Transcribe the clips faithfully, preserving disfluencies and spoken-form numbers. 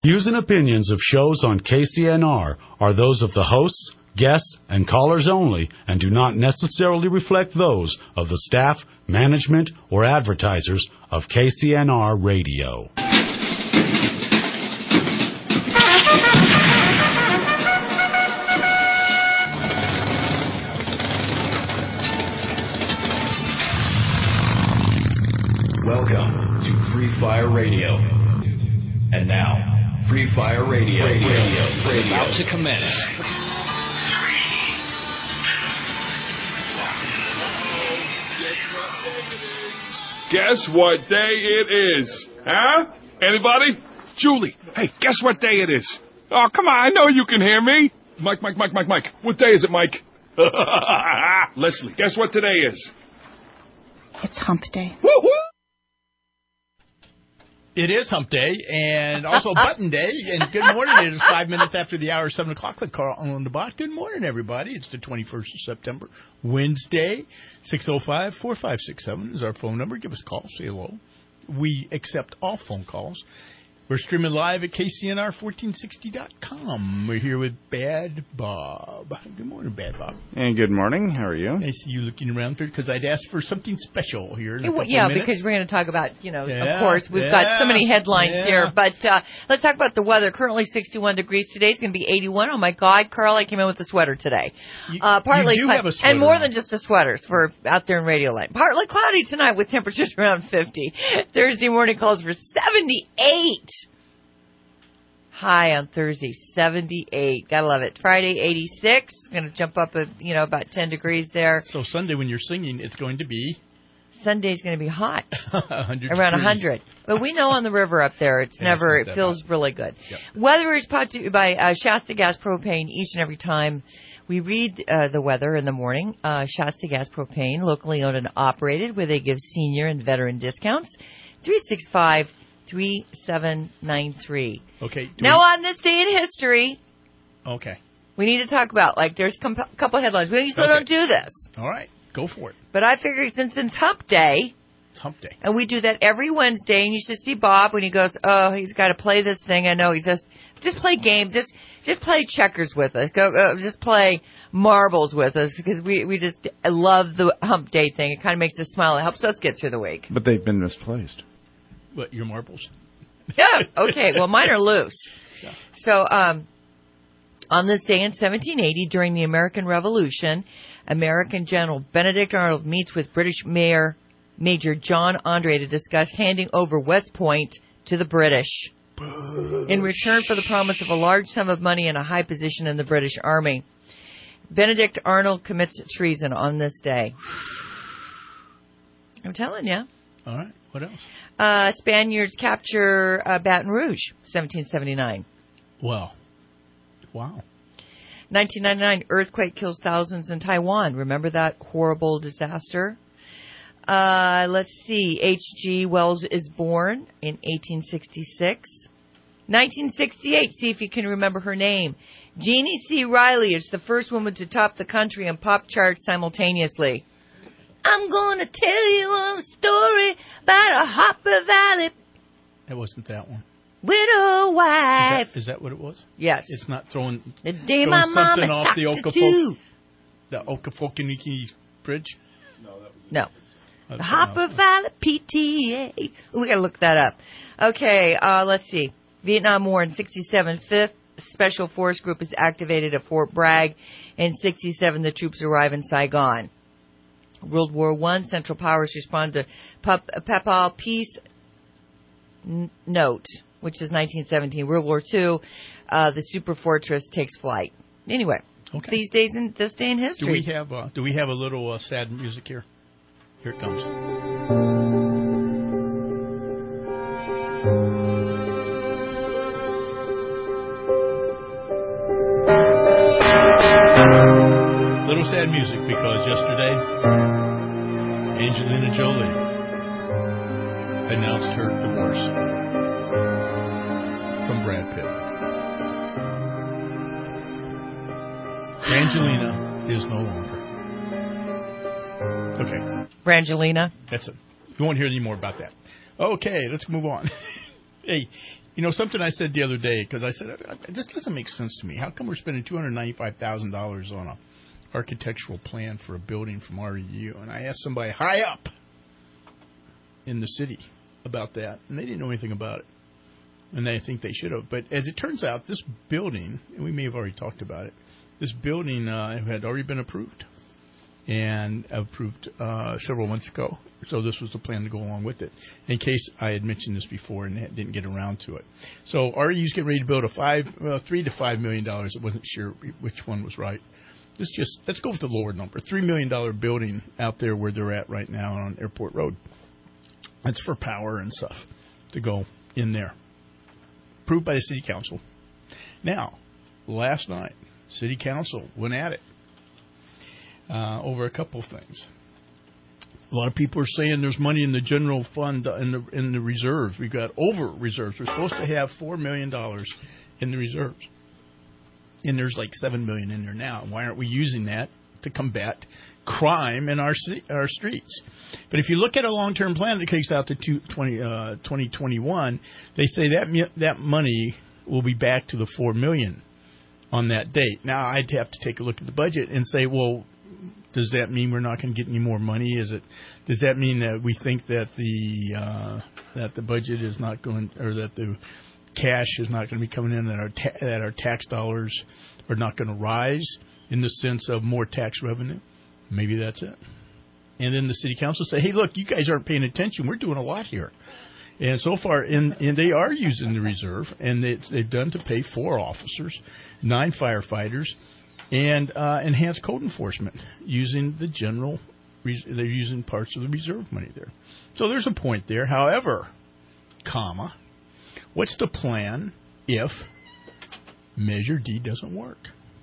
Views and opinions of shows on K C N R are those of the hosts, guests, and callers only and do not necessarily reflect those of the staff, management, or advertisers of K C N R Radio. Welcome to Free Fire Radio. And now, Free Fire Radio, radio, radio, radio. is about to commence. Guess what day it is? Huh? Anybody? Julie, hey, guess what day it is? Oh, come on, I know you can hear me. Mike, Mike, Mike, Mike, Mike. What day is it, Mike? Leslie, guess what today is? It's hump day. Woo-hoo! It is hump day and also button day. And good morning. It is five minutes after the hour, seven o'clock with Carl on the bot. Good morning, everybody. It's the twenty-first of September, Wednesday. six oh five, four five six seven is our phone number. Give us a call. Say hello. We accept all phone calls. We're streaming live at K C N R fourteen sixty dot com. We're here with Bad Bob. Good morning, Bad Bob. And good morning. How are you? I see you looking around because I'd asked for something special here in a couple Yeah, of minutes. because we're going to talk about, you know, yeah, of course, we've yeah, got so many headlines yeah. here. But uh, let's talk about the weather. Currently sixty-one degrees. Today's going to be eighty-one. Oh, my God, Carl, I came in with a sweater today. You, uh, partly you do cl- have a sweater and more on. than just a sweater for out there in Radio Land. Partly cloudy tonight with temperatures around fifty. Thursday morning calls for seventy-eight. High on Thursday, seventy-eight. Gotta love it. Friday, eighty-six. Going to jump up, a, you know, about ten degrees there. So Sunday when you're singing, it's going to be? Sunday's going to be hot. one hundred Around degrees. one hundred. But we know on the river up there, it's Yeah, never, it's it not that feels hot. really good. Yep. Weather is brought to you by uh, Shasta Gas Propane each and every time we read uh, the weather in the morning. Uh, Shasta Gas Propane, locally owned and operated, where they give senior and veteran discounts. three six five, three seven nine three. Okay. do Now, we- on this day in history, Okay. we need to talk about, like, there's a comp- couple headlines. We usually Okay. don't do this. All right. Go for it. But I figure since it's Hump Day, It's hump day. and we do that every Wednesday, and you should see Bob when he goes, oh, he's got to play this thing. I know. He's just, just play games. Just just play checkers with us. Go, uh, just play marbles with us, because we, we just love the Hump Day thing. It kind of makes us smile. It helps us get through the week. But they've been misplaced. What, your marbles? Yeah. Okay. Well, mine are loose. Yeah. So, um, on this day in seventeen eighty, during the American Revolution, American General Benedict Arnold meets with British Mayor Major John Andre to discuss handing over West Point to the British in return for the promise of a large sum of money and a high position in the British Army. Benedict Arnold commits treason on this day. I'm telling you. All right. What else? Uh, Spaniards capture uh, Baton Rouge, seventeen seventy-nine. Well. Wow. nineteen ninety-nine, earthquake kills thousands in Taiwan. Remember that horrible disaster? Uh, let's see. H G. Wells is born in eighteen sixty-six. nineteen sixty-eight, see if you can remember her name. Jeannie C. Riley is the first woman to top the country and pop charts simultaneously. I'm going to tell you a story about a Hopper Valley That wasn't that one. widow Is wife. that, is that what it was? Yes. It's not throwing, The day throwing my mama something off the sucked a Okefok, tube. the Okafokaniki Bridge? No. That's The Hopper Valley P T A. We gotta look that up. Okay, uh, let's see. Vietnam War in sixty-seven. Fifth Special Force Group is activated at Fort Bragg. In sixty-seven, the troops arrive in Saigon. World War One, Central Powers respond to Pep- Papal Peace N- Note, which is nineteen seventeen. World War Two, uh, the Super Fortress takes flight. Anyway, Okay. these days in this day in history. Do we have uh, do we have a little uh, sad music here? Here it comes. Little sad music because yesterday Angelina Jolie announced her divorce from Brad Pitt. Angelina is no longer. Okay. Brangelina. That's it. You won't hear any more about that. Okay, let's move on. Hey, You know, something I said the other day, because I said, this doesn't make sense to me. How come we're spending two hundred ninety-five thousand dollars on a architectural plan for a building from R E U? And I asked somebody high up in the city about that, and they didn't know anything about it. And I think they should have. But as it turns out, this building, and we may have already talked about it, this building uh, had already been approved, and approved uh, several months ago. So this was the plan to go along with it, in case I had mentioned this before and didn't get around to it. So R E U's getting ready to build a five, well, three to five million dollars. I wasn't sure which one was right. Let's just let's go with the lower number. Three million dollar building out there where they're at right now on Airport Road. That's for power and stuff to go in there. Approved by the city council. Now, last night, city council went at it uh, over a couple things. A lot of people are saying there's money in the general fund in the in the reserves. We've got over reserves. We're supposed to have four million dollars in the reserves, and there's like seven million in there now. Why aren't we using that to combat crime in our our streets? But if you look at a long-term plan that takes out to twenty twenty-one, they say that that money will be back to the four million on that date. Now I'd have to take a look at the budget and say, well, does that mean we're not going to get any more money? Is it? Does that mean that we think that the uh, that the budget is not going, or that the cash is not going to be coming in, that our ta- that our tax dollars are not going to rise in the sense of more tax revenue? Maybe that's it. And then the city council say, hey, look, you guys aren't paying attention. We're doing a lot here. And so far, in, and they are using the reserve, and it's, they've done to pay four officers, nine firefighters, and uh, enhanced code enforcement using the general, they're using parts of the reserve money there. So there's a point there. However, comma, what's the plan if Measure D doesn't work?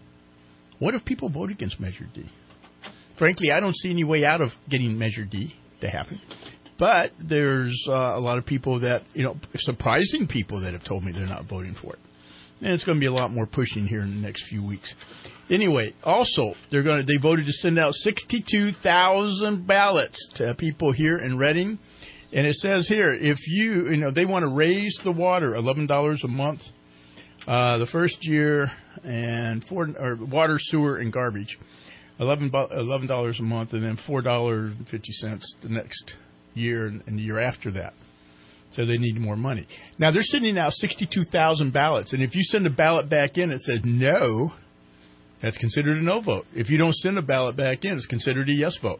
What if people vote against Measure D? Frankly, I don't see any way out of getting Measure D to happen. But there's uh, a lot of people that, you know, surprising people that have told me they're not voting for it. And it's going to be a lot more pushing here in the next few weeks. Anyway, also, they're going to, they voted to send out sixty-two thousand ballots to people here in Redding. And it says here, if you, you know, they want to raise the water eleven dollars a month uh, the first year, and four, or water, sewer, and garbage, eleven dollars a month, and then four dollars and fifty cents the next year and the year after that. So they need more money. Now, they're sending out sixty-two thousand ballots, and if you send a ballot back in that says no, that's considered a no vote. If you don't send a ballot back in, it's considered a yes vote.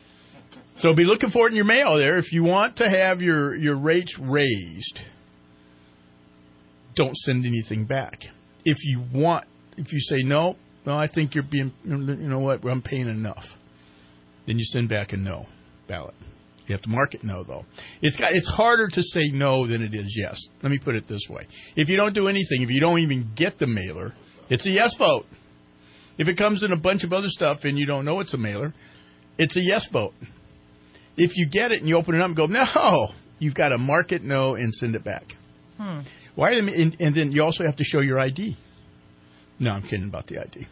So be looking for it in your mail there. If you want to have your, your rates raised, don't send anything back. If you want, if you say no, no, I think you're being, you know what, I'm paying enough, then you send back a no ballot. You have to mark it no, though. It's got, it's harder to say no than it is yes. Let me put it this way. If you don't do anything, if you don't even get the mailer, it's a yes vote. If it comes in a bunch of other stuff and you don't know it's a mailer, it's a yes vote. If you get it and you open it up and go, no, you've got to mark it no and send it back. Hmm. Why? Are they, and, and then you also have to show your I D. No, I'm kidding about the I D.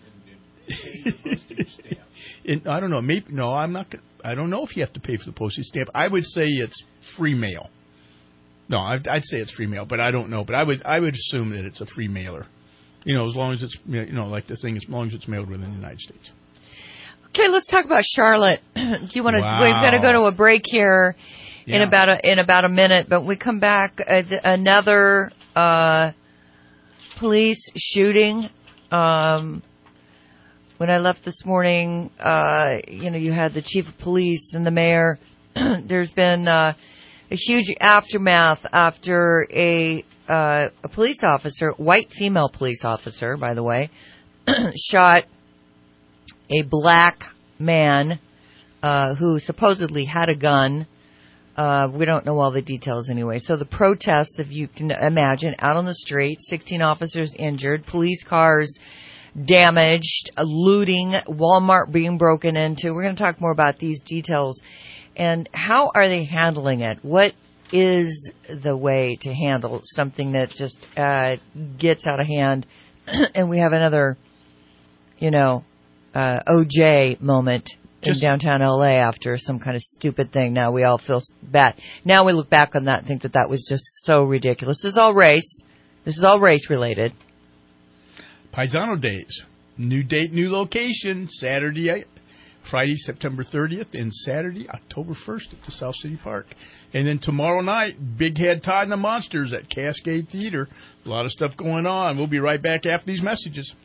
And I don't know. Maybe no. I'm not. I don't know if you have to pay for the postage stamp. I would say it's free mail. No, I'd, I'd say it's free mail, but I don't know. But I would. I would assume that it's a free mailer. You know, as long as it's, you know, like the thing, as long as it's mailed within the United States. Okay, let's talk about Charlotte. Do you want to? Wow. We've got to go to a break here in Yeah. about a in about a minute. But we come back. Uh, th- another uh, police shooting. Um, When I left this morning, uh, you know, you had the chief of police and the mayor. There's been uh, a huge aftermath after a uh, a police officer, white female police officer, by the way, shot a black man uh, who supposedly had a gun. Uh, we don't know all the details anyway. So the protests, if you can imagine, out on the street, sixteen officers injured, police cars damaged, looting, Walmart being broken into. We're going to talk more about these details and how are they handling it? What is the way to handle something that just uh, gets out of hand? And we have another, you know, uh, O J moment in downtown L A after some kind of stupid thing. Now we all feel bad. Now we look back on that and think that that was just so ridiculous. This is all race. This is all race related. Paisano Days. New date, new location. Saturday, Friday, September thirtieth, and Saturday, October first at the South City Park. And then tomorrow night, Big Head Todd and the Monsters at Cascade Theater. A lot of stuff going on. We'll be right back after these messages.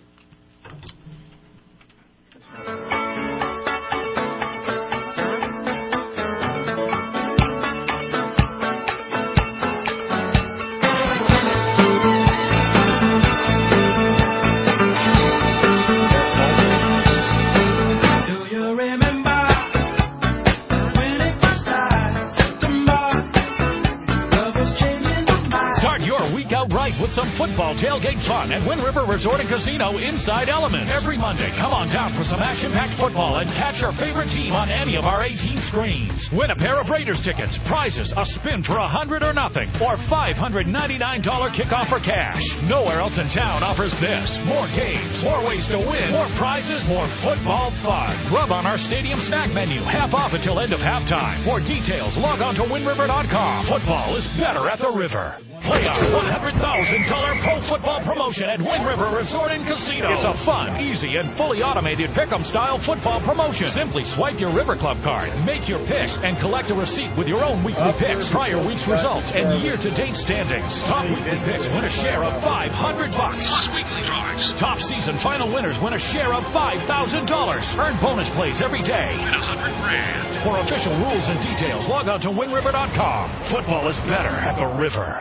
With some football tailgate fun at Wind River Resort and Casino inside Elements. Every Monday, come on down for some action-packed football and catch your favorite team on any of our eighteen screens. Win a pair of Raiders tickets, prizes, a spin for a hundred or nothing, or five hundred ninety-nine dollars kickoff for cash. Nowhere else in town offers this. More games, more ways to win, more prizes, more football fun. Grub on our stadium snack menu, half off until end of halftime. For details, log on to wind river dot com. Football is better at the river. Play our one hundred thousand dollars pro football promotion at Wind River Resort and Casino. It's a fun, easy, and fully automated Pick'em-style football promotion. Simply swipe your River Club card, make your picks, and collect a receipt with your own weekly picks, prior week's results, and year-to-date standings. Top weekly picks win a share of five hundred bucks plus weekly drawings. Top season final winners win a share of five thousand dollars. Earn bonus plays every day. Win a hundred grand. For official rules and details, log on to wind river dot com. Football is better at the river.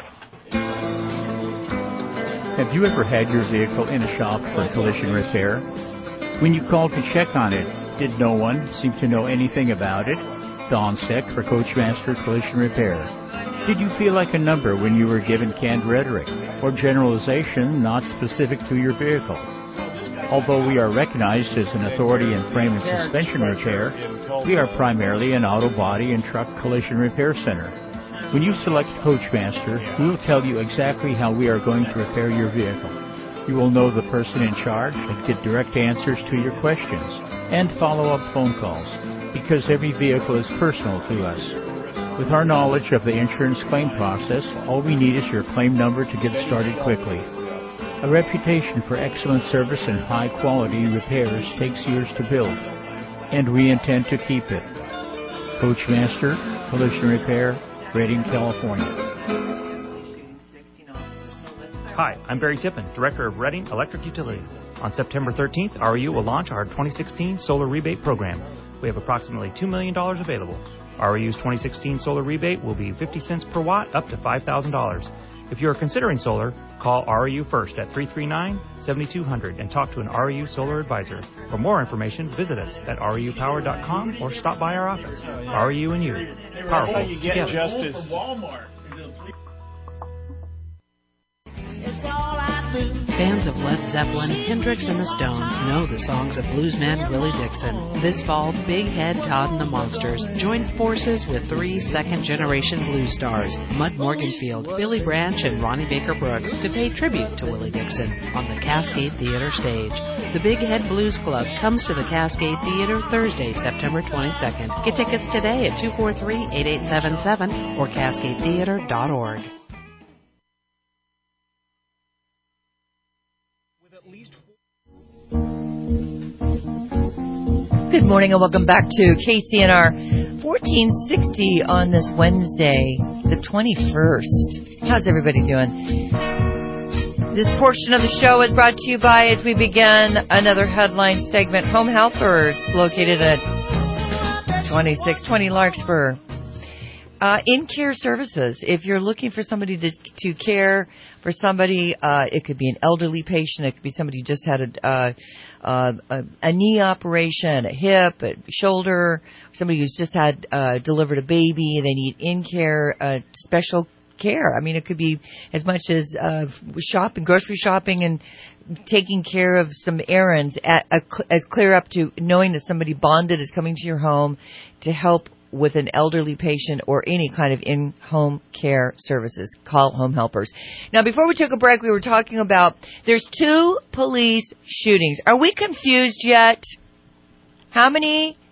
Have you ever had your vehicle in a shop for collision repair? When you called to check on it, did no one seem to know anything about it? Don Steck for Coachmaster Collision Repair. Did you feel like a number when you were given canned rhetoric or generalization not specific to your vehicle? Although we are recognized as an authority in frame and suspension repair, we are primarily an auto body and truck collision repair center. When you select Coachmaster, we will tell you exactly how we are going to repair your vehicle. You will know the person in charge and get direct answers to your questions and follow-up phone calls, because every vehicle is personal to us. With our knowledge of the insurance claim process, all we need is your claim number to get started quickly. A reputation for excellent service and high-quality repairs takes years to build, and we intend to keep it. Coachmaster Collision Repair, Redding, California. Hi, I'm Barry Tippin, Director of Redding Electric Utility. On September thirteenth, R E U will launch our twenty sixteen solar rebate program. We have approximately two million dollars available. R E U's twenty sixteen solar rebate will be fifty cents per watt up to five thousand dollars. If you are considering solar, call R E U first at three three nine, seven two zero zero and talk to an R E U solar advisor. For more information, visit us at R E U power dot com or stop by our office. R E U and you. Powerful together. Fans of Led Zeppelin, Hendrix, and the Stones know the songs of bluesman Willie Dixon. This fall, Big Head Todd and the Monsters join forces with three second-generation blues stars, Mud Morganfield, Billy Branch, and Ronnie Baker Brooks, to pay tribute to Willie Dixon on the Cascade Theater stage. The Big Head Blues Club comes to the Cascade Theater Thursday, September twenty-second. Get tickets today at two four three, eight eight seven seven or cascade theater dot org. Good morning and welcome back to K C N R fourteen sixty on this Wednesday, the twenty-first. How's everybody doing? This portion of the show is brought to you by, as we begin another headline segment, Home Helpers, located at twenty-six twenty Larkspur. Uh, in-care services. If you're looking for somebody to, to care for somebody, uh, it could be an elderly patient, it could be somebody who just had a, uh, uh, a, a knee operation, a hip, a shoulder, somebody who's just had uh, delivered a baby, they need in-care, uh, special care. I mean, it could be as much as uh, shopping, grocery shopping, and taking care of some errands, at a, as clear up to knowing that somebody bonded is coming to your home to help with an elderly patient or any kind of in-home care services. Call Home Helpers. Now, before we took a break, we were talking about there's two police shootings. Are we confused yet? How many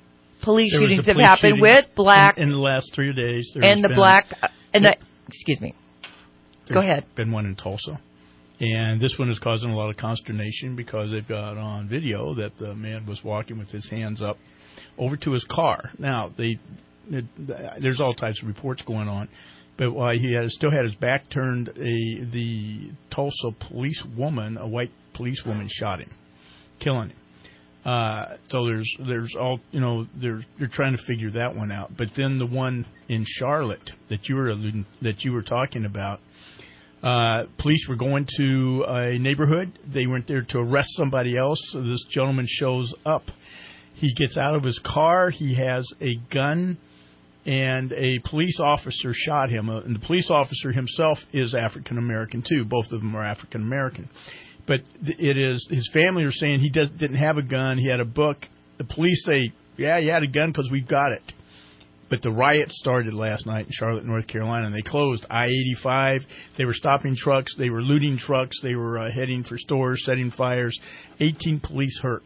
police There was shootings a have police happened shooting with black in, in the last three days. There's and the been, black uh, and the excuse me. Go There's ahead. Been one in Tulsa, and this one is causing a lot of consternation because they've got on video that the man was walking with his hands up over to his car. Now they, it, there's all types of reports going on, but while he had, still had his back turned, a the Tulsa police woman, a white police woman, shot him, killing him. Uh, so there's there's all you know they're they're trying to figure that one out. But then the one in Charlotte that you were alluding, that you were talking about, uh, police were going to a neighborhood. They went there to arrest somebody else. So this gentleman shows up. He gets out of his car. He has a gun, and a police officer shot him. Uh, and the police officer himself is African American too. Both of them are African American. But it is his family are saying he does, didn't have a gun. He had a book. The police say, yeah, he had a gun because we've got it. But the riot started last night in Charlotte, North Carolina, and they closed I eighty-five. They were stopping trucks. They were looting trucks. They were uh, heading for stores, setting fires. eighteen police hurt.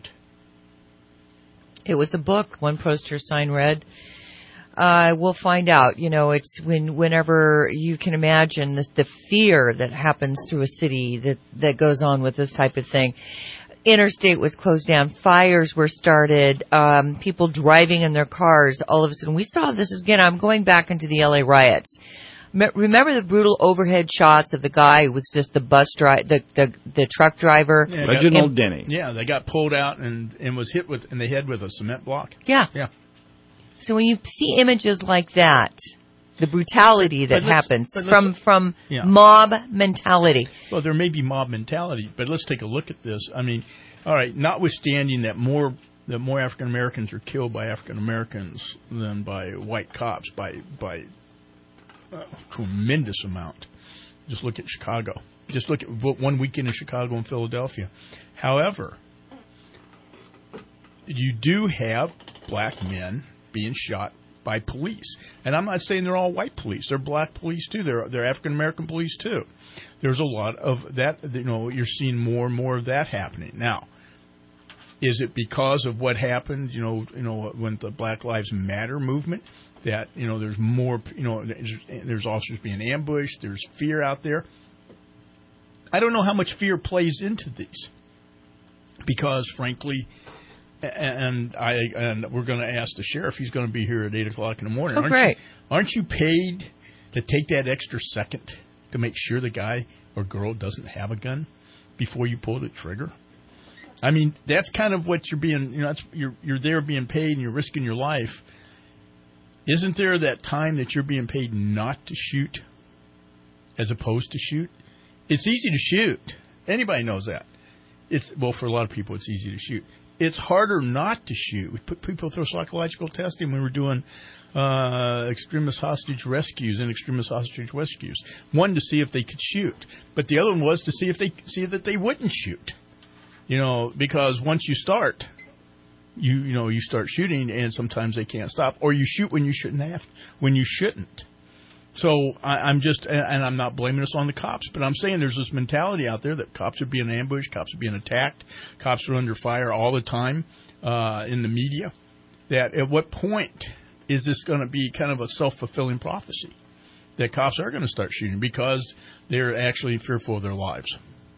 It was a book. One poster sign read, Uh, we'll find out. You know, it's when whenever you can imagine the, the fear that happens through a city that, that goes on with this type of thing. Interstate was closed down. Fires were started. Um, people driving in their cars. All of a sudden, we saw this again. I'm going back into the L A riots. Remember the brutal overhead shots of the guy who was just the bus driver, the, the the truck driver? Yeah, Reginald got, Denny. Yeah, they got pulled out and, and was hit with in the head with a cement block. Yeah. Yeah. So when you see images like that, the brutality that happens from from yeah. mob mentality. Well, there may be mob mentality, but let's take a look at this. I mean, all right, notwithstanding that more that more African Americans are killed by African Americans than by white cops by by a tremendous amount. Just look at Chicago. Just look at one weekend in Chicago and Philadelphia. However, you do have black men being shot by police. And I'm not saying they're all white police. They're black police, too. They're, they're African-American police, too. There's a lot of that. You know, you're seeing more and more of that happening. Now, is it because of what happened, you know, you know, when the Black Lives Matter movement, that, you know, there's more, you know, there's, there's officers being ambushed, there's fear out there? I don't know how much fear plays into these because, frankly, And I and we're going to ask the sheriff. He's going to be here at eight o'clock in the morning. Oh, aren't great! You, aren't you paid to take that extra second to make sure the guy or girl doesn't have a gun before you pull the trigger? I mean, that's kind of what you're being. You know, that's, you're you're there being paid and you're risking your life. Isn't there that time that you're being paid not to shoot, as opposed to shoot? It's easy to shoot. Anybody knows that. It's well for a lot of people. It's easy to shoot. It's harder not to shoot. We put people through psychological testing when we were doing uh, extremist hostage rescues and extremist hostage rescues. One to see if they could shoot, but the other one was to see if they see that they wouldn't shoot. You know, because once you start, you you know you start shooting, and sometimes they can't stop, or you shoot when you shouldn't have, when you shouldn't. So I, I'm just, and I'm not blaming this on the cops, but I'm saying there's this mentality out there that cops are being ambushed, cops are being attacked, cops are under fire all the time uh, in the media. That at what point is this going to be kind of a self-fulfilling prophecy that cops are going to start shooting because they're actually fearful of their lives?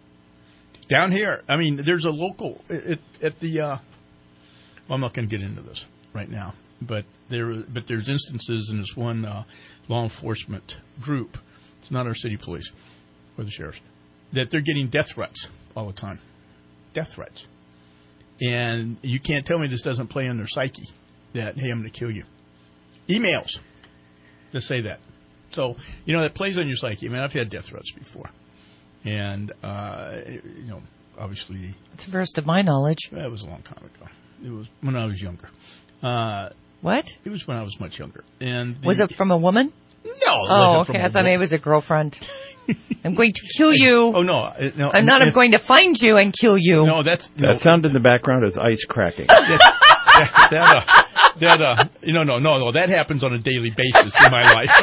Down here, I mean, there's a local at, at the. Uh, well, I'm not going to get into this right now. But there, but there's instances in this one uh, law enforcement group. It's not our city police or the sheriffs, that they're getting death threats all the time. Death threats, and you can't tell me this doesn't play on their psyche. That hey, I'm going to kill you. Emails that say that. So you know that plays on your psyche. I mean, I've had death threats before, and uh, you know, obviously, it's the first of my knowledge. That was a long time ago. It was when I was younger. Uh, What? It was when I was much younger. And the, was it from a woman? No. It oh, wasn't okay. From I a thought maybe it was a girlfriend. I'm going to kill you. Oh no, no. I'm not. I'm going to find you and kill you. No, that's that no. sound in the background is ice cracking. that, that, that, uh, that uh, no, no, no, no. That happens on a daily basis in my life.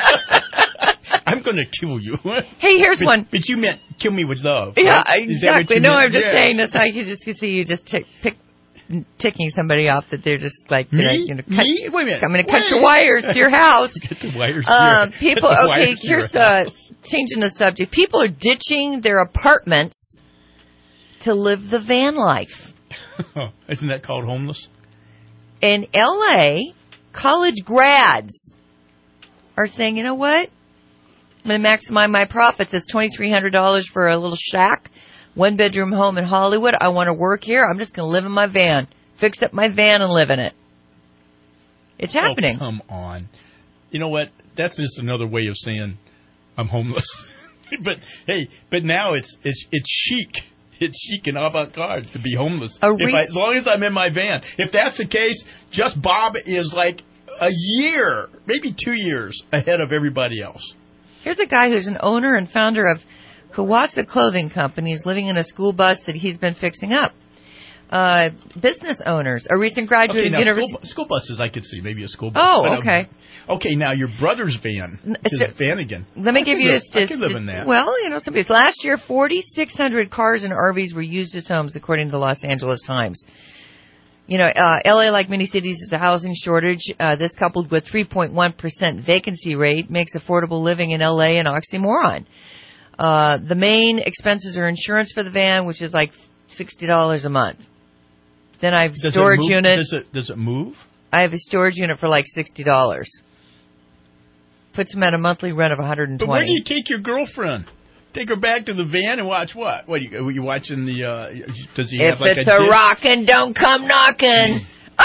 I'm going to kill you. Hey, here's but, one. But you meant kill me with love. Yeah, right? exactly. No, meant? I'm just yeah. saying this. I could just see you just tick, pick ticking somebody off that they're just like, Me? I, you know, cut, Me? Wait a minute. I'm going to cut Wait. your wires to your house. Get the wires to Um, your, people, get the okay, wires to your here's uh, house. changing the subject. People are ditching their apartments to live the van life. Isn't that called homeless? In L A, college grads are saying, you know what? I'm going to maximize my profits. It's twenty-three hundred dollars for a little shack, one-bedroom home in Hollywood. I want to work here. I'm just going to live in my van, fix up my van and live in it. It's happening. Oh, come on. You know what? That's just another way of saying I'm homeless. but, hey, but now it's it's it's chic. It's chic and avant-garde to be homeless. Re- if I, as long as I'm in my van. If that's the case, Just Bob is like a year, maybe two years ahead of everybody else. Here's a guy who's an owner and founder of Kawasa Clothing Company. He's living in a school bus that he's been fixing up. Uh, business owners, a recent graduate Okay, of now university. school, school buses, I could see, maybe a school bus. Oh, But, um, okay. okay, now your brother's van is so- Vanagon. Let me I give could you live, a I could live in that. Well, you know, somebody's last year, forty-six hundred cars and R Vs were used as homes, according to the Los Angeles Times. You know, uh, L A, like many cities, is a housing shortage. Uh, this, coupled with three point one percent vacancy rate, makes affordable living in L A an oxymoron. Uh, the main expenses are insurance for the van, which is like sixty dollars a month. Then I have Does storage it move? unit. Does it, does it move? I have a storage unit for like sixty dollars. Puts them at a monthly rent of one hundred twenty. But where do you take your girlfriend? Take her back to the van and watch what? What, you, are you watching the, uh, does he if have like it's a... a dish? rockin', don't come knocking.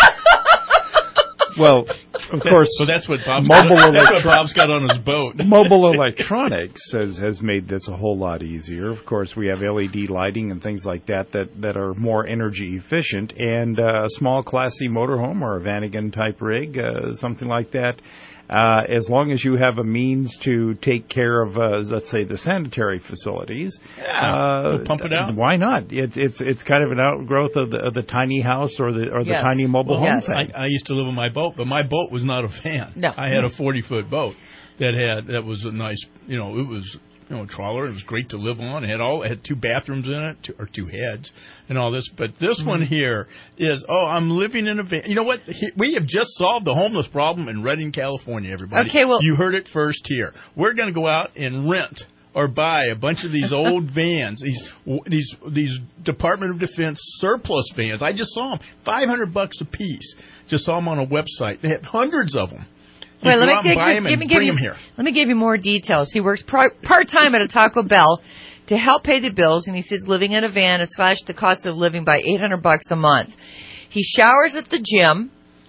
Well, of course, So that's what Bob's, mobile got, that's what electro- Bob's got on his boat. mobile electronics has, has made this a whole lot easier. Of course, we have L E D lighting and things like that that, that are more energy efficient. And uh, a small Class C motorhome or a Vanagon type rig, uh, something like that, uh, as long as you have a means to take care of, uh, let's say, the sanitary facilities, Yeah, uh, pump it out. Why not? It's it's it's kind of an outgrowth of the of the tiny house or the or the Yes. tiny mobile Well, home Yes. thing. I, I used to live on my boat, but my boat was not a van. No. I had a forty-foot boat that had that was a nice, you know, it was you know a trawler. It was great to live on. It had all it had two bathrooms in it, two, or two heads, and all this. But this Mm-hmm. one here is oh, I'm living in a van. You know what? He- We have just solved the homeless problem in Redding, California. Everybody, Okay, well- you heard it first here. We're going to go out and rent or buy a bunch of these old vans, these these these Department of Defense surplus vans. I just saw them, five hundred bucks a piece. Just saw them on a website. They have hundreds of them. You Wait, let go me out and give buy you, them give and me, give bring you, them here. let me give you more details. He works part time at a Taco Bell to help pay the bills, and he says living in a van has slashed the cost of living by eight hundred bucks a month. He showers at the gym,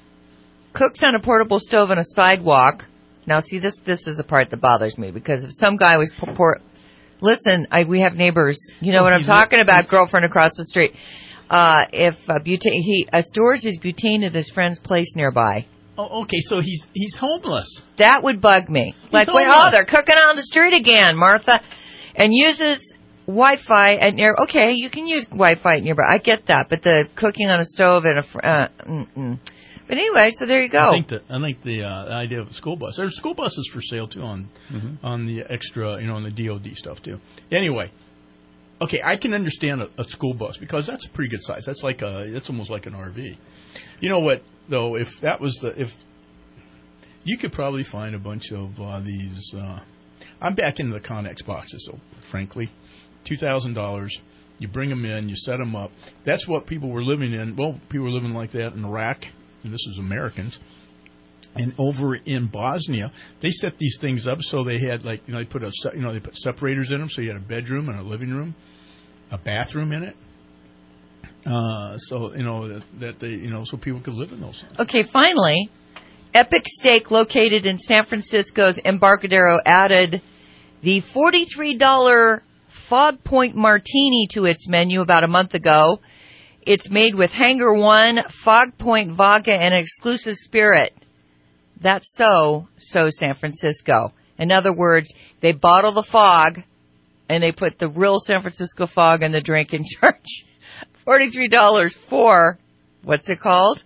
cooks on a portable stove on a sidewalk. Now, see, this this is the part that bothers me, because if some guy was pour, pour listen, I, we have neighbors. You know So what I'm he's- talking about, girlfriend across the street. Uh, if uh, butane, he uh, stores his butane at his friend's place nearby. Oh, okay, so he's he's homeless. That would bug me. Like, wait, homeless. oh, they're cooking on the street again, Martha. And uses Wi-Fi at near. Okay, you can use Wi-Fi at nearby. I get that, but the cooking on a stove and a. fr- Uh, mm-mm. But anyway, so there you go. I think the I think the, uh, the idea of a school bus. There's school buses for sale too on Mm-hmm. on the extra, you know, on the D O D stuff too. Anyway, okay, I can understand a, a school bus because that's a pretty good size. That's like a that's almost like an R V. You know what though? If that was the if you could probably find a bunch of uh, these. Uh, I'm back into the Connex boxes, so frankly, two thousand dollars. You bring them in, you set them up. That's what people were living in. Well, people were living like that in Iraq, and this is Americans. And over in Bosnia, they set these things up so they had like you know they put a se- you know they put separators in them, so you had a bedroom and a living room, a bathroom in it. Uh, so you know that, that they you know so people could live in those things. Okay, finally, Epic Steak, located in San Francisco's Embarcadero, added the forty-three dollars Fog Point Martini to its menu about a month ago. It's made with Hangar One, Fog Point vodka, and an exclusive spirit. That's so, so San Francisco. In other words, they bottle the fog, and they put the real San Francisco fog in the drink and charge forty-three dollars for, what's it called?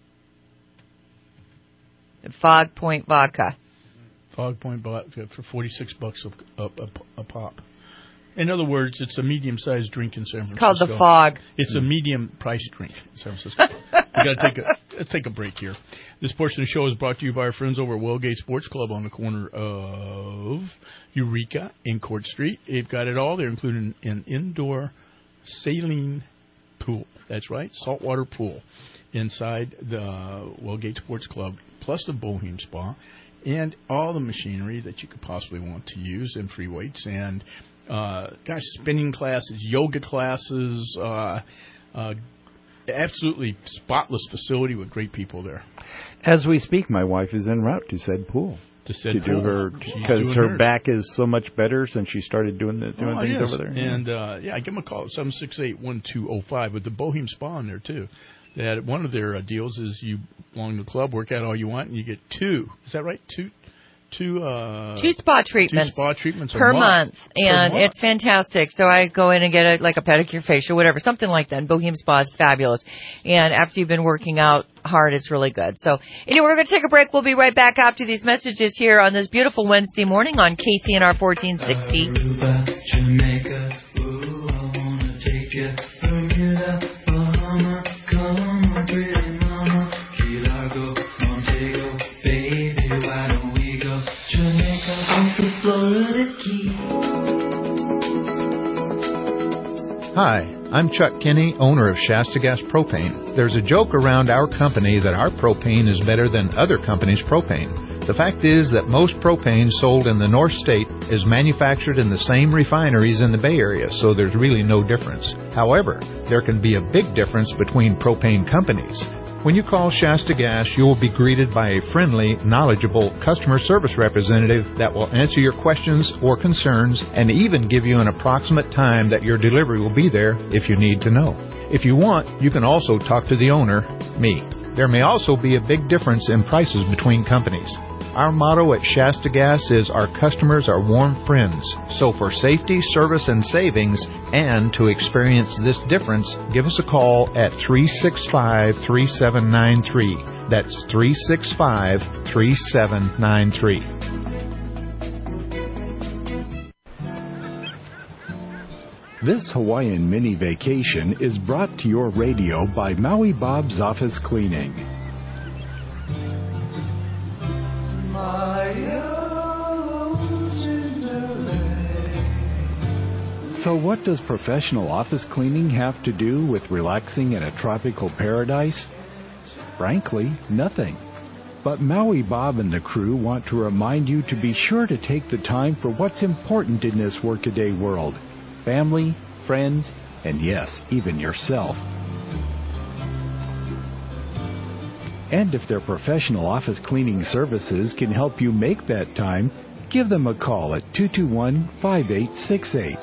Fog Point vodka. Fog Point vodka for forty-six bucks a, a, a, a pop. In other words, it's a medium-sized drink in San Francisco. Called the Fog. It's a medium-priced drink in San Francisco. We got to take a let's take a break here. This portion of the show is brought to you by our friends over at Wellgate Sports Club on the corner of Eureka and Court Street. They've got it all. They're including an indoor saline pool. That's right, saltwater pool inside the Wellgate Sports Club, plus the Bohem Spa, and all the machinery that you could possibly want to use, and free weights, and uh, gosh, spinning classes, yoga classes, uh, uh, absolutely spotless facility with great people there. As we speak, my wife is en route to said pool. To said to pool. do her because her, her back is so much better since she started doing the, doing oh, things yes. over there. And uh, yeah, give them a call, seven six eight, one two zero five, with the Bohem Spa in there too. That one of their uh, deals is you belong to the club, work out all you want, and you get two. Is that right? Two, two, uh, two spa treatments. Two spa treatments per a month. month, and per month. It's fantastic. So I go in and get a, like a pedicure, facial, whatever, something like that. And Bohem Spa is fabulous. And after you've been working out hard, it's really good. So anyway, we're going to take a break. We'll be right back after these messages here on this beautiful Wednesday morning on K C N R fourteen sixty. Aruba, Jamaica, ooh, I wanna take you. Bermuda, Bahama, come on, pretty mama. Key Largo, Montego, baby, why don't we go? Jamaica, off the Florida Key. Hi, I'm Chuck Kinney, owner of Shasta Gas Propane. There's a joke around our company that our propane is better than other companies' propane. The fact is that most propane sold in the North State is manufactured in the same refineries in the Bay Area, so there's really no difference. However, there can be a big difference between propane companies. When you call Shasta Gas, you will be greeted by a friendly, knowledgeable customer service representative that will answer your questions or concerns and even give you an approximate time that your delivery will be there if you need to know. If you want, you can also talk to the owner, me. There may also be a big difference in prices between companies. Our motto at Shasta Gas is our customers are warm friends. So for safety, service, and savings, and to experience this difference, give us a call at three six five, three seven nine three. That's three six five, three seven nine three. This Hawaiian mini vacation is brought to your radio by Maui Bob's Office Cleaning. So what does professional office cleaning have to do with relaxing in a tropical paradise? Frankly, nothing. But Maui Bob and the crew want to remind you to be sure to take the time for what's important in this workaday world. Family, friends, and yes, even yourself. And if their professional office cleaning services can help you make that time, give them a call at two two one, five eight six eight.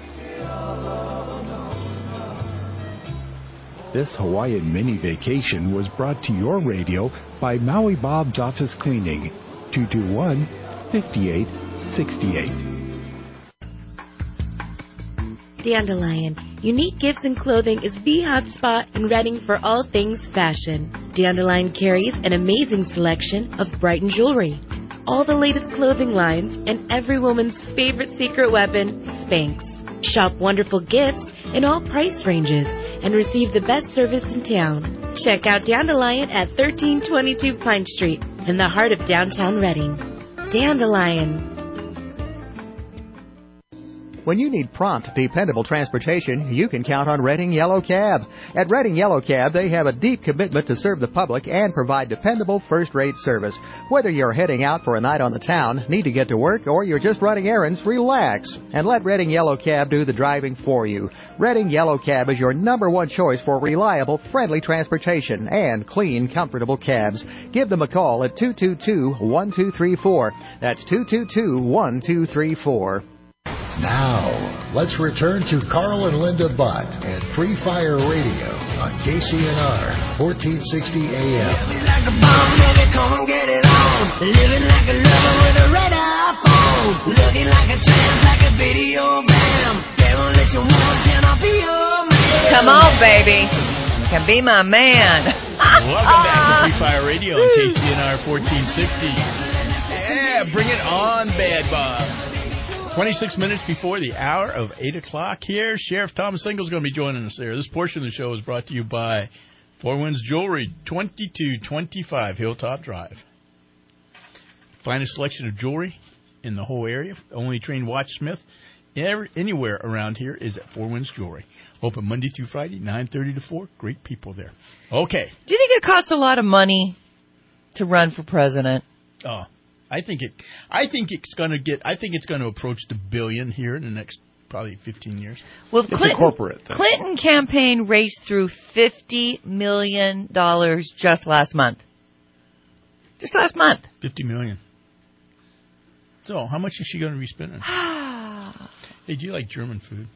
This Hawaiian mini vacation was brought to your radio by Maui Bob's Office Cleaning, two two one, five eight six eight. Dandelion. Unique Gifts and Clothing is the hot spot in Reading for all things fashion. Dandelion carries an amazing selection of Brighton jewelry, all the latest clothing lines, and every woman's favorite secret weapon, Spanx. Shop wonderful gifts in all price ranges and receive the best service in town. Check out Dandelion at thirteen twenty-two Pine Street in the heart of downtown Reading. Dandelion. When you need prompt, dependable transportation, you can count on Reading Yellow Cab. At Reading Yellow Cab, they have a deep commitment to serve the public and provide dependable first-rate service. Whether you're heading out for a night on the town, need to get to work, or you're just running errands, relax and let Reading Yellow Cab do the driving for you. Reading Yellow Cab is your number one choice for reliable, friendly transportation and clean, comfortable cabs. Give them a call at two two two, one two three four. That's two two two, one two three four. Now, let's return to Carl and Linda Butt and Free Fire Radio on K C N R, fourteen sixty A M. Living like a bomb, baby, come and get it on. Living like a lover with a red iPhone. Looking like a trance, like a video bam. Demolition wars, can I be your man? Come on, baby. You can be my man. Welcome back to Free Fire Radio on K C N R fourteen sixty. Yeah, bring it on, Bad Bob. twenty-six minutes before the hour of eight o'clock here. Sheriff Thomas Ingalls is going to be joining us there. This portion of the show is brought to you by Four Winds Jewelry, twenty-two twenty-five Hilltop Drive. Finest selection of jewelry in the whole area. Only trained watchsmith Every, anywhere around here is at Four Winds Jewelry. Open Monday through Friday, nine thirty to four. Great people there. Okay. Do you think it costs a lot of money to run for president? Oh, I think it. I think it's going to get. I think it's going to approach the billion here in the next probably fifteen years. Well, it's Clinton, a corporate thing. Clinton campaign raced through fifty million dollars just last month. Just last month. Fifty million. So, how much is she going to be spending? Hey, do you like German food?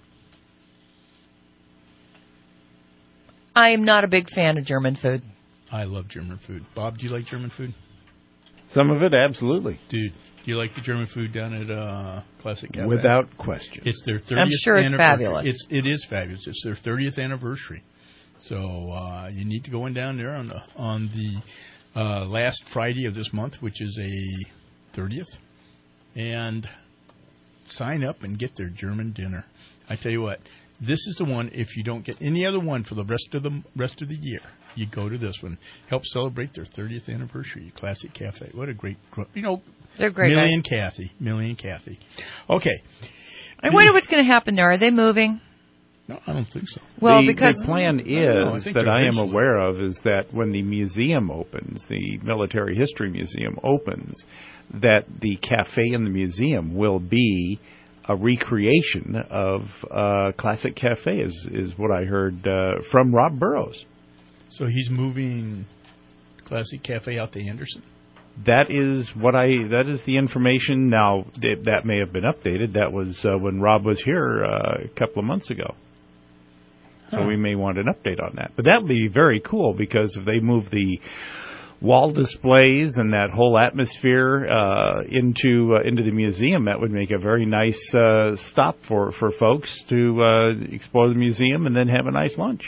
I am not a big fan of German food. I love German food. Bob, do you like German food? Some of it, absolutely. Dude, do you like the German food down at uh, Classic Cafe? Without question. It's their thirtieth I'm sure it's anniversary. fabulous. It's, it is fabulous. It's their thirtieth anniversary. So uh, you need to go in down there on the, on the uh, last Friday of this month, which is a thirtieth, and sign up and get their German dinner. I tell you what, this is the one. If you don't get any other one for the rest of the rest of the year, you go to this one. Help celebrate their thirtieth anniversary. Classic Cafe. What a great, you know, they're great. Millie and Kathy, Millie and Kathy. Okay. I wonder what's going to happen there. Are they moving? No, I don't think so. Well, the, because the plan is I that I am aware of is that when the museum opens, the Military History Museum opens, that the cafe in the museum will be a recreation of uh, Classic Cafe, is is what I heard uh, from Rob Burrows. So he's moving Classic Cafe out to Anderson? That is what I. That is the information. Now it, that may have been updated. That was uh, when Rob was here uh, a couple of months ago. So huh. we may want an update on that. But that would be very cool because if they move the wall displays and that whole atmosphere uh, into uh, into the museum, that would make a very nice uh, stop for, for folks to uh, explore the museum and then have a nice lunch.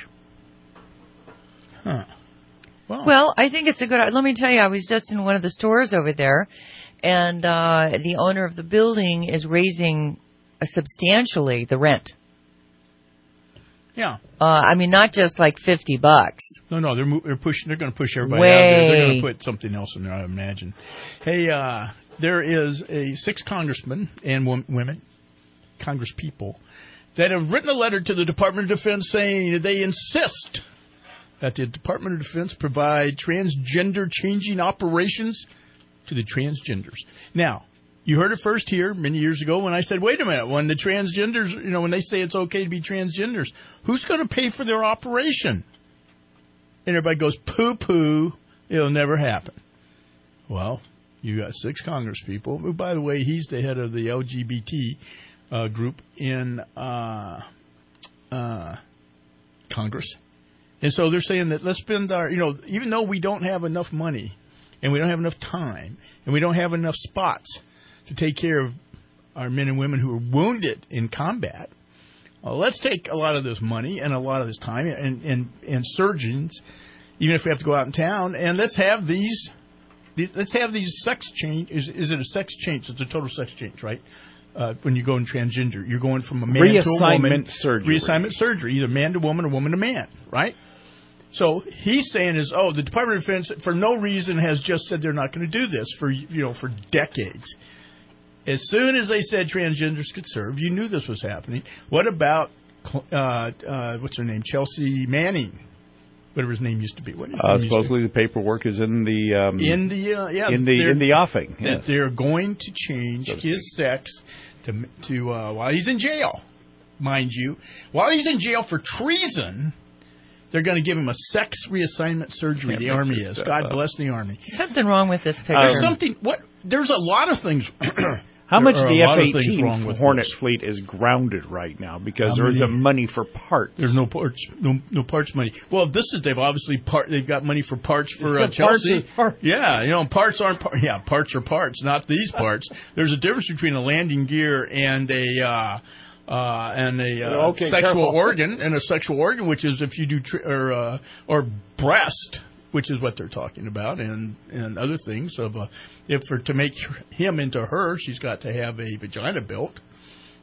Huh. Well, well, I think it's a good. Let me tell you, I was just in one of the stores over there, and uh, the owner of the building is raising uh, substantially the rent. Yeah. Uh, I mean, not just like fifty bucks. No, no, they're mo- they're pushing. They're going to push everybody Way. out there. They're going to put something else in there, I imagine. Hey, uh, there is a six congressmen and w- women, Congress people, that have written a letter to the Department of Defense saying that they insist that the Department of Defense provide transgender changing operations to the transgenders. Now, you heard it first here many years ago when I said, wait a minute, when the transgenders, you know, when they say it's okay to be transgenders, who's going to pay for their operation? And everybody goes, poo-poo, it'll never happen. Well, you got six Congress people. Who, by the way, he's the head of the L G B T uh, group in uh, uh, Congress. And so they're saying that let's spend our, you know, even though we don't have enough money and we don't have enough time and we don't have enough spots to take care of our men and women who are wounded in combat, well, let's take a lot of this money and a lot of this time and, and, and surgeons, even if we have to go out in town, and let's have these, these let's have these sex change. Is, is it a sex change? It's a total sex change, right? Uh, when you go in transgender, you're going from a man to a woman. Reassignment surgery. Reassignment surgery, either man to woman or woman to man, right? So he's saying is, oh, the Department of Defense for no reason has just said they're not going to do this for, you know, for decades. As soon as they said transgenders could serve, you knew this was happening. What about uh, uh, what's her name, Chelsea Manning, whatever his name used to be? What is his Uh, name used to supposedly, the paperwork is in the um, in the uh, yeah in the in the offing. that Yes. they're going to change So to his sex to to uh, while he's in jail, mind you, while he's in jail for treason. They're going to give him a sex reassignment surgery. Can't the make Army this is. stuff God up. bless the Army. Something wrong with this picture. There's something. What? There's a lot of things. How much There are the a lot F of things wrong eighteen with Hornet this. fleet is grounded right now because How there isn't many- money for parts. There's no parts, no, no parts money. Well, this is they've obviously part. They've got money for parts for uh, Parts are Chelsea. parts. Yeah, you know, parts aren't. Par- yeah, parts are parts, not these parts. There's a difference between a landing gear and a uh, uh, and a uh, Okay, sexual careful. organ, and a sexual organ, which is if you do tr- or uh, or breast, which is what they're talking about, and and other things of uh, if for to make him into her, she's got to have a vagina built.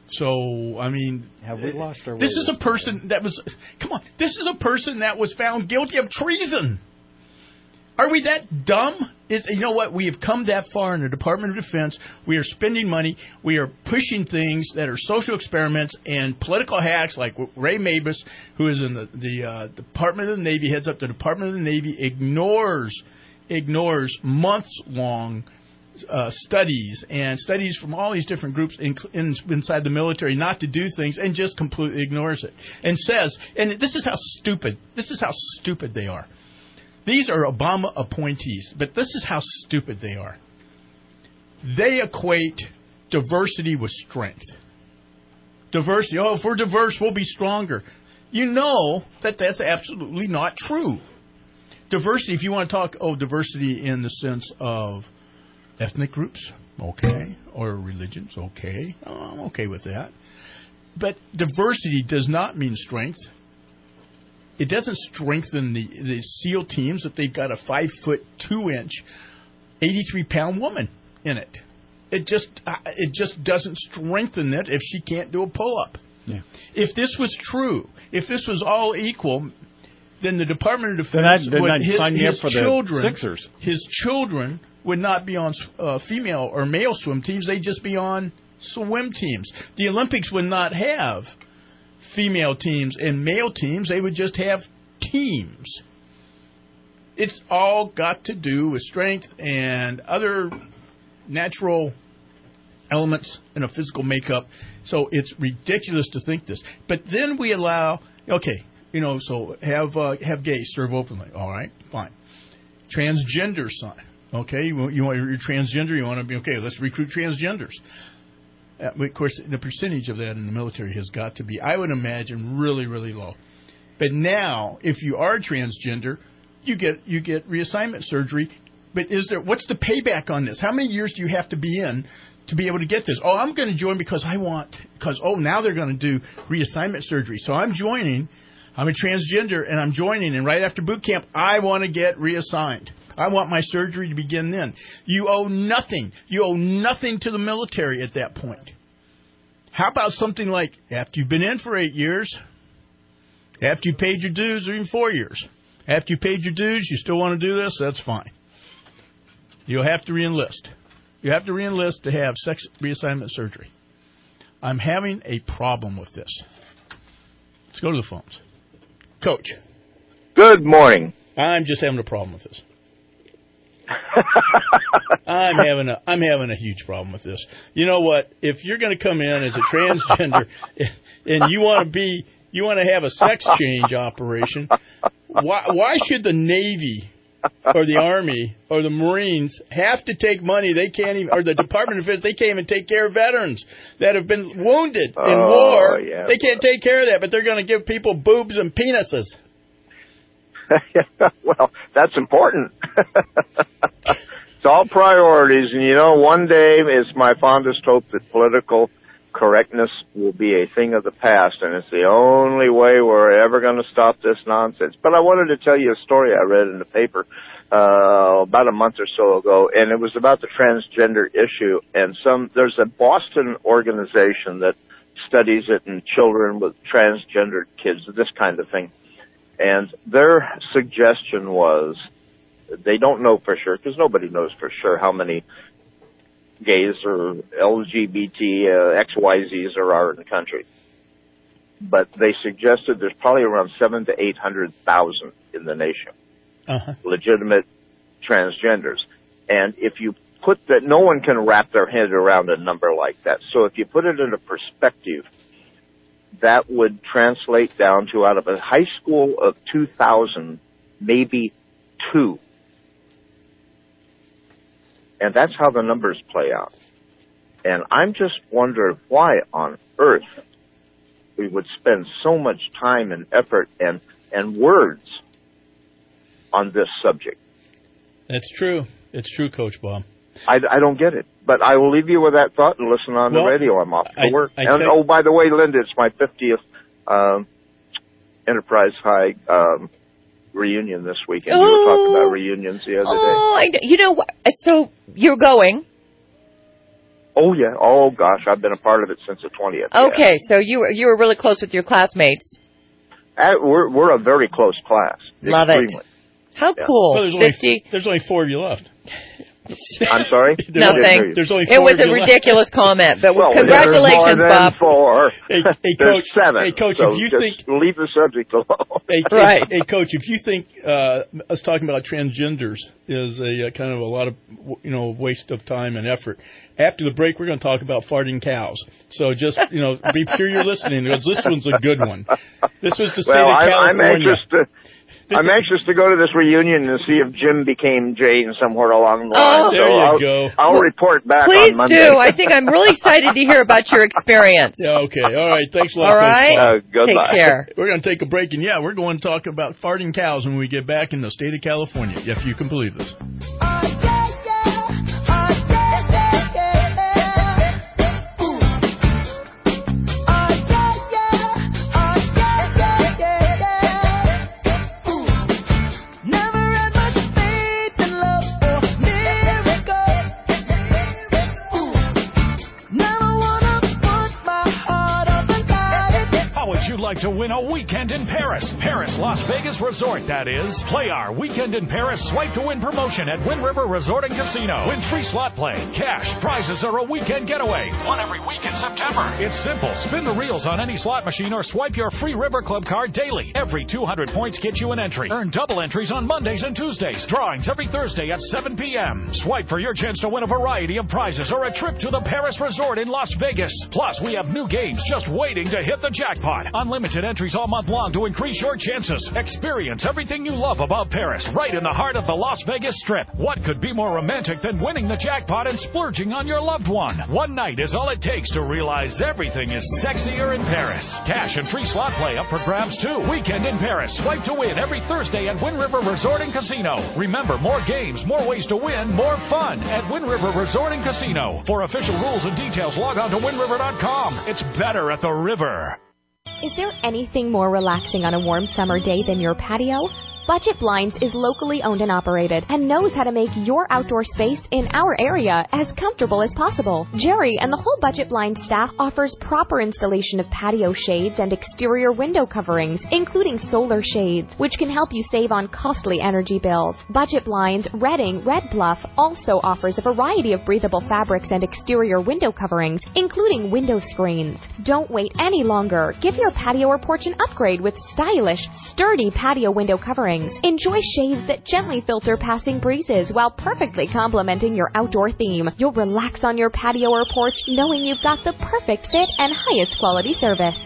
So, I mean, have we lost our way? This is a person that was, come on, this is a person that was found guilty of treason. Are we that dumb? Is, you know what? We have come that far in the Department of Defense. We are spending money. We are pushing things that are social experiments and political hacks like Ray Mabus, who is in the, the uh, Department of the Navy, heads up the Department of the Navy, ignores, ignores months-long uh, studies and studies from all these different groups in, in, inside the military not to do things and just completely ignores it and says, and this is how stupid, this is how stupid they are. These are Obama appointees, but this is how stupid they are. They equate diversity with strength. Diversity, oh, if we're diverse, we'll be stronger. You know that that's absolutely not true. Diversity, if you want to talk, oh, diversity in the sense of ethnic groups, okay, or religions, okay, oh, I'm okay with that. But diversity does not mean strength. It doesn't strengthen the, the SEAL teams if they've got a five foot two inch, eighty-three pound woman in it. It just it just doesn't strengthen it if she can't do a pull up. Yeah. If this was true, if this was all equal, then the Department of Defense then I'd, then would I'd his, sign you his up for children, the Sixers. His children would not be on uh, female or male swim teams. They'd just be on swim teams. The Olympics would not have female teams and male teams. They would just have teams. It's all got to do with strength and other natural elements in a physical makeup. So it's ridiculous to think this. But then we allow, okay, you know, so have uh, have gays serve openly. All right, fine. Transgender son. Okay, you want, you want you're transgender. You want to be okay. Let's recruit transgenders. Uh, of course, the percentage of that in the military has got to be, I would imagine, really, really low. But now, if you are transgender, you get you get reassignment surgery. But is there what's the payback on this? How many years do you have to be in to be able to get this? Oh, I'm going to join because I want because oh now they're going to do reassignment surgery. So I'm joining. I'm a transgender and I'm joining. And right after boot camp, I want to get reassigned. I want my surgery to begin then. You owe nothing. You owe nothing to the military at that point. How about something like after you've been in for eight years, after you paid your dues, or even four years, after you paid your dues, you still want to do this? That's fine. You'll have to reenlist. You have to reenlist to have sex reassignment surgery. I'm having a problem with this. Let's go to the phones. Coach. Good morning. I'm just having a problem with this. I'm having a I'm having a huge problem with this. You know what? If you're going to come in as a transgender and you want to be you want to have a sex change operation, why why should the Navy or the Army or the Marines have to take money they can't even, or the Department of Defense, they can't even take care of veterans that have been wounded in oh, war. Yeah. They can't take care of that, but they're going to give people boobs and penises. Well, that's important. It's all priorities, and you know, one day it's my fondest hope that political correctness will be a thing of the past, and it's the only way we're ever going to stop this nonsense. But I wanted to tell you a story I read in the paper uh, about a month or so ago, and it was about the transgender issue. And some there's a Boston organization that studies it in children with transgendered kids, this kind of thing. And their suggestion was, they don't know for sure, because nobody knows for sure how many gays or L G B T, uh, X Y Zs there are in the country. But they suggested there's probably around seven to eight hundred thousand in the nation, uh-huh. legitimate transgenders. And if you put that, no one can wrap their head around a number like that. So if you put it into perspective, that would translate down to, out of a high school of two thousand, maybe two. And that's how the numbers play out. And I'm just wondering why on earth we would spend so much time and effort and, and words on this subject. That's true. It's true, Coach Bob. I, I don't get it. But I will leave you with that thought and listen on well, the radio. I'm off to I, work. I and, take... oh, by the way, Linda, it's my fiftieth um, Enterprise High um, reunion this weekend. Oh. You were talking about reunions the other oh, day. I know. You know what? So you're going? Oh, yeah. Oh, gosh. I've been a part of it since the twentieth. Okay, yeah. So you were, you were really close with your classmates. Uh, we're, we're a very close class. Love Extremely. it. How Yeah. cool. Well, there's, only, fifty there's only four of you left. I'm sorry? Nothing. Only, there's only four it was of a you ridiculous left. comment, but well, congratulations, there's more Bob. than four. Hey, hey, There's Coach. seven. Hey, Coach, so if you just think leave the subject alone. Hey, right. Hey, Coach, if you think uh, us talking about transgenders is a uh, kind of a lot of you know waste of time and effort, after the break we're going to talk about farting cows. So just you know be sure you're listening because this one's a good one. This was the state well, of I'm, California. I'm anxious to. I'm anxious to go to this reunion and see if Jim became Jane somewhere along the line. Oh, so there you I'll, go. I'll report back Please on Monday. do. I think I'm really excited to hear about your experience. Yeah, okay. All right. Thanks a lot, All right. Coach Uh, goodbye. Take care. We're going to take a break, and, yeah, we're going to talk about farting cows when we get back in the state of California, if you can believe this. Like to win a weekend in Paris. Paris, Las Vegas Resort, that is. Play our Weekend in Paris Swipe to Win promotion at Wind River Resort and Casino. Win free slot play, cash, prizes, or a weekend getaway. One every week in September. It's simple. Spin the reels on any slot machine or swipe your free River Club card daily. Every two hundred points gets you an entry. Earn double entries on Mondays and Tuesdays. Drawings every Thursday at seven p.m. Swipe for your chance to win a variety of prizes or a trip to the Paris Resort in Las Vegas. Plus, we have new games just waiting to hit the jackpot. Unlimited entries all month long to increase your chances. Experience everything you love about Paris right in the heart of the Las Vegas Strip. What could be more romantic than winning the jackpot and splurging on your loved one? One night is all it takes to realize everything is sexier in Paris. Cash and free slot play up for grabs too. Weekend in Paris. Swipe to win every Thursday at Wind River Resort and Casino. Remember, more games, more ways to win, more fun at Wind River Resort and Casino. For official rules and details, log on to wind river dot com. It's better at the river. Is there anything more relaxing on a warm summer day than your patio? Budget Blinds is locally owned and operated and knows how to make your outdoor space in our area as comfortable as possible. Jerry and the whole Budget Blinds staff offers proper installation of patio shades and exterior window coverings, including solar shades, which can help you save on costly energy bills. Budget Blinds Redding Red Bluff also offers a variety of breathable fabrics and exterior window coverings, including window screens. Don't wait any longer. Give your patio or porch an upgrade with stylish, sturdy patio window coverings. Enjoy shades that gently filter passing breezes while perfectly complementing your outdoor theme. You'll relax on your patio or porch knowing you've got the perfect fit and highest quality service.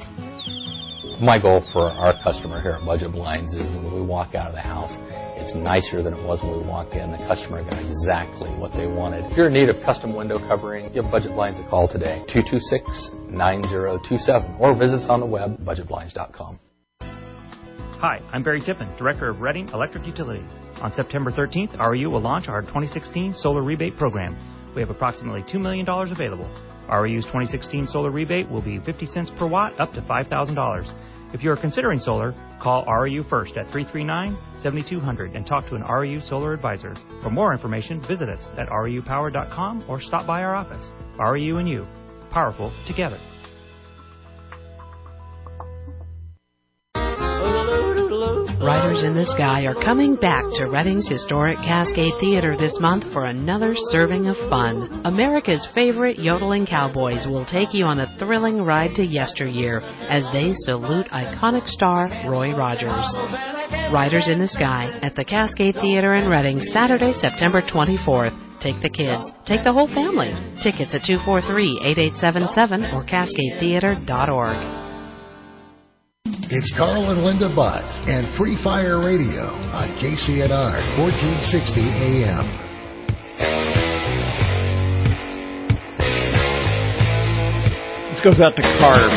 My goal for our customer here at Budget Blinds is when we walk out of the house, it's nicer than it was when we walked in. The customer got exactly what they wanted. If you're in need of custom window covering, give Budget Blinds a call today, two two six, nine zero two seven, or visit us on the web, budget blinds dot com. Hi, I'm Barry Tippin, Director of Redding Electric Utilities. On September thirteenth, R U will launch our twenty sixteen Solar Rebate Program. We have approximately two million dollars available. R U's twenty sixteen Solar Rebate will be fifty cents per watt up to five thousand dollars. If you are considering solar, call R U first at three three nine, seven two zero zero and talk to an R U Solar Advisor. For more information, visit us at R U power dot com or stop by our office. R U and you, powerful together. Riders in the Sky are coming back to Redding's historic Cascade Theater this month for another serving of fun. America's favorite yodeling cowboys will take you on a thrilling ride to yesteryear as they salute iconic star Roy Rogers. Riders in the Sky at the Cascade Theater in Redding, Saturday, September twenty-fourth. Take the kids. Take the whole family. Tickets at two four three, eight eight seven seven or cascade theater dot org. It's Carl and Linda Butt and Free Fire Radio on K C N R fourteen sixty A M. This goes out to Carb.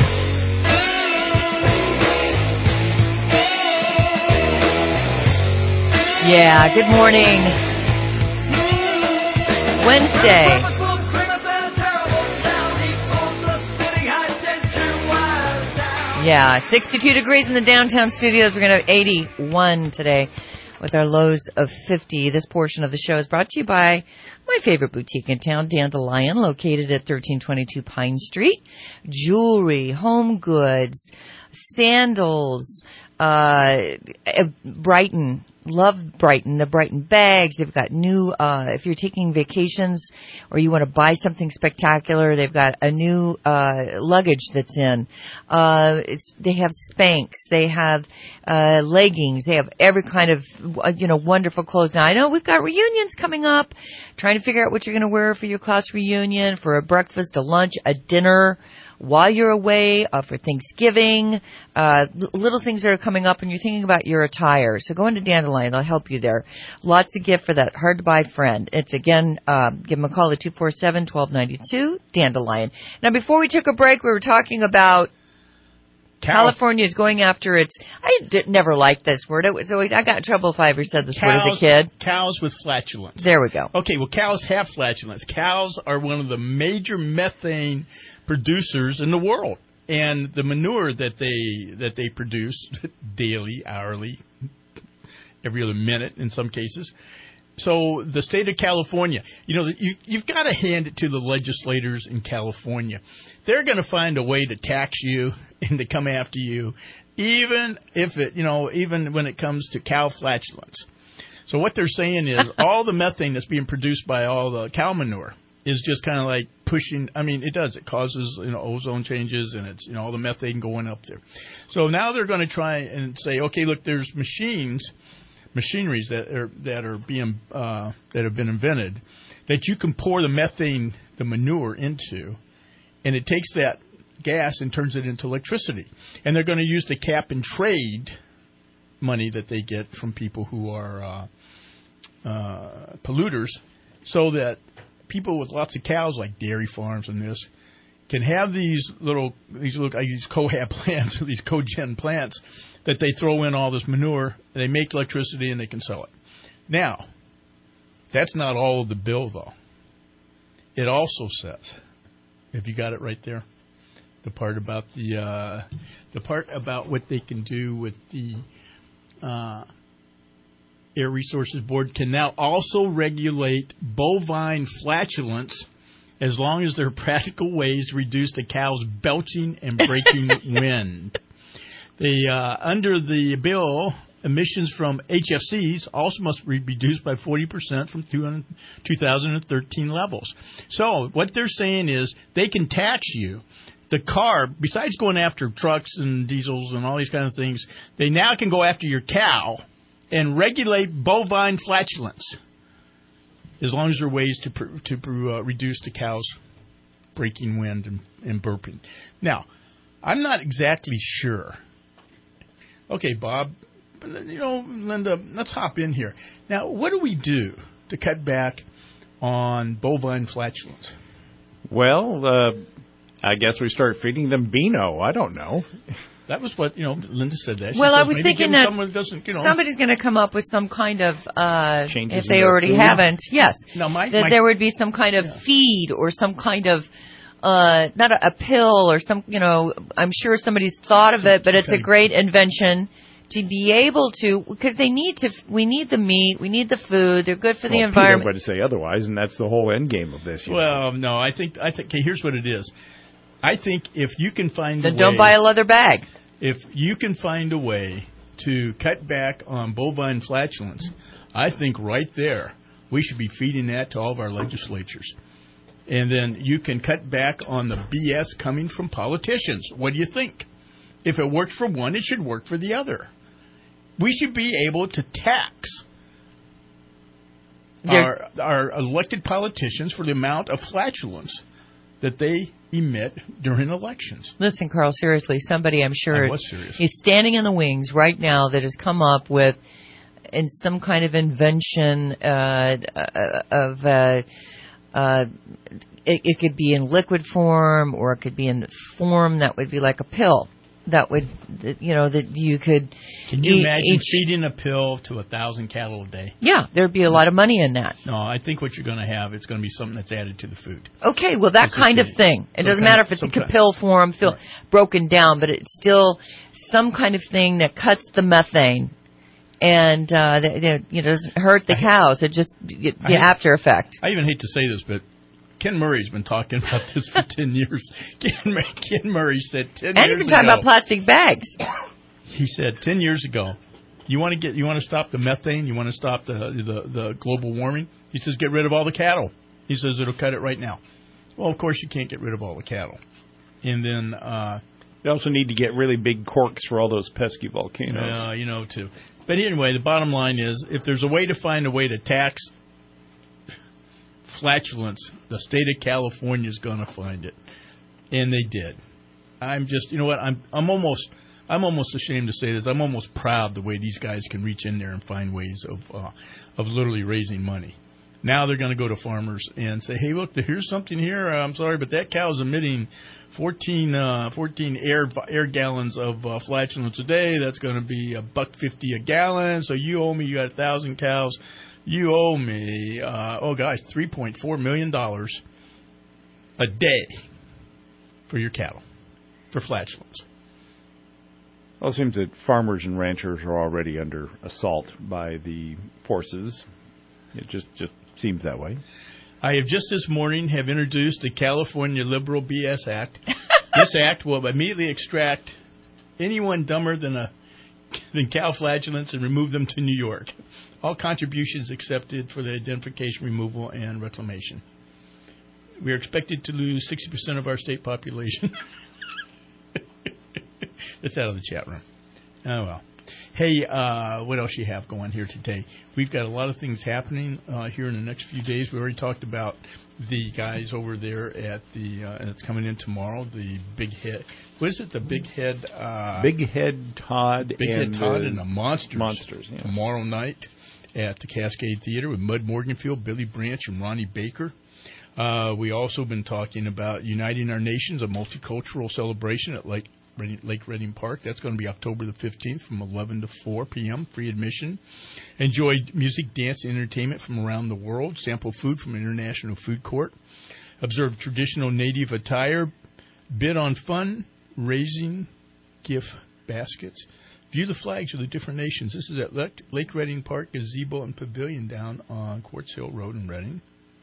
Yeah, good morning. Wednesday. Yeah, sixty-two degrees in the downtown studios. We're going to have eighty-one today. with our lows of fifty. This portion of the show is brought to you by my favorite boutique in town, Dandelion, located at thirteen twenty-two Pine Street. Jewelry, home goods, sandals, uh, Brighton. Love Brighton, the Brighton bags. They've got new, uh, if you're taking vacations or you want to buy something spectacular, they've got a new, uh, luggage that's in. Uh, it's, they have Spanx. They have, uh, leggings. They have every kind of, uh, you know, wonderful clothes. Now, I know we've got reunions coming up, trying to figure out what you're going to wear for your class reunion, for a breakfast, a lunch, a dinner, while you're away, uh, for Thanksgiving, uh, little things that are coming up and you're thinking about your attire. So go into Dandelion. They'll help you there. Lots of gift for that hard-to-buy friend. It's, again, uh, give them a call at two four seven, one two nine two, Dandelion. Now, before we took a break, we were talking about Cal- California is going after its, I did, never liked this word. It was always, I got in trouble if I ever said this cows, word as a kid. Cows with flatulence. There we go. Okay, well, cows have flatulence. Cows are one of the major methane producers in the world, and the manure that they that they produce daily, hourly, every other minute in some cases. So the state of California, you know, you, you've got to hand it to the legislators in California. They're going to find a way to tax you and to come after you, even if it, you know, even when it comes to cow flatulence. So what they're saying is all the methane that's being produced by all the cow manure is just kind of like pushing, I mean, it does. It causes, you know, ozone changes, and it's, you know, all the methane going up there. So now they're going to try and say, okay, look, there's machines, machineries that are that are being uh, that have been invented that you can pour the methane, the manure into, and it takes that gas and turns it into electricity. And they're going to use the cap and trade money that they get from people who are uh, uh, polluters, so that people with lots of cows, like dairy farms and this, can have these little these little these cohab plants, these cogen plants that they throw in all this manure, and they make electricity and they can sell it. Now, that's not all of the bill, though. It also says, have you got it right there? The part about the uh, the part about what they can do with the uh, Air Resources Board can now also regulate bovine flatulence as long as there are practical ways to reduce the cow's belching and breaking wind. The uh, under the bill, emissions from H F Cs also must be reduced by forty percent from two thousand thirteen levels. So what they're saying is they can tax you. The car, besides going after trucks and diesels and all these kind of things, they now can go after your cow and regulate bovine flatulence, as long as there are ways to pr- to pr- uh, reduce the cow's breaking wind and, and burping. Now, I'm not exactly sure. Okay, Bob, you know, Linda, let's hop in here. Now, what do we do to cut back on bovine flatulence? Well, uh, I guess we start feeding them Beano. I don't know. That was what, you know, Linda said that. She well, says I was maybe thinking give that someone doesn't, you know, somebody's going to come up with some kind of, uh, Changes if they in already food. haven't, yes, no, my, that my, there would be some kind of yeah. feed or some kind of, uh, not a, a pill or some, you know, I'm sure somebody's thought of it, but it's a great invention to be able to, because they need to, we need the meat, we need the food, they're good for the well, environment. Everybody say otherwise, and that's the whole end game of this. You well, know. no, I think, I think, okay, here's what it is. I think if you can find then a way, don't buy a leather bag. If you can find a way to cut back on bovine flatulence, I think right there we should be feeding that to all of our legislatures. And then you can cut back on the B S coming from politicians. What do you think? If it works for one, it should work for the other. We should be able to tax our, our elected politicians for the amount of flatulence that they emit during elections. Listen, Carl, seriously, somebody I'm sure I was serious. is standing in the wings right now that has come up with in some kind of invention uh, of uh, uh, it, it could be in liquid form or it could be in form that would be like a pill. That would, you know, that you could. Can you eat, imagine each, feeding a pill to a thousand cattle a day? Yeah, there'd be a lot of money in that. No, I think what you're going to have, it's going to be something that's added to the food. Okay, well, that That's kind of okay. thing. It Some doesn't kind- matter if it's some a kind- pill form, fil- Right. broken down, but it's still some kind of thing that cuts the methane and uh, they, they, you know, doesn't hurt the cows. It just the I- after effect. I even hate to say this, but Ken Murray's been talking about this for ten years. Ken, Murray- Ken Murray said ten And years you've been talking ago. about plastic bags. He said ten years ago, you want to get, you want to stop the methane, you want to stop the, the the global warming. He says, get rid of all the cattle. He says it'll cut it right now. Well, of course you can't get rid of all the cattle. And then uh, you also need to get really big corks for all those pesky volcanoes. Uh, you know, too. But anyway, the bottom line is, if there's a way to find a way to tax flatulence, the state of California is going to find it, and they did. I'm just, you know what? I'm, I'm almost, I'm almost ashamed to say this. I'm almost proud the way these guys can reach in there and find ways of, uh, of literally raising money. Now they're going to go to farmers and say, hey, look, here's something here. Uh, I'm sorry, but that cow's emitting fourteen, uh, fourteen air air gallons of uh, flatulence a day. That's going to be a buck fifty a gallon. So you owe me. You got a thousand cows. You owe me, uh, oh gosh, three point four million dollars a day for your cattle, for flatulence. Well, it seems that farmers and ranchers are already under assault by the forces. It just just seems that way. I have just this morning have introduced the California Liberal B S Act. This act will immediately extract anyone dumber than a than cow flatulence and remove them to New York. All contributions accepted for the identification, removal, and reclamation. We are expected to lose sixty percent of our state population. It's out of the chat room. Oh, well. Hey, uh, what else you have going here today? We've got a lot of things happening uh, here in the next few days. We already talked about the guys over there at the, uh, and it's coming in tomorrow, the Big Head. What is it, the Big Head? Uh, Big Head Todd Big and Head Todd the and the Monsters. Monsters, yeah. Tomorrow night at the Cascade Theater with Mud Morganfield, Billy Branch, and Ronnie Baker. Uh, we also been talking about Uniting Our Nations, a multicultural celebration at Lake Reading, Lake Reading Park. That's going to be October the fifteenth from eleven to four p.m., free admission. Enjoy music, dance, and entertainment from around the world. Sample food from International Food Court. Observe traditional native attire. Bid on fun, raising gift baskets. View the flags of the different nations. This is at Lake, Lake Reading Park, Gazebo and Pavilion down on Quartz Hill Road in Reading.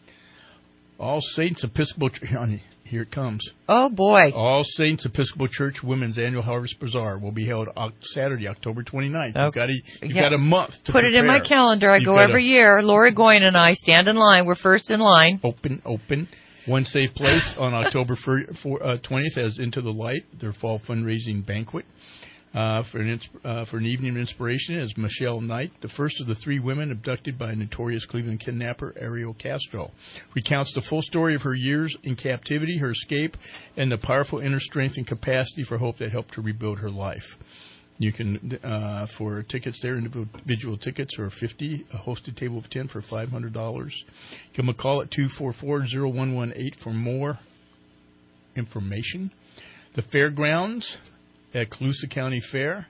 All Saints Episcopal Church. Here it comes. Oh, boy. All Saints Episcopal Church Women's Annual Harvest Bazaar will be held Saturday, October twenty-ninth. You've, got, a, you've yeah. got a month to Put it in my prepare. calendar. I You've go got every a, year. Lori Goyne and I stand in line. We're first in line. Open, open. One safe place on October twentieth as Into the Light, their fall fundraising banquet. Uh, for, an insp- uh, for an evening of inspiration is Michelle Knight, the first of the three women abducted by notorious Cleveland kidnapper Ariel Castro. Recounts the full story of her years in captivity, her escape, and the powerful inner strength and capacity for hope that helped her rebuild her life. You can, uh, for tickets there, individual tickets are fifty dollars, a hosted table of ten for five hundred dollars. Give them a call at two four four, zero one one eight for more information. The fairgrounds at Colusa County Fair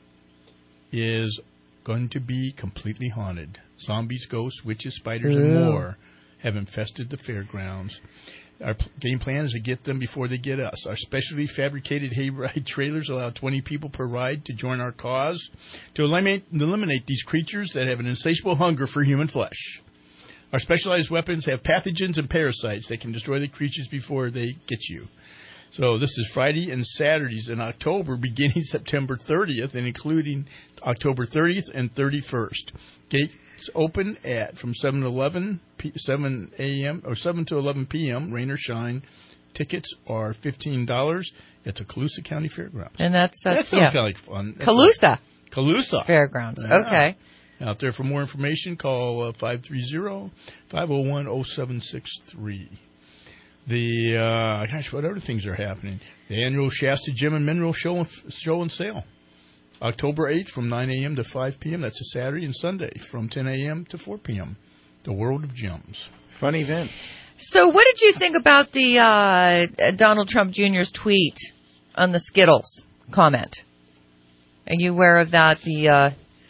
is going to be completely haunted. Zombies, ghosts, witches, spiders, and Ew. more have infested the fairgrounds. Our p- game plan is to get them before they get us. Our specially fabricated hayride trailers allow twenty people per ride to join our cause to eliminate, eliminate these creatures that have an insatiable hunger for human flesh. Our specialized weapons have pathogens and parasites that can destroy the creatures before they get you. So this is Friday and Saturdays in October, beginning September thirtieth, and including October thirtieth and thirty-first. Gates open at from seven to eleven, seven a.m. or seven to eleven p.m. Rain or shine. Tickets are fifteen dollars at the Colusa County Fairgrounds. And that's, that's that sounds yeah. kind of like fun. That's Colusa. Like, Colusa Fairgrounds. Yeah. Okay. Out there for more information, call uh, five three zero, five zero one, zero seven six three. The, uh, gosh, what other things are happening? The annual Shasta Gem and Mineral Show and, show and Sale. October eighth from nine a.m. to five p.m. That's a Saturday, and Sunday from ten a.m. to four p.m. The World of Gems. Fun event. So what did you think about the uh, Donald Trump Junior's tweet on the Skittles comment? Are you aware of that? The uh,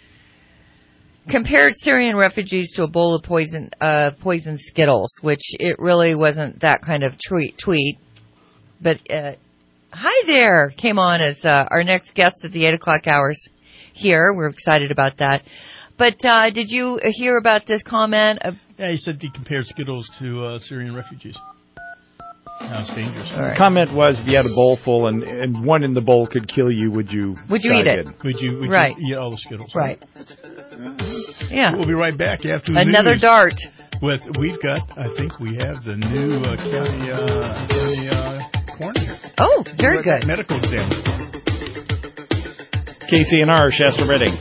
compared Syrian refugees to a bowl of poison, uh, poison Skittles, which it really wasn't that kind of tweet. tweet. But uh, hi there came on as uh, our next guest at the eight o'clock hours, here. We're excited about that. But uh, did you hear about this comment? Of, yeah, he said he compared Skittles to uh, Syrian refugees. Now it's dangerous. Right. The comment was, if you had a bowl full and, and one in the bowl could kill you, would you Would you eat it? In? Would you, would right. you eat all the Skittles? Right. Yeah. We'll be right back after Another news. dart. With, we've got, I think we have the new uh, county, uh, county uh, coroner. Oh, very good. Medical exam. K C N R, Shasta Redding.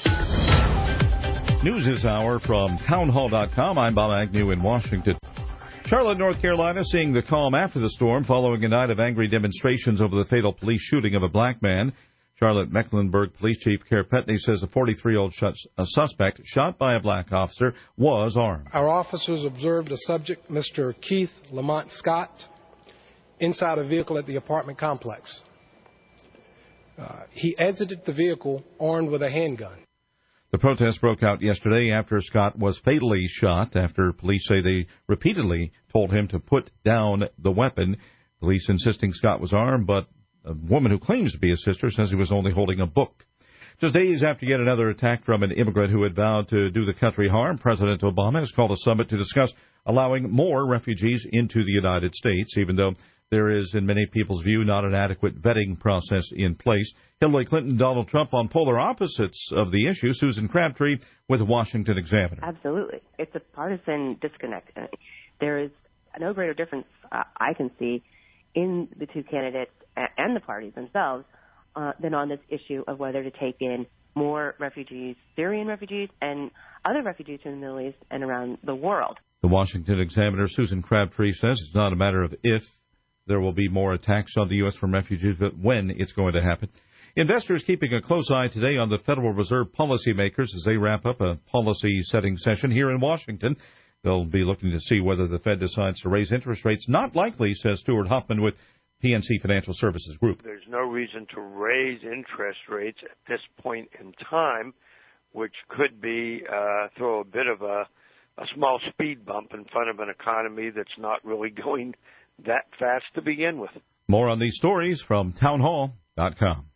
News this hour from townhall dot com. I'm Bob Agnew in Washington. Charlotte, North Carolina, seeing the calm after the storm following a night of angry demonstrations over the fatal police shooting of a black man. Charlotte Mecklenburg Police Chief Kerr Petney says a forty-three-year-old a suspect shot by a black officer was armed. Our officers observed a subject, Mister Keith Lamont Scott, inside a vehicle at the apartment complex. Uh, he exited the vehicle armed with a handgun. The protest broke out yesterday after Scott was fatally shot after police say they repeatedly told him to put down the weapon. Police insisting Scott was armed, but a woman who claims to be his sister says he was only holding a book. Just days after yet another attack from an immigrant who had vowed to do the country harm, President Obama has called a summit to discuss allowing more refugees into the United States, even though there is, in many people's view, not an adequate vetting process in place. Hillary Clinton and Donald Trump on polar opposites of the issue. Susan Crabtree with the Washington Examiner. Absolutely. It's a partisan disconnect. There is no greater difference uh, I can see in the two candidates and the parties themselves uh, than on this issue of whether to take in more refugees, Syrian refugees, and other refugees from the Middle East and around the world. The Washington Examiner, Susan Crabtree, says it's not a matter of if there will be more attacks on the U S from refugees, but when it's going to happen. Investors keeping a close eye today on the Federal Reserve policymakers as they wrap up a policy-setting session here in Washington. They'll be looking to see whether the Fed decides to raise interest rates. Not likely, says Stuart Hoffman with P N C Financial Services Group. There's no reason to raise interest rates at this point in time, which could be uh, throw a bit of a, a small speed bump in front of an economy that's not really going that fast to begin with. More on these stories from townhall dot com.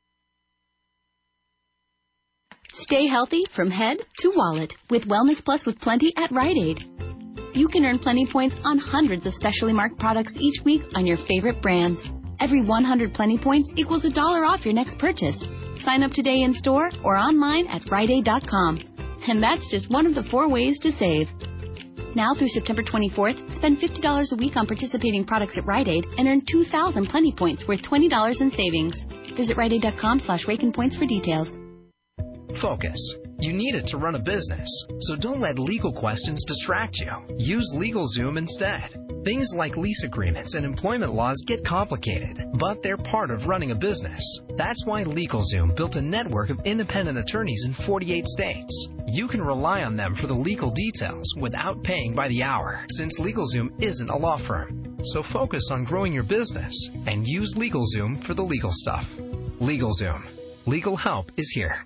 Stay healthy from head to wallet with Wellness Plus with Plenty at Rite Aid. You can earn Plenty points on hundreds of specially marked products each week on your favorite brands. Every one hundred Plenty points equals a dollar off your next purchase. Sign up today in store or online at rite aid dot com. And that's just one of the four ways to save. Now through September twenty-fourth, spend fifty dollars a week on participating products at Rite Aid and earn two thousand Plenty points worth twenty dollars in savings. Visit rite aid dot com slash raking points for details. Focus. You need it to run a business, so don't let legal questions distract you. Use LegalZoom instead. Things like lease agreements and employment laws get complicated, but they're part of running a business. That's why LegalZoom built a network of independent attorneys in forty-eight states. You can rely on them for the legal details without paying by the hour, since LegalZoom isn't a law firm. So focus on growing your business and use LegalZoom for the legal stuff. LegalZoom. Legal help is here.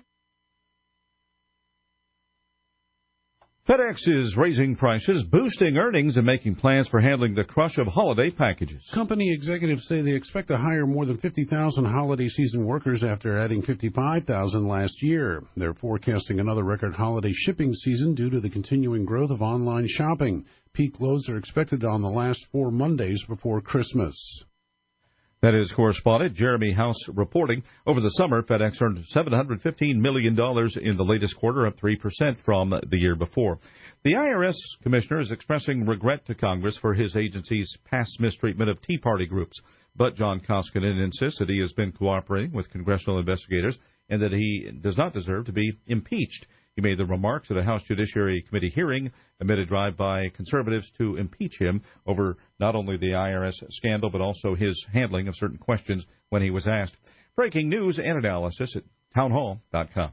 FedEx is raising prices, boosting earnings, and making plans for handling the crush of holiday packages. Company executives say they expect to hire more than fifty thousand holiday season workers after adding fifty-five thousand last year. They're forecasting another record holiday shipping season due to the continuing growth of online shopping. Peak loads are expected on the last four Mondays before Christmas. That is correspondent Jeremy House reporting. Over the summer, FedEx earned seven hundred fifteen million dollars in the latest quarter, up three percent from the year before. The I R S commissioner is expressing regret to Congress for his agency's past mistreatment of Tea Party groups. But John Koskinen insists that he has been cooperating with congressional investigators and that he does not deserve to be impeached. He made the remarks at a House Judiciary Committee hearing amid a drive by conservatives to impeach him over not only the I R S scandal, but also his handling of certain questions when he was asked. Breaking news and analysis at townhall dot com.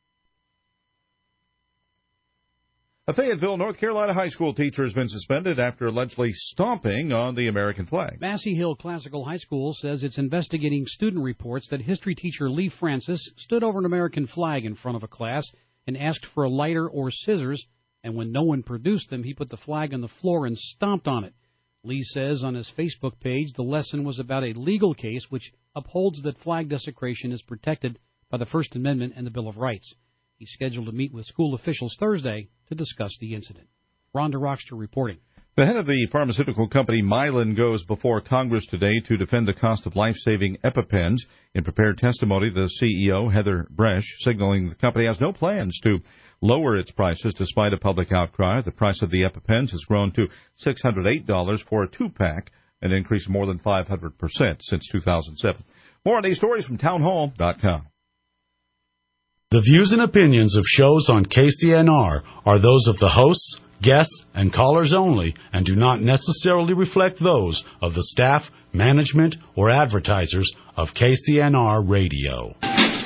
A Fayetteville, North Carolina high school teacher has been suspended after allegedly stomping on the American flag. Massey Hill Classical High School says it's investigating student reports that history teacher Lee Francis stood over an American flag in front of a class and asked for a lighter or scissors, and when no one produced them, he put the flag on the floor and stomped on it. Lee says on his Facebook page the lesson was about a legal case which upholds that flag desecration is protected by the First Amendment and the Bill of Rights. He's scheduled to meet with school officials Thursday to discuss the incident. Rhonda Rochster reporting. The head of the pharmaceutical company Mylan goes before Congress today to defend the cost of life-saving EpiPens. In prepared testimony, the C E O, Heather Bresch, signaling the company has no plans to lower its prices despite a public outcry. The price of the EpiPens has grown to six hundred eight dollars for a two-pack, an increase of more than five hundred percent since two thousand seven. More on these stories from townhall dot com. The views and opinions of shows on K C N R are those of the hosts, guests, and callers only, and do not necessarily reflect those of the staff, management, or advertisers of K C N R Radio.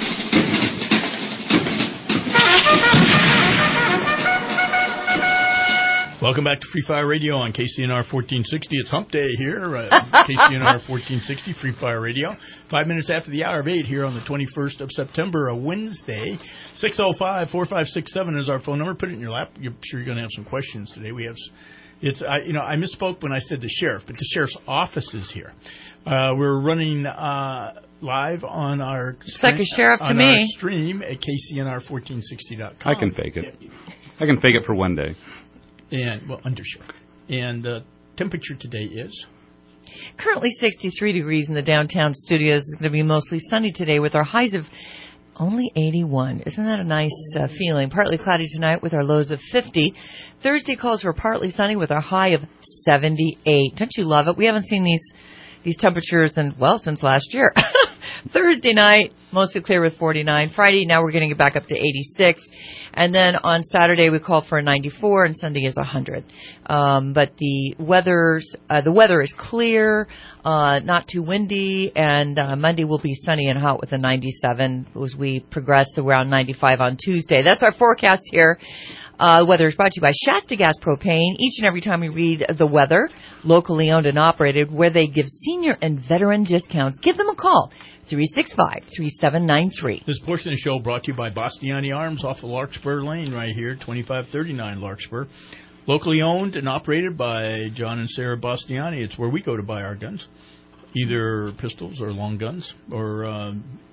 Welcome back to Free Fire Radio on K C N R fourteen sixty. It's Hump Day here, uh, K C N R fourteen sixty, Free Fire Radio. Five minutes after the hour of eight here on the twenty-first of September, a Wednesday. six oh five, four five six seven is our phone number. Put it in your lap. I'm sure you're going to have some questions today. We have, it's, I, you know, I misspoke when I said the sheriff, but the sheriff's office is here. Uh, we're running uh, live on our it's like a sheriff to me. Our stream at K C N R fourteen sixty dot com. I can fake it. I can fake it for one day. And, well, undershirt. And the uh, temperature today is? Currently sixty-three degrees in the downtown studios. It's going to be mostly sunny today with our highs of only eighty-one. Isn't that a nice uh, feeling? Partly cloudy tonight with our lows of fifty. Thursday calls for partly sunny with our high of seventy-eight. Don't you love it? We haven't seen these these temperatures in, well, since last year. Thursday night, mostly clear with forty-nine. Friday, now we're getting it back up to eighty-six. And then on Saturday we call for a ninety-four, and Sunday is one hundred. Um, but the weather's uh, the weather is clear, uh, not too windy, and uh, Monday will be sunny and hot with a ninety-seven as we progress to around ninety-five on Tuesday. That's our forecast here. Uh, weather is brought to you by Shasta Gas Propane. Each and every time we read the weather, locally owned and operated, where they give senior and veteran discounts, give them a call. three six five, three seven nine three. This portion of the show brought to you by Bastiani Arms off of Larkspur Lane right here, twenty-five thirty-nine Larkspur. Locally owned and operated by John and Sarah Bastiani. It's where we go to buy our guns, either pistols or long guns or uh,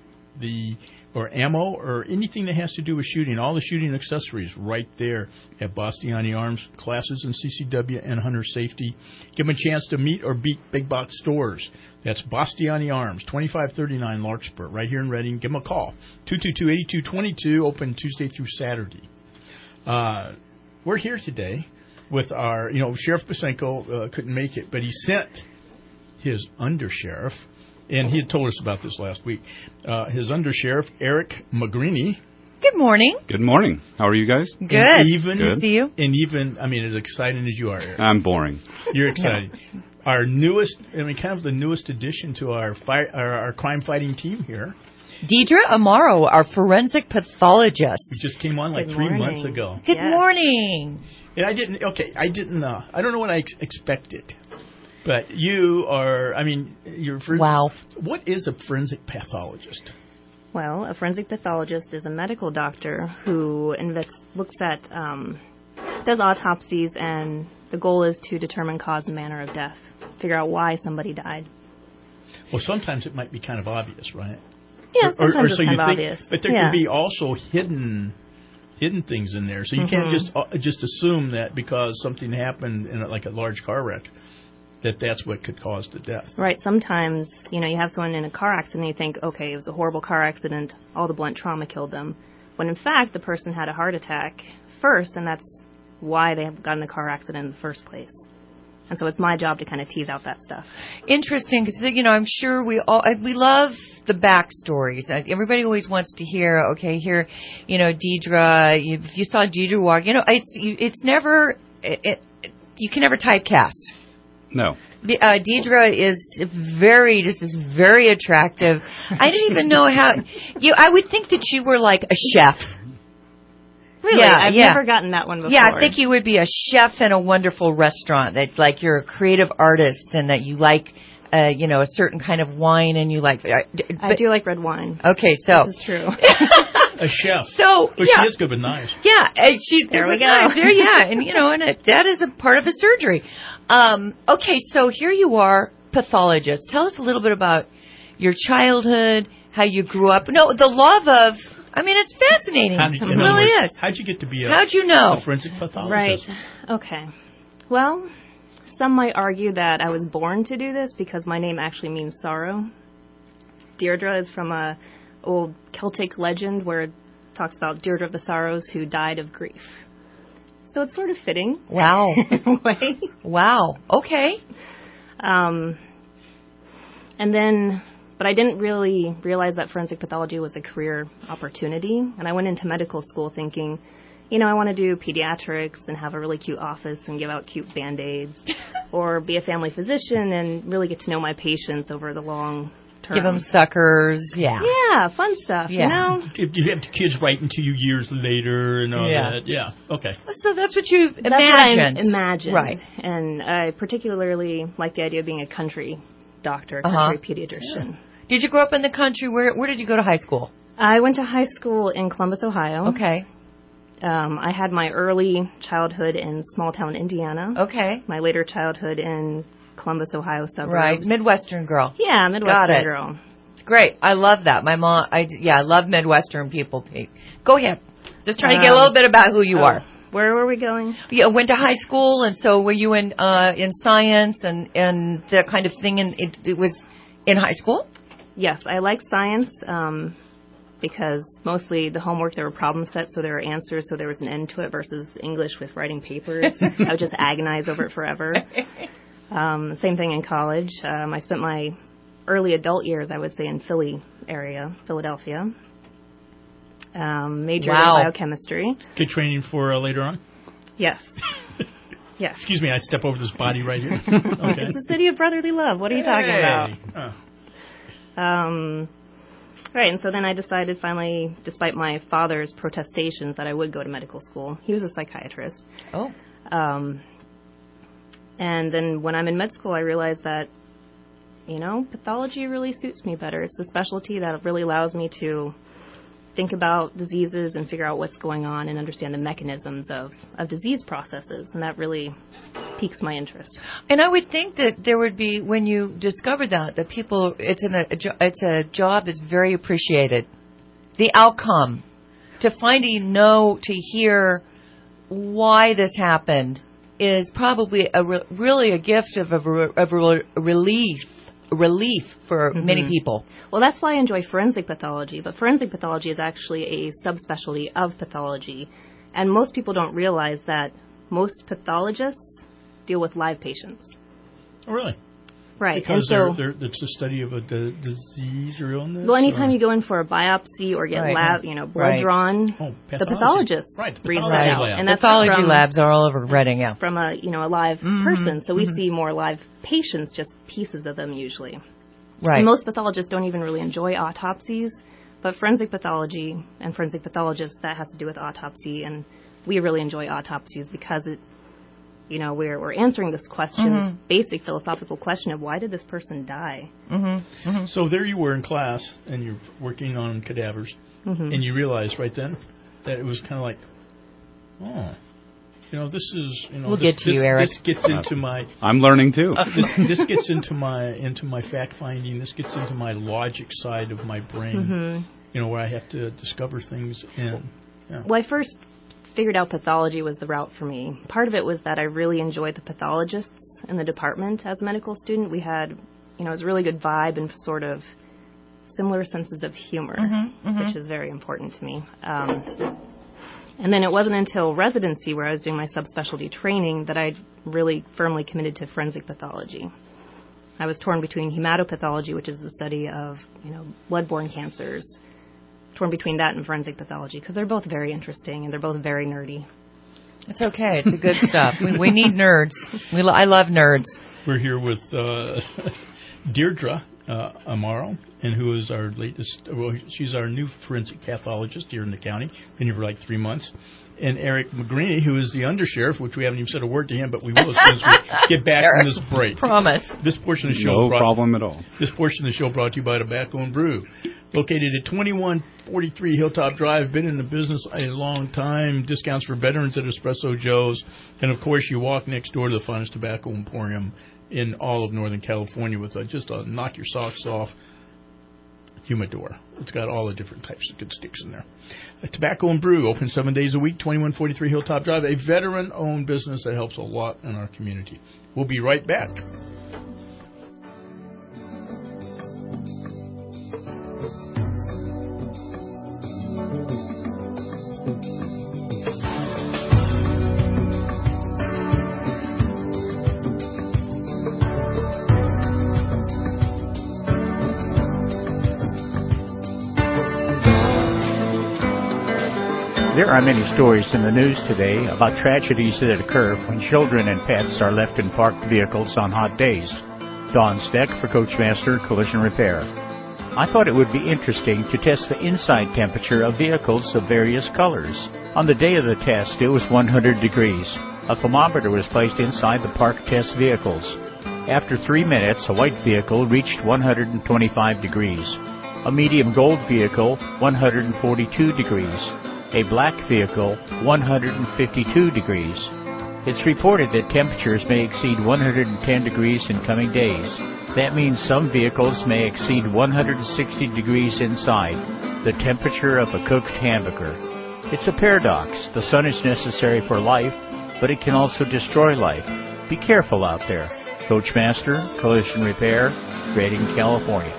the or ammo or anything that has to do with shooting. All the shooting accessories right there at Bastiani Arms, classes in C C W and Hunter Safety. Give them a chance to meet or beat big box stores. That's Bastiani Arms, twenty-five thirty-nine Larkspur, right here in Reading. Give them a call, two two two, eight two two two, open Tuesday through Saturday. Uh, we're here today with our, you know, Sheriff Bosenko uh, couldn't make it, but he sent his undersheriff, and he had told us about this last week, uh, his undersheriff, Eric Magrini. Good morning. Good morning. How are you guys? Good. And even, Good. See you. And even, I mean, as exciting as you are, Eric. I'm boring. You're excited. Our newest, I mean, kind of the newest addition to our fight, our, our crime-fighting team here. Deidre Amaro, our forensic pathologist. He just came on like Good three morning. months ago. Good Yes. morning. And I didn't, okay, I didn't, uh, I don't know what I ex- expected. But you are, I mean, you're... For, wow. What is a forensic pathologist? Well, a forensic pathologist is a medical doctor who invest, looks at, um, does autopsies, and the goal is to determine cause and manner of death, figure out why somebody died. Well, sometimes it might be kind of obvious, right? Yeah, Or- or- sometimes or it's so you kind of think- obvious. But there yeah. could be also hidden hidden things in there. So you can't Mhm. just uh, just assume that because something happened in a, like a large car wreck, that that's what could cause the death. Right. Sometimes, you know, you have someone in a car accident and you think, okay, it was a horrible car accident, all the blunt trauma killed them. When in fact, the person had a heart attack first, and that's why they have gotten in the car accident in the first place. And so it's my job to kind of tease out that stuff. Interesting, because, you know, I'm sure we all, we love the backstories. Everybody always wants to hear, okay, here, you know, Deidre, you, if you saw Deidre walk, you know, it's, it's never, it, it, you can never typecast. No. Uh, Deidre is very, just is very attractive. I didn't even know how, you, I would think that you were like a chef. Really? Yeah, I've yeah. never gotten that one before. Yeah, I think you would be a chef in a wonderful restaurant. That like you're a creative artist and that you like, uh, you know, a certain kind of wine and you like. Uh, I do like red wine. Okay, so This is true. A chef. So but yeah, she is good with knives. yeah, and she's There we good go. with knives. There, yeah, and you know, and it, that is a part of a surgery. Um, okay, so here you are, pathologist. Tell us a little bit about your childhood, how you grew up. No, the love of. I mean, it's fascinating. How did, it really words, is. How'd you get to be a, How'd you know? a forensic pathologist? Right. Okay. Well, some might argue that I was born to do this because my name actually means sorrow. Deirdre is from a old Celtic legend where it talks about Deirdre of the Sorrows who died of grief. So it's sort of fitting. Wow. In a way. Wow. Okay. Um, and then, but I didn't really realize that forensic pathology was a career opportunity. And I went into medical school thinking, you know, I want to do pediatrics and have a really cute office and give out cute Band-Aids, or be a family physician and really get to know my patients over the long term. Give them suckers. Yeah. Yeah, fun stuff, Yeah. you know? If you have the kids writing to you years later and all Yeah. that. Yeah. Okay. So that's what you That's what I imagined. imagined. Right. And I particularly like the idea of being a country doctor, a Uh-huh. country pediatrician. Did you grow up in the country? Where Where did you go to high school? I went to high school in Columbus, Ohio. Okay. Um, I had my early childhood in small town Indiana. Okay. My later childhood in Columbus, Ohio suburbs. Right. Midwestern girl. Yeah, Midwestern Got it. girl. It's great. I love that. My mom, I, yeah, I love Midwestern people. Go ahead. Just trying to get a Um, little bit about who you oh, are. Where were we going? Yeah, went to high school, and so were you in uh, in science and, and that kind of thing? And it, it was in high school? Yes, I like science um, because mostly the homework, there were problem sets, so there were answers, so there was an end to it, versus English with writing papers. I would just agonize over it forever. Um, same thing in college. Um, I spent my early adult years, I would say, in Philly area, Philadelphia. Um, majored Wow. in biochemistry. Good training for uh, later on? Yes. Yes. Excuse me, I step over this body right here. Okay. It's the city of brotherly love. What are you talking Hey. about? Oh. Um, right, and so then I decided finally, despite my father's protestations, that I would go to medical school. He was a psychiatrist. Oh. Um, and then when I'm in med school, I realized that, you know, pathology really suits me better. It's a specialty that really allows me to think about diseases and figure out what's going on and understand the mechanisms of, of disease processes, and that really piques my interest. And I would think that there would be, when you discover that, that people, it's an, a, jo- it's a job that's very appreciated. The outcome, to finally know, to hear why this happened, is probably a re- really a gift of a, re- of a re- relief, relief for Mm-hmm. many people. Well, that's why I enjoy forensic pathology, but forensic pathology is actually a subspecialty of pathology, and most people don't realize that most pathologists deal with live patients. Oh, really? Right. Because and so, they're, they're, it's a study of a d- disease or illness? well, anytime or? you go in for a biopsy or get Right. lab, you know, blood Right. drawn, Oh, the pathology. pathologist Right, the reads pathology that out, lab. and that's Pathology from, labs are all over Reading, yeah. from a you know a live Mhm, person. So we mhm. see more live patients, just pieces of them usually. Right. And most pathologists don't even really enjoy autopsies, but forensic pathology and forensic pathologists, that has to do with autopsy, and we really enjoy autopsies because it, you know, we're we're answering this question, Mhm. this basic philosophical question of why did this person die? Mm-hmm. Mm-hmm. So there you were in class, and you're working on cadavers, Mhm. and you realized right then that it was kind of like, oh, you know, this is, you know, We'll this, get to this, you, Eric. this gets into my, I'm learning too. this, this gets into my into my fact finding. This gets into my logic side of my brain. Mhm. You know, where I have to discover things. And yeah. Well, I first figured out pathology was the route for me. Part of it was that I really enjoyed the pathologists in the department as a medical student. We had, you know, it was a really good vibe and sort of similar senses of humor, Mhm, mhm. which is very important to me. Um, and then it wasn't until residency, where I was doing my subspecialty training, that I really firmly committed to forensic pathology. I was torn between hematopathology, which is the study of, you know, bloodborne cancers, torn between that and forensic pathology, because they're both very interesting and they're both very nerdy. It's okay. It's the good stuff. We, we need nerds. We lo- I love nerds. We're here with uh, Deirdre uh, Amaro, and who is our latest, well, she's our new forensic pathologist here in the county, been here for like three months. And Eric McGreeny, who is the undersheriff, which we haven't even said a word to him, but we will as soon as we get back Eric, from this break. Promise. This portion of the show No brought, problem at all. This portion of the show brought to you by Tobacco and Brew. Located at twenty-one forty-three Hilltop Drive, been in the business a long time. Discounts for veterans at Espresso Joe's. And, of course, you walk next door to the finest tobacco emporium in all of Northern California with a, just a knock your socks off humidor. It's got all the different types of good sticks in there. Uh, Tobacco and Brew, open seven days a week, twenty-one forty-three Hilltop Drive, a veteran-owned business that helps a lot in our community. We'll be right back. There are many stories in the news today about tragedies that occur when children and pets are left in parked vehicles on hot days. Don Steck for Coachmaster Collision Repair. I thought it would be interesting to test the inside temperature of vehicles of various colors. On the day of the test, it was one hundred degrees. A thermometer was placed inside the parked test vehicles. After three minutes, a white vehicle reached one hundred twenty-five degrees. A medium gold vehicle, one hundred forty-two degrees. A black vehicle, one hundred fifty-two degrees. It's reported that temperatures may exceed one hundred ten degrees in coming days. That means some vehicles may exceed one hundred sixty degrees inside, the temperature of a cooked hamburger. It's a paradox. The sun is necessary for life, but it can also destroy life. Be careful out there. Coachmaster Collision Repair, Redding, California.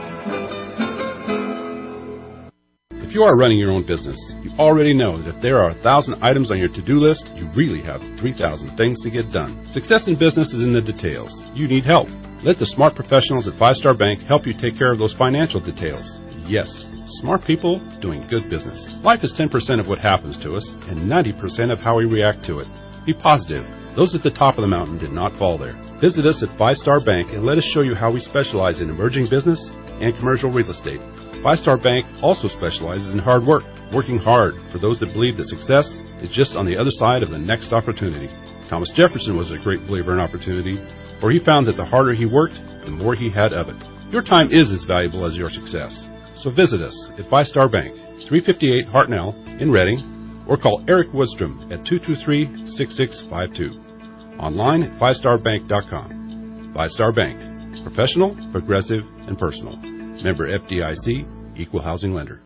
If you are running your own business, you already know that if there are a thousand items on your to-do list, you really have three thousand things to get done. Success in business is in the details. You need help. Let the smart professionals at Five Star Bank help you take care of those financial details. Yes, smart people doing good business. Life is ten percent of what happens to us and ninety percent of how we react to it. Be positive. Those at the top of the mountain did not fall there. Visit us at Five Star Bank and let us show you how we specialize in emerging business and commercial real estate. Five Star Bank also specializes in hard work, working hard for those that believe that success is just on the other side of the next opportunity. Thomas Jefferson was a great believer in opportunity, for he found that the harder he worked, the more he had of it. Your time is as valuable as your success. So visit us at Five Star Bank, three fifty-eight Hartnell in Redding, or call Eric Woodstrom at two two three, six six five two. Online at five star bank dot com. Five Star Bank. Professional, progressive, and personal. Member F D I C, Equal Housing Lender.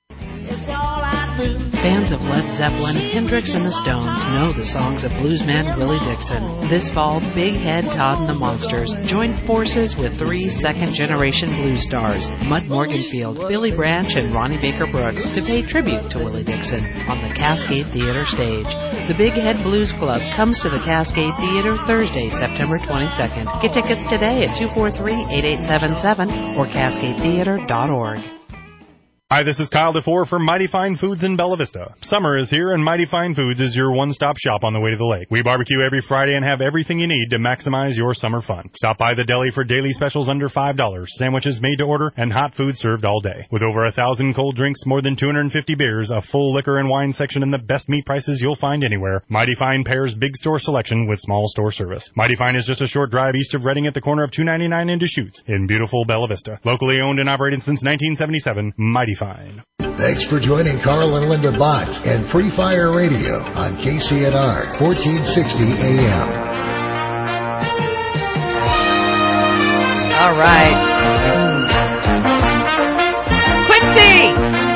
Fans of Led Zeppelin, Hendrix, and the Stones know the songs of bluesman Willie Dixon. This fall, Big Head Todd and the Monsters join forces with three second-generation blues stars, Mud Morganfield, Billy Branch, and Ronnie Baker Brooks, to pay tribute to Willie Dixon on the Cascade Theater stage. The Big Head Blues Club comes to the Cascade Theater Thursday, September twenty-second. Get tickets today at two four three, eight eight seven seven or cascade theater dot org. Hi, this is Kyle DeFore from Mighty Fine Foods in Bella Vista. Summer is here, and Mighty Fine Foods is your one-stop shop on the way to the lake. We barbecue every Friday and have everything you need to maximize your summer fun. Stop by the deli for daily specials under five dollars, sandwiches made to order, and hot food served all day. With over a thousand cold drinks, more than two hundred fifty beers, a full liquor and wine section, and the best meat prices you'll find anywhere, Mighty Fine pairs big store selection with small store service. Mighty Fine is just a short drive east of Redding at the corner of two ninety-nine and Deschutes in beautiful Bella Vista. Locally owned and operated since nineteen seventy-seven, Mighty Fine. Thanks for joining Carl and Linda Bott and Free Fire Radio on K C N R fourteen sixty A M. All right. Quincy!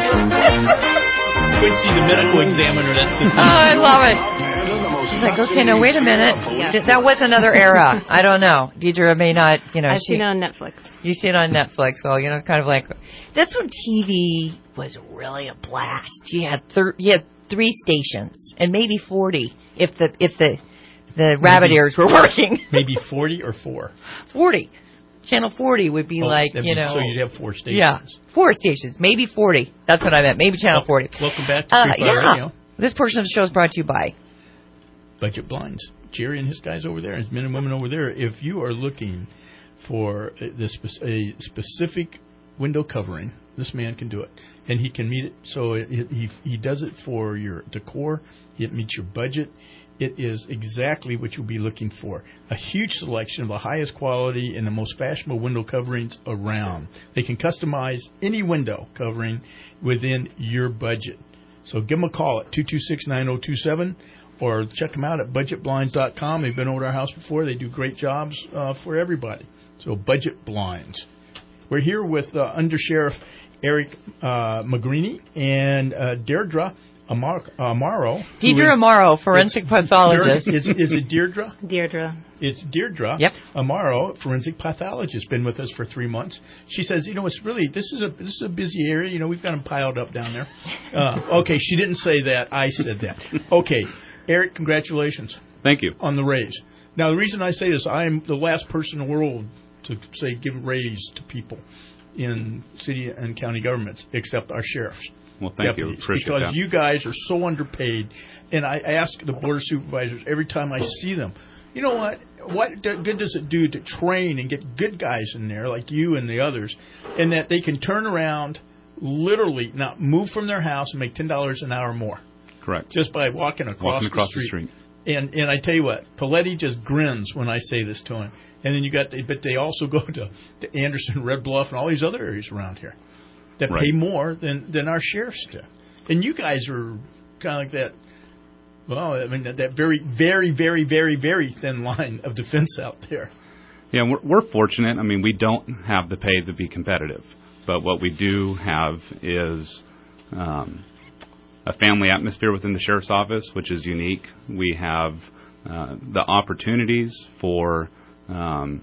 Quincy, the medical examiner. That's the Oh, I love it. It's like, okay, no, wait a minute. Yeah. That was another era. I don't know. Deidre may not, you know. I've she, seen it on Netflix. You see it on Netflix. Well, you know, kind of like, that's when T V was really a blast. You had thir- you had three stations and maybe forty if the if the the rabbit ears were working. Maybe forty or four. Forty. Channel forty would be Oh, like, that'd you be- know. so you'd have four stations. Yeah, four stations, maybe forty. That's what I meant. Maybe Channel forty. Welcome back to Uh, Free Fire yeah. Radio. This portion of the show is brought to you by Budget Blinds. Jerry and his guys over there, his men and women over there. If you are looking for a, this spe- a specific window covering, this man can do it, and he can meet it. So it, it, he he does it for your decor. It meets your budget. It is exactly what you'll be looking for. A huge selection of the highest quality and the most fashionable window coverings around. They can customize any window covering within your budget. So give them a call at two two six, nine zero two seven or check them out at budget blinds dot com. They've been over to our house before. They do great jobs uh, for everybody. So Budget Blinds. We're here with uh, Under Sheriff Eric uh, Magrini and uh, Deirdre Amar- Amaro. Deirdre Amaro, forensic pathologist. Is, is it Deirdre? Deirdre. It's Deirdre yep. Amaro, forensic pathologist, been with us for three months. She says, you know, it's really this is a this is a busy area. You know, we've got them piled up down there. Uh, okay, she didn't say that. I said that. Okay, Eric, congratulations. Thank you on the raise. Now, the reason I say this, I am the last person in the world to say give a raise to people in city and county governments, except our sheriffs. Well, thank deputies, you. Appreciate because that. you guys are so underpaid, and I ask the board of supervisors every time I see them, you know what? What good does it do to train and get good guys in there like you and the others, and that they can turn around, literally, not move from their house and make ten dollars an hour more? Correct. Just by walking across, walking across the, street. the street. And and I tell you what, Paletti just grins when I say this to him. And then you got, the, but they also go to, to Anderson, Red Bluff, and all these other areas around here that right. pay more than, than our sheriffs do. And you guys are kind of like that. Well, I mean that, that very, very, very, very, very thin line of defense out there. Yeah, we're, we're fortunate. I mean, we don't have the pay to be competitive, but what we do have is um, a family atmosphere within the sheriff's office, which is unique. We have uh, the opportunities for um,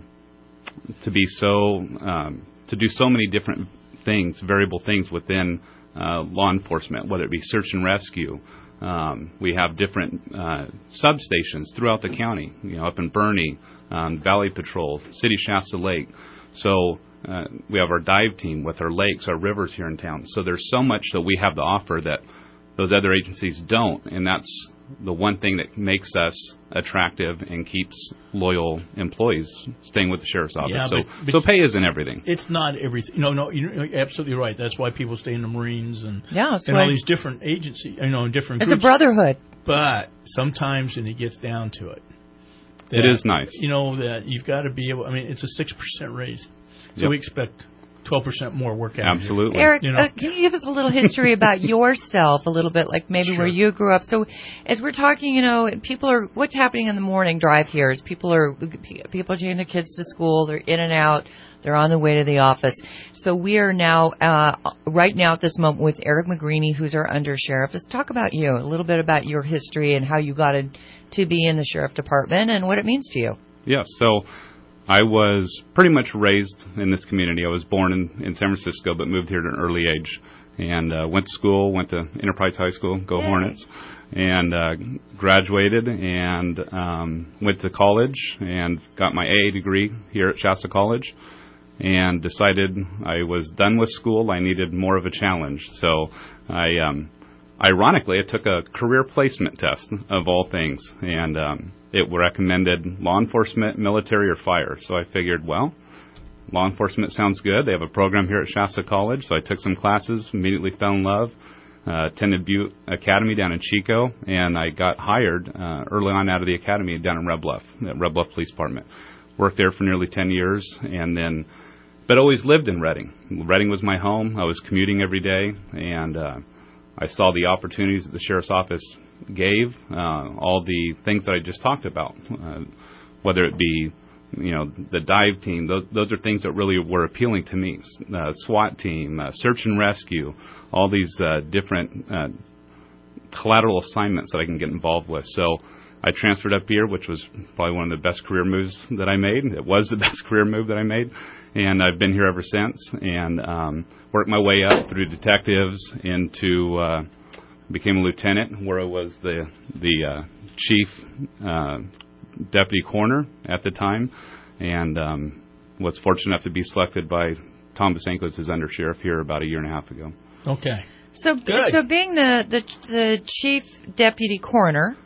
to be so um, to do so many different things, variable things within uh, law enforcement, whether it be search and rescue. Um, we have different uh, substations throughout the county, you know, up in Bernie, um, Valley Patrol, City Shasta Lake. So uh, we have our dive team with our lakes, our rivers here in town. So there's so much that we have to offer that those other agencies don't, and that's the one thing that makes us attractive and keeps loyal employees staying with the sheriff's office. Yeah, so, but, but so pay isn't everything. It's not everything. No, no, you're absolutely right. That's why people stay in the Marines and yeah, and all these different agencies, you know, different it's groups. It's a brotherhood. But sometimes when it gets down to it, that, it is nice. You know, that you've got to be able, I mean, it's a six percent raise. So yep. we expect twelve percent more work out Absolutely. of you. Eric, you know? uh, can you give us a little history about yourself, a little bit, like maybe sure. where you grew up? So, as we're talking, you know, people are. What's happening in the morning drive here is people are people are taking their kids to school. They're in and out. They're on the way to the office. So we are now, uh, right now at this moment, with Eric Magrini, who's our undersheriff. Let's talk about you, a little bit about your history and how you got in, to be in the sheriff department and what it means to you. Yes. So. I was pretty much raised in this community. I was born in, in San Francisco, but moved here at an early age, and uh, went to school, went to Enterprise High School, go Yay. Hornets, and uh, graduated and um, went to college and got my A A degree here at Shasta College, and decided I was done with school. I needed more of a challenge. So I, um, ironically, I took a career placement test of all things, and um, it recommended law enforcement, military, or fire. So I figured, well, law enforcement sounds good. They have a program here at Shasta College. So I took some classes, immediately fell in love, uh, attended Butte Academy down in Chico, and I got hired uh, early on out of the academy down in Red Bluff, at Red Bluff Police Department. Worked there for nearly ten years, and then, but always lived in Redding. Redding was my home. I was commuting every day, and uh, I saw the opportunities that the sheriff's office gave, uh, all the things that I just talked about, uh, whether it be, you know, the dive team. Those those are things that really were appealing to me. Uh, SWAT team, uh, search and rescue, all these uh, different uh, collateral assignments that I can get involved with. So I transferred up here, which was probably one of the best career moves that I made. It was the best career move that I made, and I've been here ever since, and um, worked my way up through detectives into uh, became a lieutenant, where I was the the uh, chief uh, deputy coroner at the time, and um, was fortunate enough to be selected by Tom Bosanko as his undersheriff here about a year and a half ago. Okay. So, Good. so being the, the the chief deputy coroner,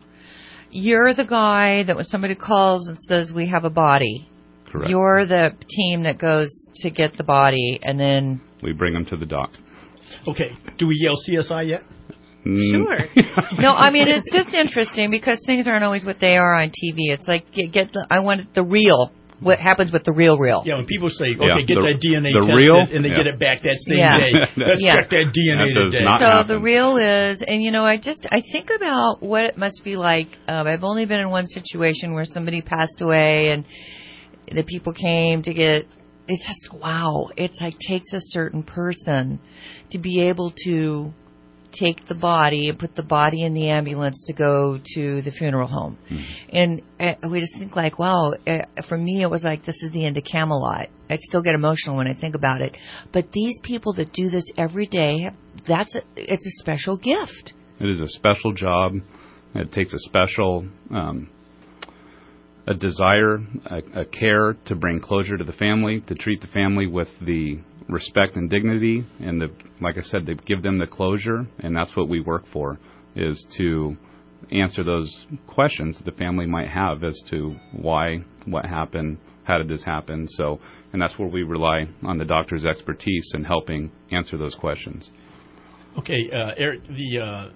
you're the guy that when somebody calls and says we have a body, correct. You're the team that goes to get the body, and then we bring them to the dock. Okay. Do we yell C S I yet? Sure. No, I mean, it's just interesting because things aren't always what they are on T V. It's like, get, get the, I want the real, what happens with the real real. Yeah, when people say, okay, yeah, get the, that D N A the tested, real, and they yeah. get it back that same yeah. day. Let's yeah. check that D N A that today. Not so happen. the real is, and you know, I just, I think about what it must be like. Um, I've only been in one situation where somebody passed away and the people came to get it's just, wow. It's like takes a certain person to be able to take the body and put the body in the ambulance to go to the funeral home. Mm-hmm. And uh, we just think like, wow, uh, for me it was like, this is the end of Camelot. I still get emotional when I think about it. But these people that do this every day, that's a, it's a special gift. It is a special job. It takes a special um, a desire, a, a care to bring closure to the family, to treat the family with the respect and dignity, and the, like I said, to give them the closure, and that's what we work for, is to answer those questions that the family might have as to why, what happened, how did this happen. So, and that's where we rely on the doctor's expertise in helping answer those questions. Okay, uh, Eric, the uh,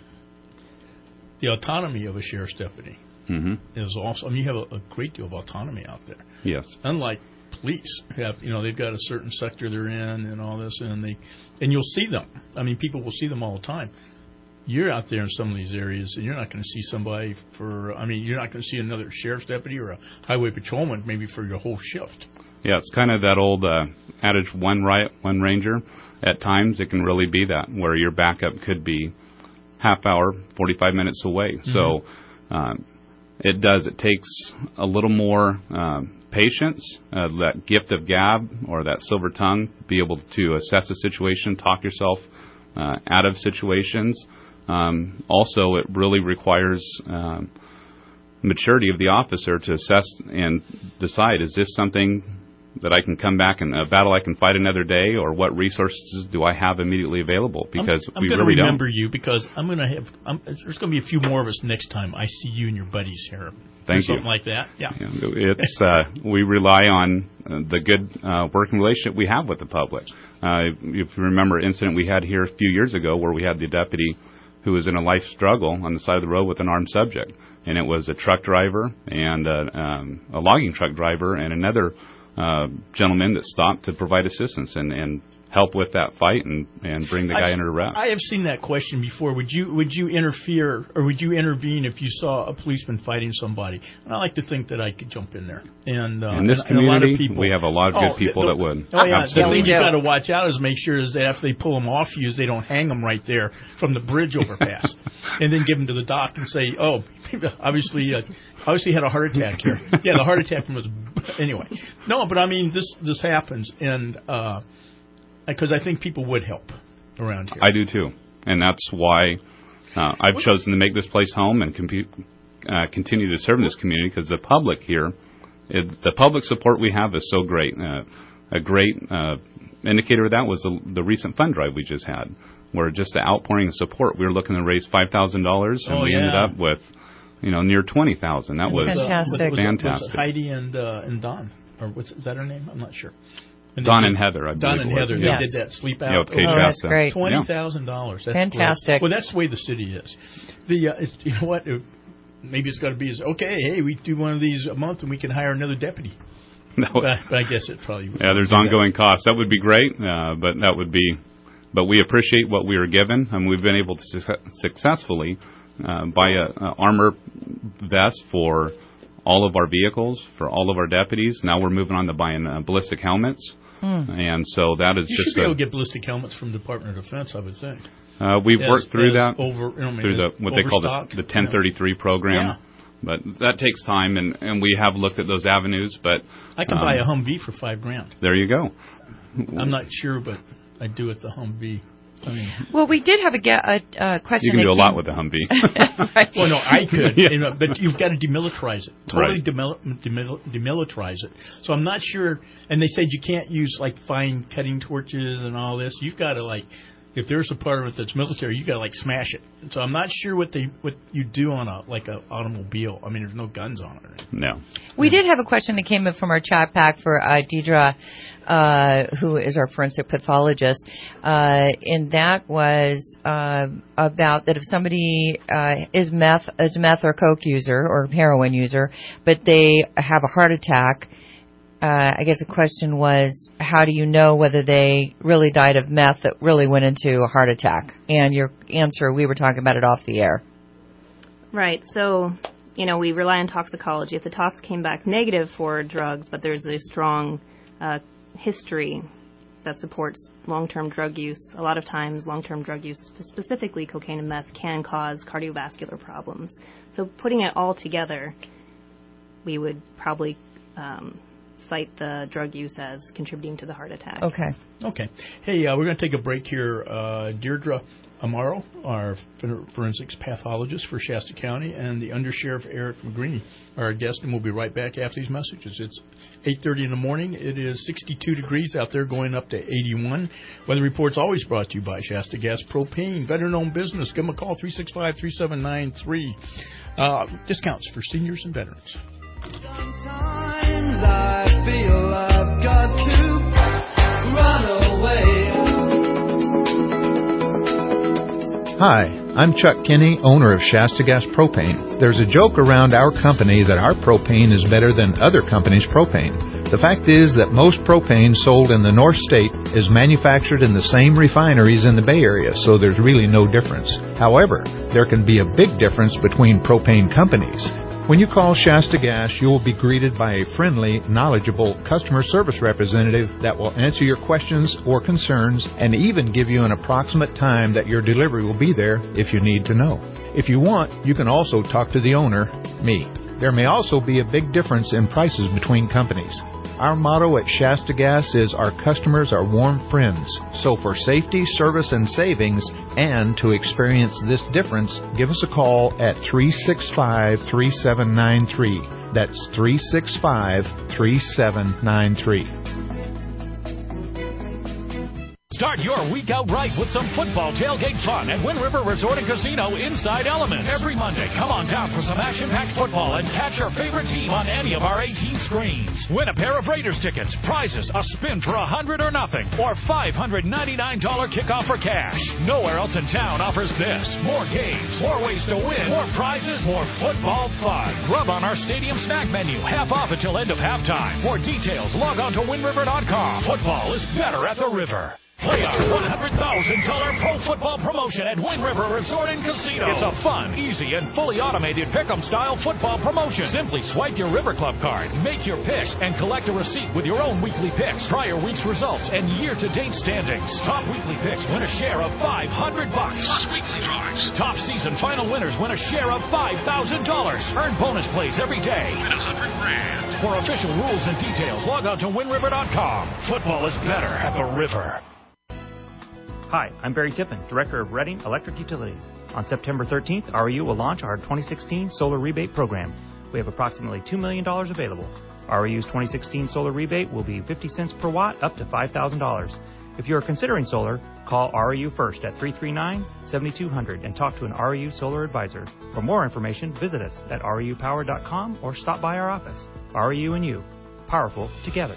the autonomy of a sheriff's deputy mm-hmm. is also. I mean, you have a, a great deal of autonomy out there. Yes. Unlike police, have you know they've got a certain sector they're in and all this, and they and you'll see them. I mean, people will see them all the time. You're out there in some of these areas, and you're not going to see somebody for. I mean, you're not going to see another sheriff's deputy or a highway patrolman maybe for your whole shift. Yeah, it's kind of that old uh, adage: one riot, one ranger. At times, it can really be that, where your backup could be half hour, forty-five minutes away. Mm-hmm. So um, it does. It takes a little more um, patience, uh, that gift of gab or that silver tongue, be able to assess a situation, talk yourself uh, out of situations. Um, also, it really requires um, maturity of the officer to assess and decide, is this something that I can come back and a battle I can fight another day, or what resources do I have immediately available? Because I'm, I'm we gonna really remember don't. you because I'm going to have. I'm, there's going to be a few more of us next time I see you and your buddies here. Thank something you. like that. Yeah. yeah it's uh, we rely on uh, the good uh, working relationship we have with the public. Uh, if you remember an incident we had here a few years ago where we had the deputy who was in a life struggle on the side of the road with an armed subject, and it was a truck driver and a, um, a logging truck driver and another Uh, gentleman that stopped to provide assistance and, and help with that fight and, and bring the guy I, under arrest. I have seen that question before. Would you would you interfere or would you intervene if you saw a policeman fighting somebody? And I like to think that I could jump in there. And uh, in this and, community, and a lot of people, we have a lot of good oh, people the, that would. Oh yeah, Absolutely. the thing you got to watch out is make sure is that after they pull them off you, is they don't hang them right there from the bridge overpass, and then give them to the doc and say, oh, obviously, uh, obviously had a heart attack here. Yeah, the heart attack from his. Anyway, no, but I mean this this happens, and because uh, I think people would help around here. I do too, and that's why uh, I've chosen to make this place home and compute, uh, continue to serve in this community, because the public here, it, the public support we have is so great. Uh, a great uh, indicator of that was the, the recent fund drive we just had, where just the outpouring of support, we were looking to raise five thousand dollars, and oh, we yeah. ended up with, you know, near twenty thousand. That was fantastic. Was, fantastic. Was Heidi and uh, and Don, or was is that her name? I'm not sure. And Don did, and Heather, I Don believe. and it was. Heather, yeah. they did that sleep out. Yeah, okay, oh, that's great. Twenty thousand dollars. Fantastic. Great. Well, that's the way the city is. The uh, it's, you know what? It, maybe it's got to be as okay. Hey, we do one of these a month, and we can hire another deputy. No, but, but I guess it probably would. Yeah, there's ongoing that. costs. That would be great, uh, but that would be. But we appreciate what we were given, and we've been able to su- successfully uh, buy a, a armor vest for all of our vehicles, for all of our deputies. Now we're moving on to buying uh, ballistic helmets, mm. and so that is you just. You should be a, able to get ballistic helmets from the Department of Defense, I would think. Uh, we've as, worked through that over, you know, through the what they call the, the ten thirty-three program. Yeah. But that takes time, and, and we have looked at those avenues. But I can um, buy a Humvee for five grand. There you go. I'm not sure, but I do with the Humvee. I mean, well, we did have a, a, a question. You can do a came... lot with the Humvee. Right. Well, no, I could, yeah. you know, but you've got to demilitarize it. Totally right. demil- demil- demilitarize it. So I'm not sure. And they said you can't use like fine cutting torches and all this. You've got to like. If there's a part of it that's military, you got to like smash it. So I'm not sure what they what you do on a like a automobile. I mean, there's no guns on it. No. We did have a question that came in from our chat pack for uh, Deidre, uh, who is our forensic pathologist, uh, and that was uh, about that if somebody uh, is meth is meth or coke user or heroin user, but they have a heart attack. Uh, I guess the question was, how do you know whether they really died of meth that really went into a heart attack? And your answer, we were talking about it off the air. Right. So, you know, we rely on toxicology. If the tox came back negative for drugs, but there's a strong uh, history that supports long-term drug use. A lot of times, long-term drug use, specifically cocaine and meth, can cause cardiovascular problems. So putting it all together, we would probably um, cite the drug use as contributing to the heart attack. Okay. Okay. Hey, uh, we're going to take a break here. Uh, Deirdre Amaro, our forensics pathologist for Shasta County, and the Undersheriff Eric McGreeny are our guest, and we'll be right back after these messages. It's eight thirty in the morning. It is sixty-two degrees out there, going up to eighty-one. Weather Report's always brought to you by Shasta Gas Propane, veteran-owned business. Give them a call, three six five, three seven nine three. Uh, discounts for seniors and veterans. Sometimes I feel I've got to run away. Hi, I'm Chuck Kinney, owner of Shasta Gas Propane. There's a joke around our company that our propane is better than other companies' propane. The fact is that most propane sold in the North State is manufactured in the same refineries in the Bay Area, so there's really no difference. However, there can be a big difference between propane companies. When you call Shasta Gas, you will be greeted by a friendly, knowledgeable customer service representative that will answer your questions or concerns and even give you an approximate time that your delivery will be there if you need to know. If you want, you can also talk to the owner, me. There may also be a big difference in prices between companies. Our motto at Shasta Gas is our customers are warm friends. So for safety, service, and savings, and to experience this difference, give us a call at three six five, three seven nine three. That's three six five, three seven nine three. Start your week out right with some football tailgate fun at Wind River Resort and Casino Inside Elements. Every Monday, come on down for some action-packed football and catch your favorite team on any of our eighteen screens. Win a pair of Raiders tickets, prizes, a spin for a hundred or nothing, or five hundred ninety-nine dollars kickoff for cash. Nowhere else in town offers this. More games, more ways to win, more prizes, more football fun. Grub on our stadium snack menu, half off until end of halftime. For details, log on to wind river dot com. Football is better at the river. Play our one hundred thousand dollars pro football promotion at Wind River Resort and Casino. It's a fun, easy, and fully automated pick-em-style football promotion. Simply swipe your River Club card, make your picks, and collect a receipt with your own weekly picks, prior week's results, and year-to-date standings. Top weekly picks win a share of five hundred bucks plus weekly drawings. Top season final winners win a share of five thousand dollars. Earn bonus plays every day. Win one hundred grand. For official rules and details, log on to wind river dot com. Football is better at the River. Hi, I'm Barry Tippin, Director of Reading Electric Utilities. On September thirteenth, R E U will launch our twenty sixteen Solar Rebate Program. We have approximately two million dollars available. R E U's twenty sixteen Solar Rebate will be fifty cents per watt up to five thousand dollars. If you are considering solar, call R E U first at three three nine, seven two zero zero and talk to an R E U Solar Advisor. For more information, visit us at R E U power dot com or stop by our office. R E U and you. Powerful together.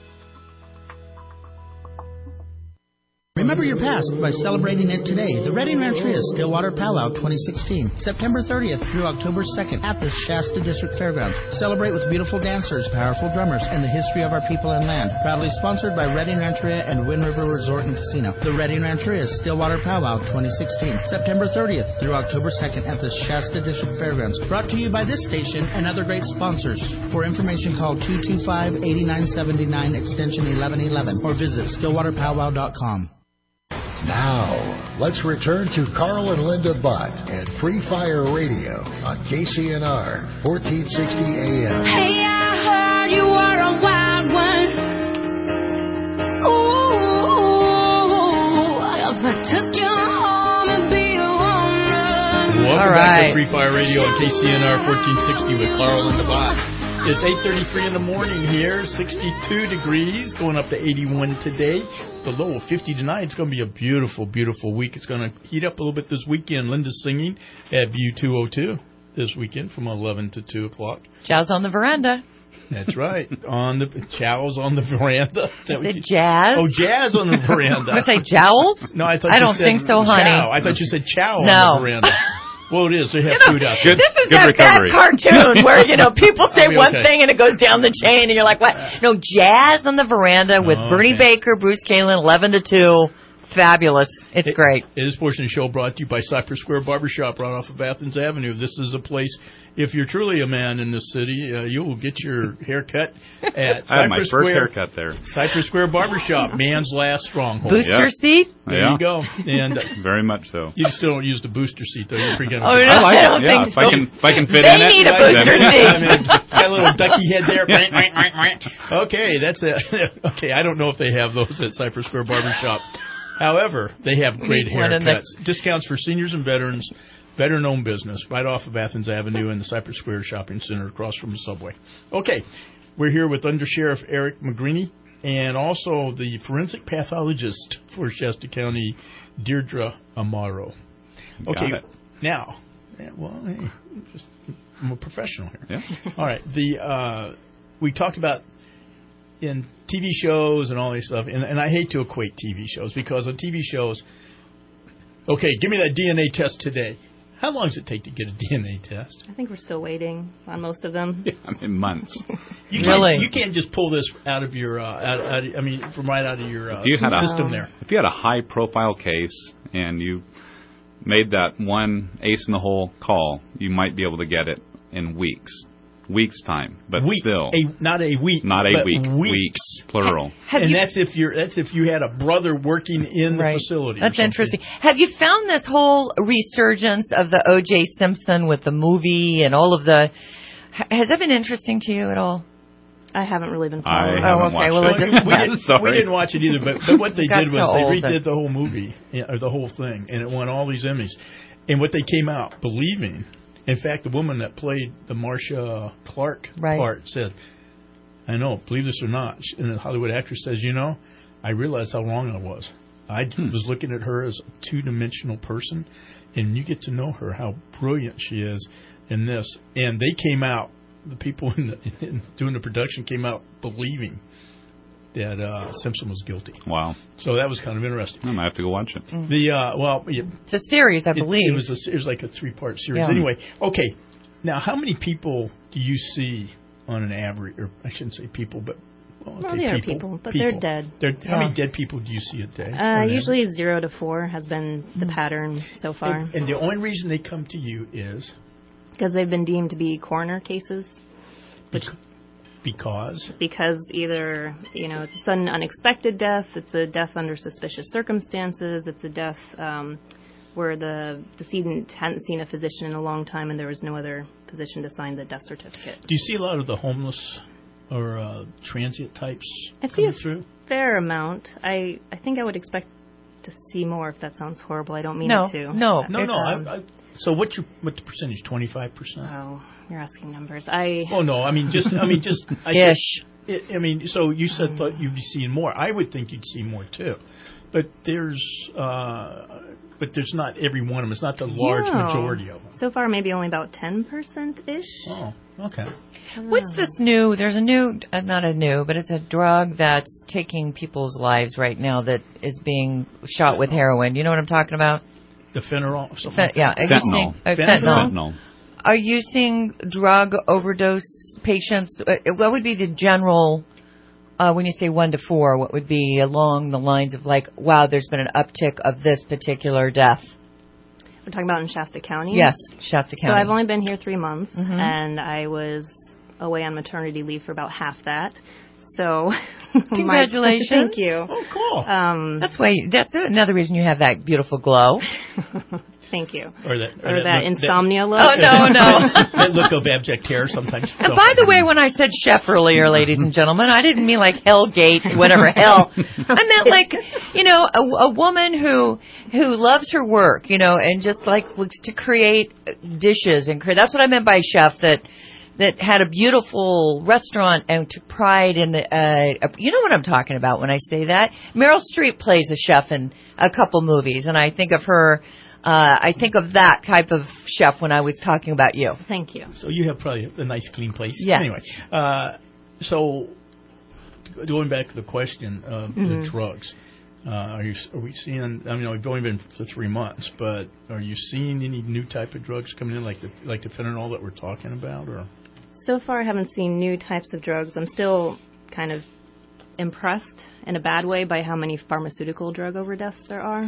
Remember your past by celebrating it today. The Reading Rancheria Stillwater Powwow twenty sixteen, September thirtieth through October second at the Shasta District Fairgrounds. Celebrate with beautiful dancers, powerful drummers, and the history of our people and land. Proudly sponsored by Reading Rancheria and Wind River Resort and Casino. The Reading Rancheria Stillwater Powwow twenty sixteen, September thirtieth through October second at the Shasta District Fairgrounds. Brought to you by this station and other great sponsors. For information, call two two five, eight nine seven nine extension eleven eleven or visit stillwater powwow dot com. Now, let's return to Carl and Linda Butt and Free Fire Radio on K C N R, fourteen sixty A M. Hey, I heard you were a wild one. Ooh, if I took you home and be a woman. Welcome back to Free Fire Radio on K C N R fourteen sixty with Carl and the Bot. It's eight thirty-three in the morning here, sixty-two degrees, going up to eighty-one today. The low of fifty tonight. It's going to be a beautiful, beautiful week. It's going to heat up a little bit this weekend. Linda's singing at View two oh two this weekend from eleven to two o'clock. Jazz on the veranda. That's right. On the Chow's on the veranda. Is it jazz? Oh, jazz on the veranda. I say jowls? No, I thought I you don't said think so, honey. Chow. I thought you said chow no. on the veranda. Well, it is. They have you know, food out there. This is good that recovery. bad cartoon where, you know, people say I'll be one okay. thing and it goes down the chain and you're like, what? No, jazz on the veranda with Oh, Bernie okay. Baker, Bruce Kalin, eleven to two. Fabulous. It's it, great. This portion of the show brought to you by Cypress Square Barbershop right off of Athens Avenue. This is a place, if you're truly a man in this city, uh, you will get your hair cut at Cypress I had my first Square, haircut there. Cypress Square Barbershop, man's last stronghold. Booster Yep. seat? There yeah. you go. And uh, very much so. you still don't use the booster seat, though. You're pretty good. Oh, no, I like I don't it. Yeah, think if I can, if I can fit They in it. need a then- booster seat. I mean, got a little ducky head there. Okay, that's it. Okay, I don't know if they have those at Cypress Square Barbershop. However, they have great One in the- haircuts. Discounts for seniors and veterans. Veteran-owned business right off of Athens Avenue in the Cypress Square Shopping Center across from the subway. Okay, we're here with Under Sheriff Eric McGreeny and also the forensic pathologist for Shasta County, Deirdre Amaro. Okay, Got it. now, yeah, well, hey, just, I'm a professional here. Yeah. All right, the uh, we talked about in T V shows and all this stuff, and, and I hate to equate T V shows because on T V shows, okay, give me that D N A test today. How long does it take to get a D N A test? I think we're still waiting on most of them. I mean, months. You Really? Can't, you can't just pull this out of your, uh, out, out, I mean, from right out of your uh, If you had a- system there. If you had a high-profile case and you made that one ace in the hole call, you might be able to get it in weeks, weeks time. But Week, still, a, not a week, not a but week, weeks. weeks, plural. Have and you- that's if you're that's if you had a brother working in Right. the facility. or That's something. interesting. Have you found this whole resurgence of the O J Simpson with the movie and all of the... Has that been interesting to you at all? I haven't really been I following. haven't Oh, okay. watched Well, it. it just- we, didn't, Sorry. we didn't watch it either, but, but what they Got did was so they old redid that- the whole movie, yeah, or the whole thing, and it won all these Emmys. And what they came out believing, in fact, the woman that played the Marcia Clark Right. part said, I know, believe this or not, and the Hollywood actress says, you know, I realized how wrong I was. I Hmm. was looking at her as a two-dimensional person, and you get to know her, how brilliant she is in this. And they came out, the people in, the, in doing the production came out believing that uh, Simpson was guilty. Wow. So that was kind of interesting. I might have to go watch it. The uh, well, yeah, It's a series, I it, believe. it was a, it was like a three part series. Yeah. Anyway, okay. Now, how many people do you see on an average? Or I shouldn't say people, but well, Well, okay, they are people, people, but people. they're dead. They're, How Yeah. many dead people do you see a day? Uh, on usually zero to four has been the pattern so far. average? And, and the only reason they come to you is Because they've been deemed to be coroner cases. Which, because because either, you know, it's a sudden unexpected death, it's a death under suspicious circumstances, it's a death um, where the decedent hadn't seen a physician in a long time and there was no other physician to sign the death certificate. do you see a lot of the homeless or uh, transient types I see coming a through? fair amount. I, I think I would expect to see more if that sounds horrible. I don't mean No, it to. no. No, It's, no. um, I, I, so what's your what's the percentage? Twenty five percent. Oh, you're asking numbers. I Oh no, I mean just I mean just I Ish. Just, I mean, so you said thought you'd be seeing more. I would think you'd see more too, but there's uh, but there's not every one of them. It's not the large No. majority of them. So far, maybe only about ten percent ish. Oh, okay. What's this new? There's a new, uh, not a new, but it's a drug that's taking people's lives right now that is being shot with heroin. You know what I'm talking about? The fentanyl. something Fe- like yeah, that. are you Fentanyl. seeing- uh, Fentanyl. fentanyl. Fentanyl. Are you seeing drug overdose patients? Uh, What would be the general, uh, when you say one to four, what would be along the lines of like, wow, there's been an uptick of this particular death? We're talking about in Shasta County? Yes, Shasta So County. I've only been here three months, Mhm. and I was away on maternity leave for about half that. So, Congratulations. my, thank you. Oh, cool. Um, That's why. That's another reason you have that beautiful glow. thank you. Or that, Or that look- insomnia look. Oh no, no. that look of abject terror sometimes. And by the way, when I said chef earlier, ladies and gentlemen, I didn't mean like Hellgate, whatever hell. I meant like, you know, a, a woman who who loves her work, you know, and just like looks to create dishes and create. That's what I meant by chef. That that had a beautiful restaurant and took pride in the. Uh, you know what I'm talking about when I say that. Meryl Streep plays a chef in a couple movies, and I think of her. Uh, I think of that type of chef when I was talking about you. Thank you. So you have probably a nice clean place. Yeah. Anyway, uh, so going back to the question of the Mhm. drugs, uh, are you are we seeing? I mean, we've only been for three months, but are you seeing any new type of drugs coming in, like the like the fentanyl that we're talking about, or? So far, I haven't seen new types of drugs. I'm still kind of impressed in a bad way by how many pharmaceutical drug overdoses there are.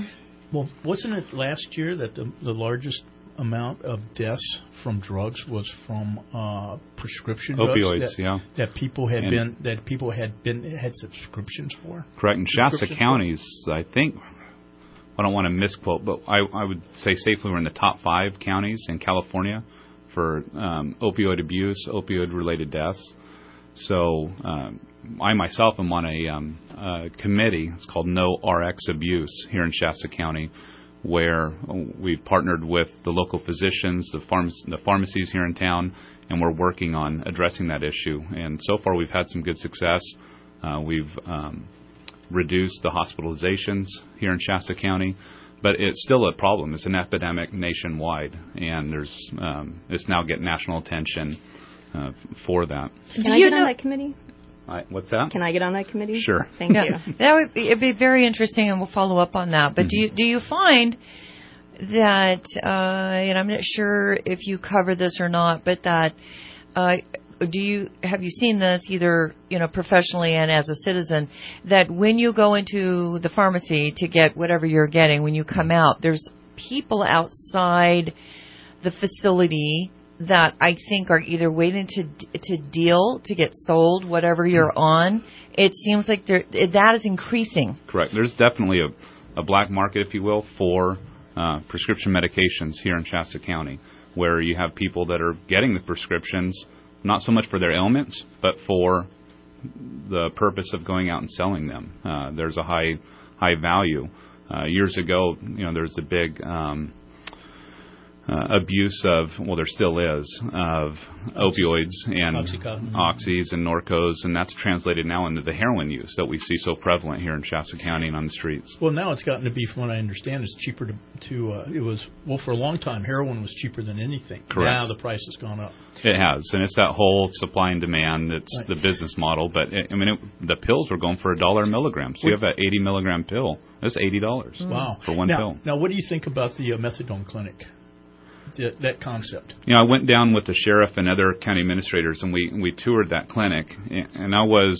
Well, wasn't it last year that the, the largest amount of deaths from drugs was from uh, prescription opioids? Drugs that, yeah, that people had and been that people had been had subscriptions for. Correct. In Shasta counties, I think. I don't want to misquote, but I, I would say safely we're in the top five counties in California for um, opioid abuse, opioid-related deaths. So um, I myself am on a, um, a committee. It's called No R X Abuse here in Shasta County, where we've partnered with the local physicians, the, pharma- the pharmacies here in town, and we're working on addressing that issue. And so far we've had some good success. Uh, we've um, reduced the hospitalizations here in Shasta County, but it's still a problem. It's an epidemic nationwide, and there's um, it's now getting national attention uh, for that. Can Do I you get know- on that committee? I, what's that? Can I get on that committee? Sure. Thank yeah. you. That would be, it'd be very interesting, and we'll follow up on that. But Mm-hmm. do you do you find that, uh, and I'm not sure if you cover this or not, but that uh, do you have you seen this either you know professionally and as a citizen, that when you go into the pharmacy to get whatever you're getting, when you come out, there's people outside the facility that I think are either waiting to to deal to get sold whatever you're on. It seems like there that is increasing. Correct. There's definitely a, a black market, if you will, for uh, prescription medications here in Shasta County, where you have people that are getting the prescriptions not so much for their ailments, but for the purpose of going out and selling them. Uh, there's a high high value. Uh, years ago, you know, there was the big um, Uh, abuse of, well, there still is, of opioids and Oxycontin. oxys and Norcos, and that's translated now into the heroin use that we see so prevalent here in Shasta County and on the streets. Well, now it's gotten to be, from what I understand, it's cheaper to, to uh, it was, well, for a long time, heroin was cheaper than anything. Correct. Now the price has gone up. It has, and it's that whole supply and demand. It's Right. the business model, but, it, I mean, it, the pills were going for a dollar a milligram. So you have that eighty milligram pill. That's eighty dollars Wow. for one now, pill. Now, what do you think about the uh, methadone clinic? The, that concept. You know, I went down with the sheriff and other county administrators, and we we toured that clinic, and I was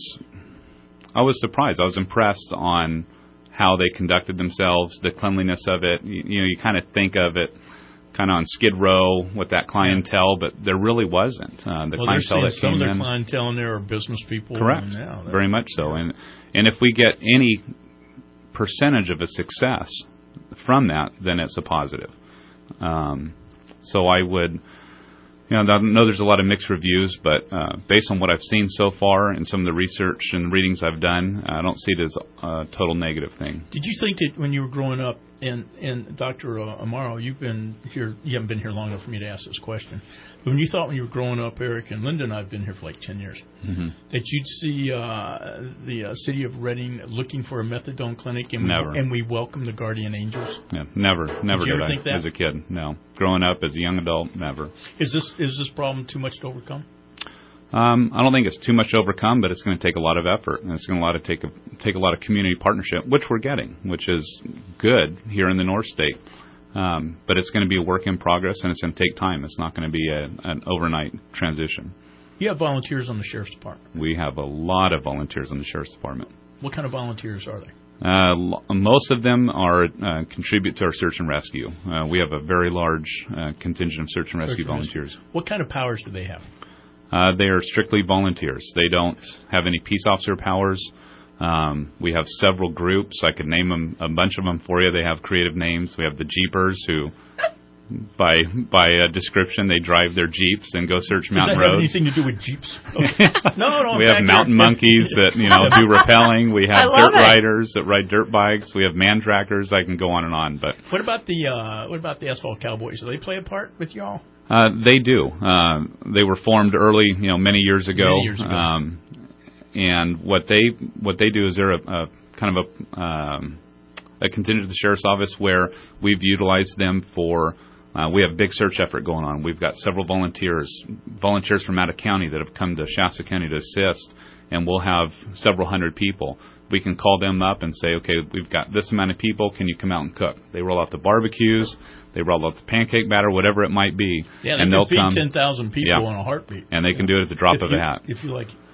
I was surprised. I was impressed on how they conducted themselves, the cleanliness of it. You, you know, you kind of think of it kind of on Skid Row with that clientele, but there really wasn't. Uh, the well, clientele that some came of their in. clientele in there are business people. Correct. And yeah, Very much so. And and if we get any percentage of a success from that, then it's a positive. Um, so I would, you know, I know there's a lot of mixed reviews, but uh, based on what I've seen so far and some of the research and readings I've done, I don't see it as a total negative thing. Did you think that when you were growing up, and, and Doctor Uh, Amaro, you've been here, you haven't been here long enough for me to ask this question, but when you thought when you were growing up, Eric and Linda and I have been here for like ten years, Mm-hmm. that you'd see uh, the uh, city of Reading looking for a methadone clinic, and Never. we, and we welcome the Guardian Angels? Yeah, never, never Did you ever I think that? as a kid. No, growing up as a young adult, never. Is this is this problem too much to overcome? Um, I don't think it's too much to overcome, but it's going to take a lot of effort, and it's going to lot of take a, take a lot of community partnership, which we're getting, which is good here in the North State. Um, but it's going to be a work in progress, and it's going to take time. It's not going to be a, an overnight transition. You have volunteers on the Sheriff's Department. We have a lot of volunteers in the Sheriff's Department. What kind of volunteers are they? Uh, lo- most of them are uh, contribute to our search and rescue. Uh, we have a very large uh, contingent of search and rescue Search and volunteers. rescue. What kind of powers do they have? Uh, they are strictly volunteers. They don't have any peace officer powers. Um, we have several groups. I could name them, a bunch of them for you. They have creative names. We have the Jeepers, who, by by uh, description, they drive their Jeeps and go search mountain Does that roads. have anything to do with Jeeps? Okay. no, no. We in have fact, mountain they're- monkeys that you know do rappelling. We I have love dirt it. riders that ride dirt bikes. We have man trackers. I can go on and on, but What about the uh, what about the Asphalt Cowboys? Do they play a part with y'all? Uh, they do. Uh, they were formed early, you know, many years ago. Many years ago. Um, and what they what they do is they're a, a kind of a um, a contingent of the sheriff's office where we've utilized them for. Uh, we have a big search effort going on. We've got several volunteers, volunteers from out of county that have come to Shasta County to assist, and we'll have several hundred people. We can call them up and say, okay, we've got this amount of people. Can you come out and cook? They roll out the barbecues. They roll out the pancake batter, whatever it might be. Yeah, they and can they'll feed come. ten thousand people Yeah. in a heartbeat. And they can do it at the drop If of you- a hat. If you like.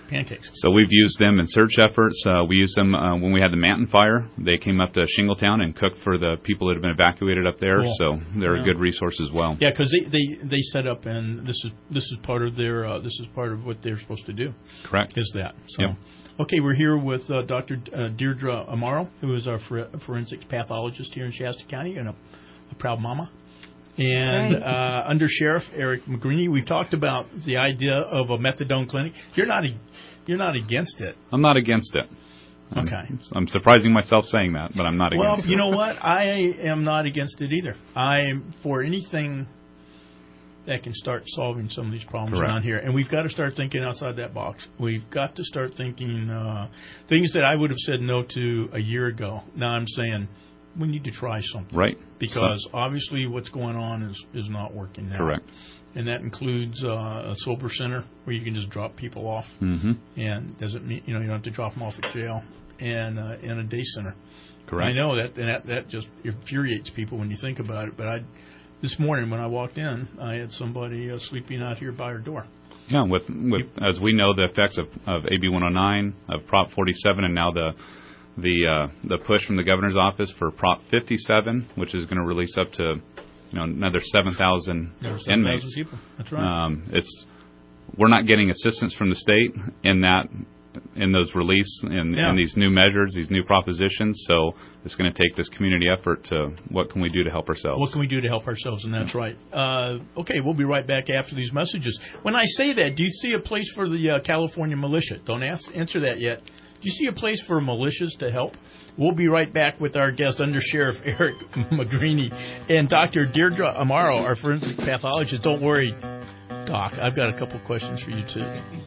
Pancakes. So we've used them in search efforts. Uh, we used them uh, when we had the Manton fire. They came up to Shingletown and cooked for the people that have been evacuated up there. Cool. So they're Yeah. a good resource as well. Yeah, because they, they, they set up, and this is this is part of their uh, this is part of what they're supposed to do. Correct. Is that so? Yep. Okay, we're here with uh, Doctor Uh, Deirdre Amaro, who is our for- forensics pathologist here in Shasta County, and a, a proud mama. And Right. uh, Under Sheriff Eric McGreeny, we talked about the idea of a methadone clinic. You're not a, you're not against it. I'm not against it. I'm, Okay. I'm surprising myself saying that, but I'm not Well, against it. you know what? I am not against it either. I am for anything that can start solving some of these problems Correct. around here. And we've got to start thinking outside that box. We've got to start thinking uh, things that I would have said no to a year ago. Now I'm saying we need to try something. Right. Because So- obviously what's going on is, is not working now. Correct. And that includes uh, a sober center where you can just drop people off. Mm-hmm. And doesn't mean, you know, you don't have to drop them off at jail. And uh, and a day center. Correct. I know that, and that that just infuriates people when you think about it. But I, this morning when I walked in, I had somebody uh, sleeping out here by her door. Yeah, with with as we know the effects of, of A B one oh nine, of Prop forty-seven, and now the the uh, the push from the governor's office for Prop fifty-seven, which is going to release up to you know another seven thousand inmates. People. That's right. Um, it's we're not getting assistance from the state in that. In those release in, Yeah. in these new measures, these new propositions, so it's going to take this community effort to what can we do to help ourselves. What can we do to help ourselves? And that's right. Uh, okay, we'll be right back after these messages. When I say that, do you see a place for the uh, California militia? Don't ask, answer that yet. Do you see a place for militias to help? We'll be right back with our guest, Under Sheriff Eric McGreeny, and Doctor Deirdre Amaro, our forensic pathologist. Don't worry, Doc, I've got a couple questions for you, too.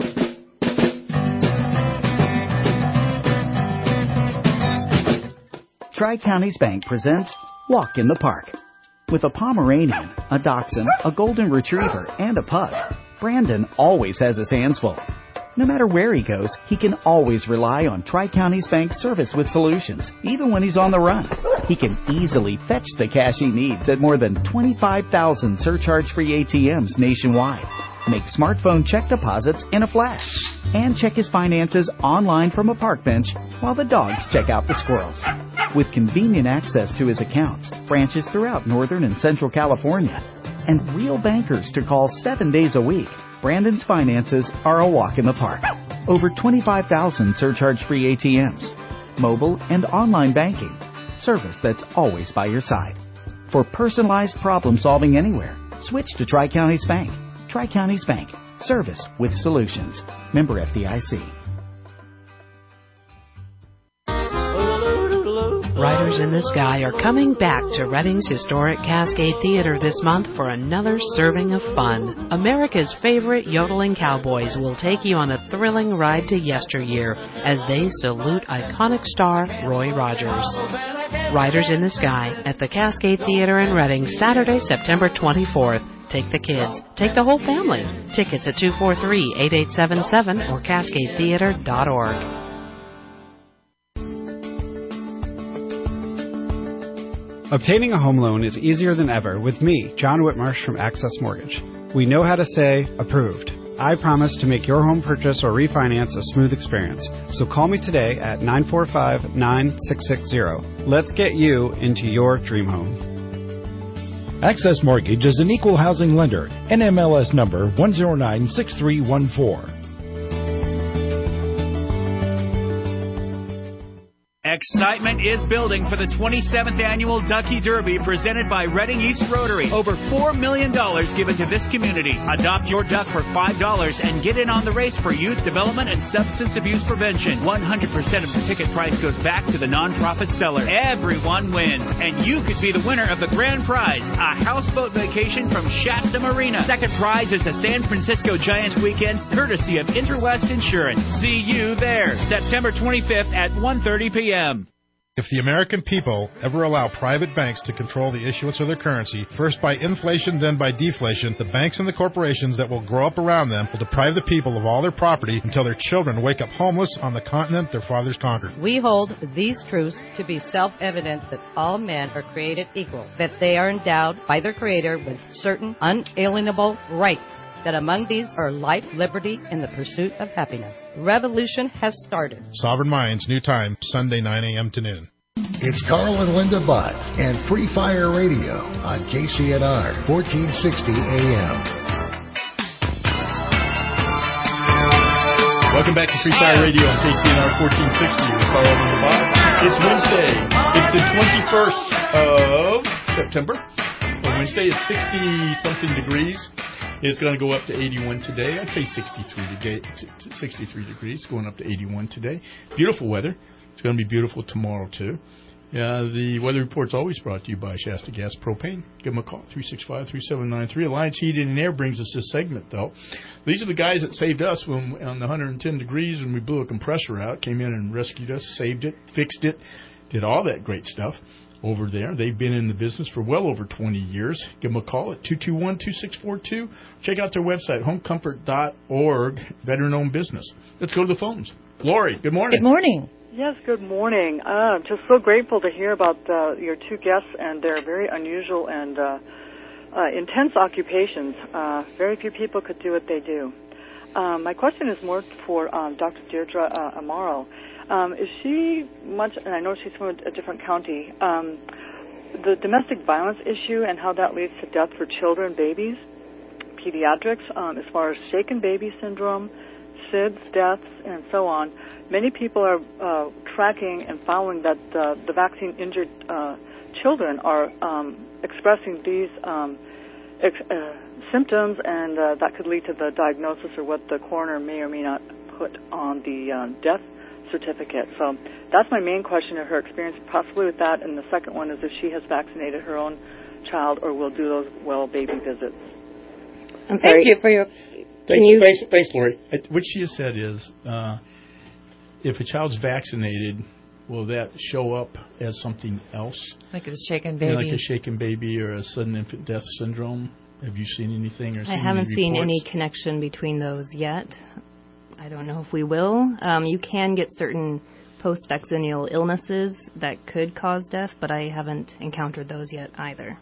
Tri-Counties Bank presents Walk in the Park. With a Pomeranian, a Dachshund, a Golden Retriever, and a Pug, Brandon always has his hands full. No matter where he goes, he can always rely on Tri-Counties Bank service with solutions, even when he's on the run. He can easily fetch the cash he needs at more than twenty-five thousand surcharge-free A T Ms nationwide. Make smartphone check deposits in a flash. And check his finances online from a park bench while the dogs check out the squirrels. With convenient access to his accounts, branches throughout Northern and Central California, and real bankers to call seven days a week, Brandon's finances are a walk in the park. Over twenty-five thousand surcharge-free A T Ms, mobile and online banking, service that's always by your side. For personalized problem solving anywhere, switch to Tri-Counties Bank. Tri-Counties Bank. Service with solutions. Member F D I C. Riders in the Sky are coming back to Reading's historic Cascade Theater this month for another serving of fun. America's favorite yodeling cowboys will take you on a thrilling ride to yesteryear as they salute iconic star Roy Rogers. Riders in the Sky at the Cascade Theater in Reading, Saturday, September twenty-fourth. Take the kids. Take the whole family. Tickets at two four three, eight eight seven seven or cascade theater dot org. Obtaining a home loan is easier than ever with me, John Whitmarsh from Access Mortgage. We know how to say approved. I promise to make your home purchase or refinance a smooth experience. So call me today at nine four five, nine six six zero. Let's get you into your dream home. Access Mortgage is an equal housing lender. N M L S number one zero nine six three one four. Excitement is building for the twenty-seventh Annual Ducky Derby presented by Reading East Rotary. Over four million dollars given to this community. Adopt your duck for five dollars and get in on the race for youth development and substance abuse prevention. one hundred percent of the ticket price goes back to the nonprofit seller. Everyone wins. And you could be the winner of the grand prize, a houseboat vacation from Shasta Marina. Second prize is the San Francisco Giants weekend, courtesy of Interwest Insurance. See you there, September twenty-fifth at one thirty p.m. If the American people ever allow private banks to control the issuance of their currency, first by inflation, then by deflation, the banks and the corporations that will grow up around them will deprive the people of all their property until their children wake up homeless on the continent their fathers conquered. We hold these truths to be self-evident that all men are created equal, that they are endowed by their Creator with certain unalienable rights, that among these are life, liberty, and the pursuit of happiness. Revolution has started. Sovereign Minds, new time, Sunday, nine a.m. to noon. It's Carl and Linda Butt and Free Fire Radio on K C N R, fourteen sixty A M. Welcome back to Free Fire Radio on K C N R fourteen sixty with Carl and Linda Butt. It's Wednesday. It's the twenty-first of September. On Wednesday, it's sixty-something degrees. It's going to go up to eighty-one today. I'd say sixty-three, sixty-three degrees, going up to eighty-one today. Beautiful weather. It's going to be beautiful tomorrow, too. Uh, the weather report's always brought to you by Shasta Gas Propane. Give them a call, three six five, three seven nine three. Alliance Heating and Air brings us this segment, though. These are the guys that saved us when on the one hundred ten degrees when we blew a compressor out, came in and rescued us, saved it, fixed it, did all that great stuff over there. They've been in the business for well over twenty years. Give them a call at two two one, two six four two. Check out their website, home comfort dot org, veteran-owned business. Let's go to the phones. Lori, good morning. Good morning. Yes, good morning. Uh, just so grateful to hear about uh, your two guests and their very unusual and uh, uh, intense occupations. Uh, very few people could do what they do. Um, my question is more for um, Doctor Deirdre uh, Amaro. Um, is she much, and I know she's from a different county, um, the domestic violence issue and how that leads to death for children, babies, pediatrics, um, as far as shaken baby syndrome, S I D S, deaths, and so on. Many people are uh, tracking and following that uh, the vaccine-injured uh, children are um, expressing these um, ex- uh, symptoms, and uh, that could lead to the diagnosis or what the coroner may or may not put on the uh, death certificate. So that's my main question of her experience possibly with that, and the second one is if she has vaccinated her own child or will do those well baby visits. I'm sorry. Thank you for your... Thanks, you... thanks, thanks, Lori. What she has said is... Uh, if a child's vaccinated, will that show up as something else? Like a shaken baby? Yeah, like a shaken baby or a sudden infant death syndrome? Have you seen anything or seen I haven't any seen reports? any connection between those yet. I don't know if we will. Um, you can get certain post-vaccinal illnesses that could cause death, but I haven't encountered those yet either.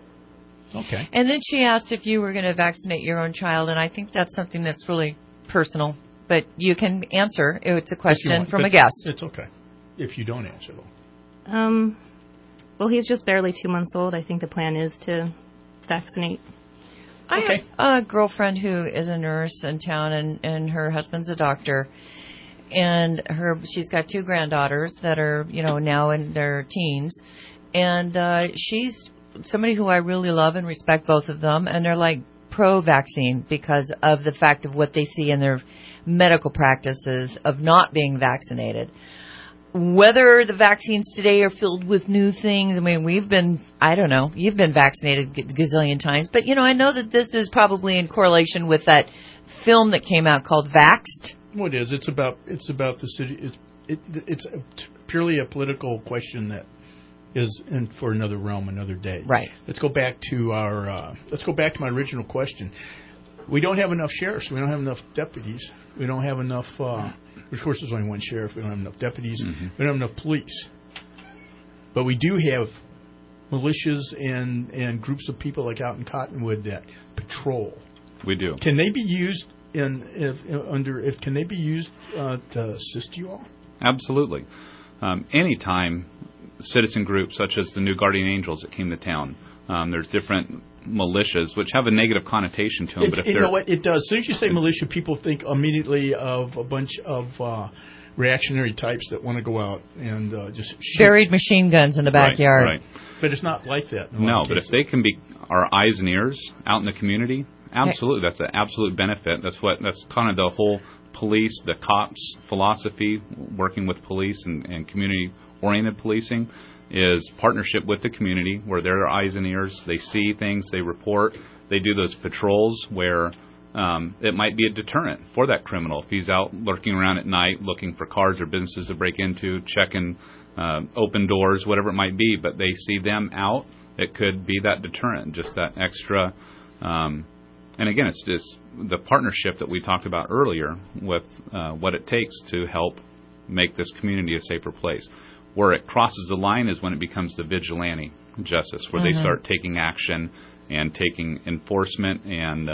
Okay. And then she asked if you were going to vaccinate your own child, and I think that's something that's really personal. But you can answer. It's a question from a guest. It's okay. If you don't answer, though. Um, well, he's just barely two months old. I think the plan is to vaccinate. I okay. have a girlfriend who is a nurse in town, and, and her husband's a doctor. And her she's got two granddaughters that are, you know, now in their teens. And uh, she's somebody who I really love and respect, both of them. And they're like pro-vaccine because of the fact of what they see in their medical practices of not being vaccinated. Whether the vaccines today are filled with new things, I mean, we've been, I don't know, you've been vaccinated a gazillion times, but, you know, I know that this is probably in correlation with that film that came out called Vaxxed. Well, it is. It's about, it's about the city. It's, it, it's a, purely a political question that is in for another realm, another day. Right. Let's go back to our, uh, let's go back to my original question. We don't have enough sheriffs. We don't have enough deputies. We don't have enough, uh, of course, there's only one sheriff. We don't have enough deputies. Mm-hmm. We don't have enough police. But we do have militias and, and groups of people like out in Cottonwood that patrol. We do. Can they be used in, if, under, if, can they be used uh, to assist you all? Absolutely. Um, anytime citizen groups such as the New Guardian Angels that came to town, um, there's different militias, which have a negative connotation to them. It's, but if you they're, know what? It does. As soon as you say militia, people think immediately of a bunch of uh, reactionary types that want to go out and uh, just shoot. Buried machine guns in the backyard. Right, right. But it's not like that. In a no, lot of but cases. if they can be our eyes and ears out in the community, absolutely, that's an absolute benefit. That's what that's kind of the whole police, the cops philosophy, working with police and, and community-oriented policing, is partnership with the community where they're eyes and ears. They see things, they report. They do those patrols where um, it might be a deterrent for that criminal. If he's out lurking around at night looking for cars or businesses to break into, checking uh, open doors, whatever it might be, but they see them out, it could be that deterrent, just that extra. Um, and again, it's just the partnership that we talked about earlier with uh, what it takes to help make this community a safer place. Where it crosses the line is when it becomes the vigilante justice, where mm-hmm. they start taking action and taking enforcement and uh,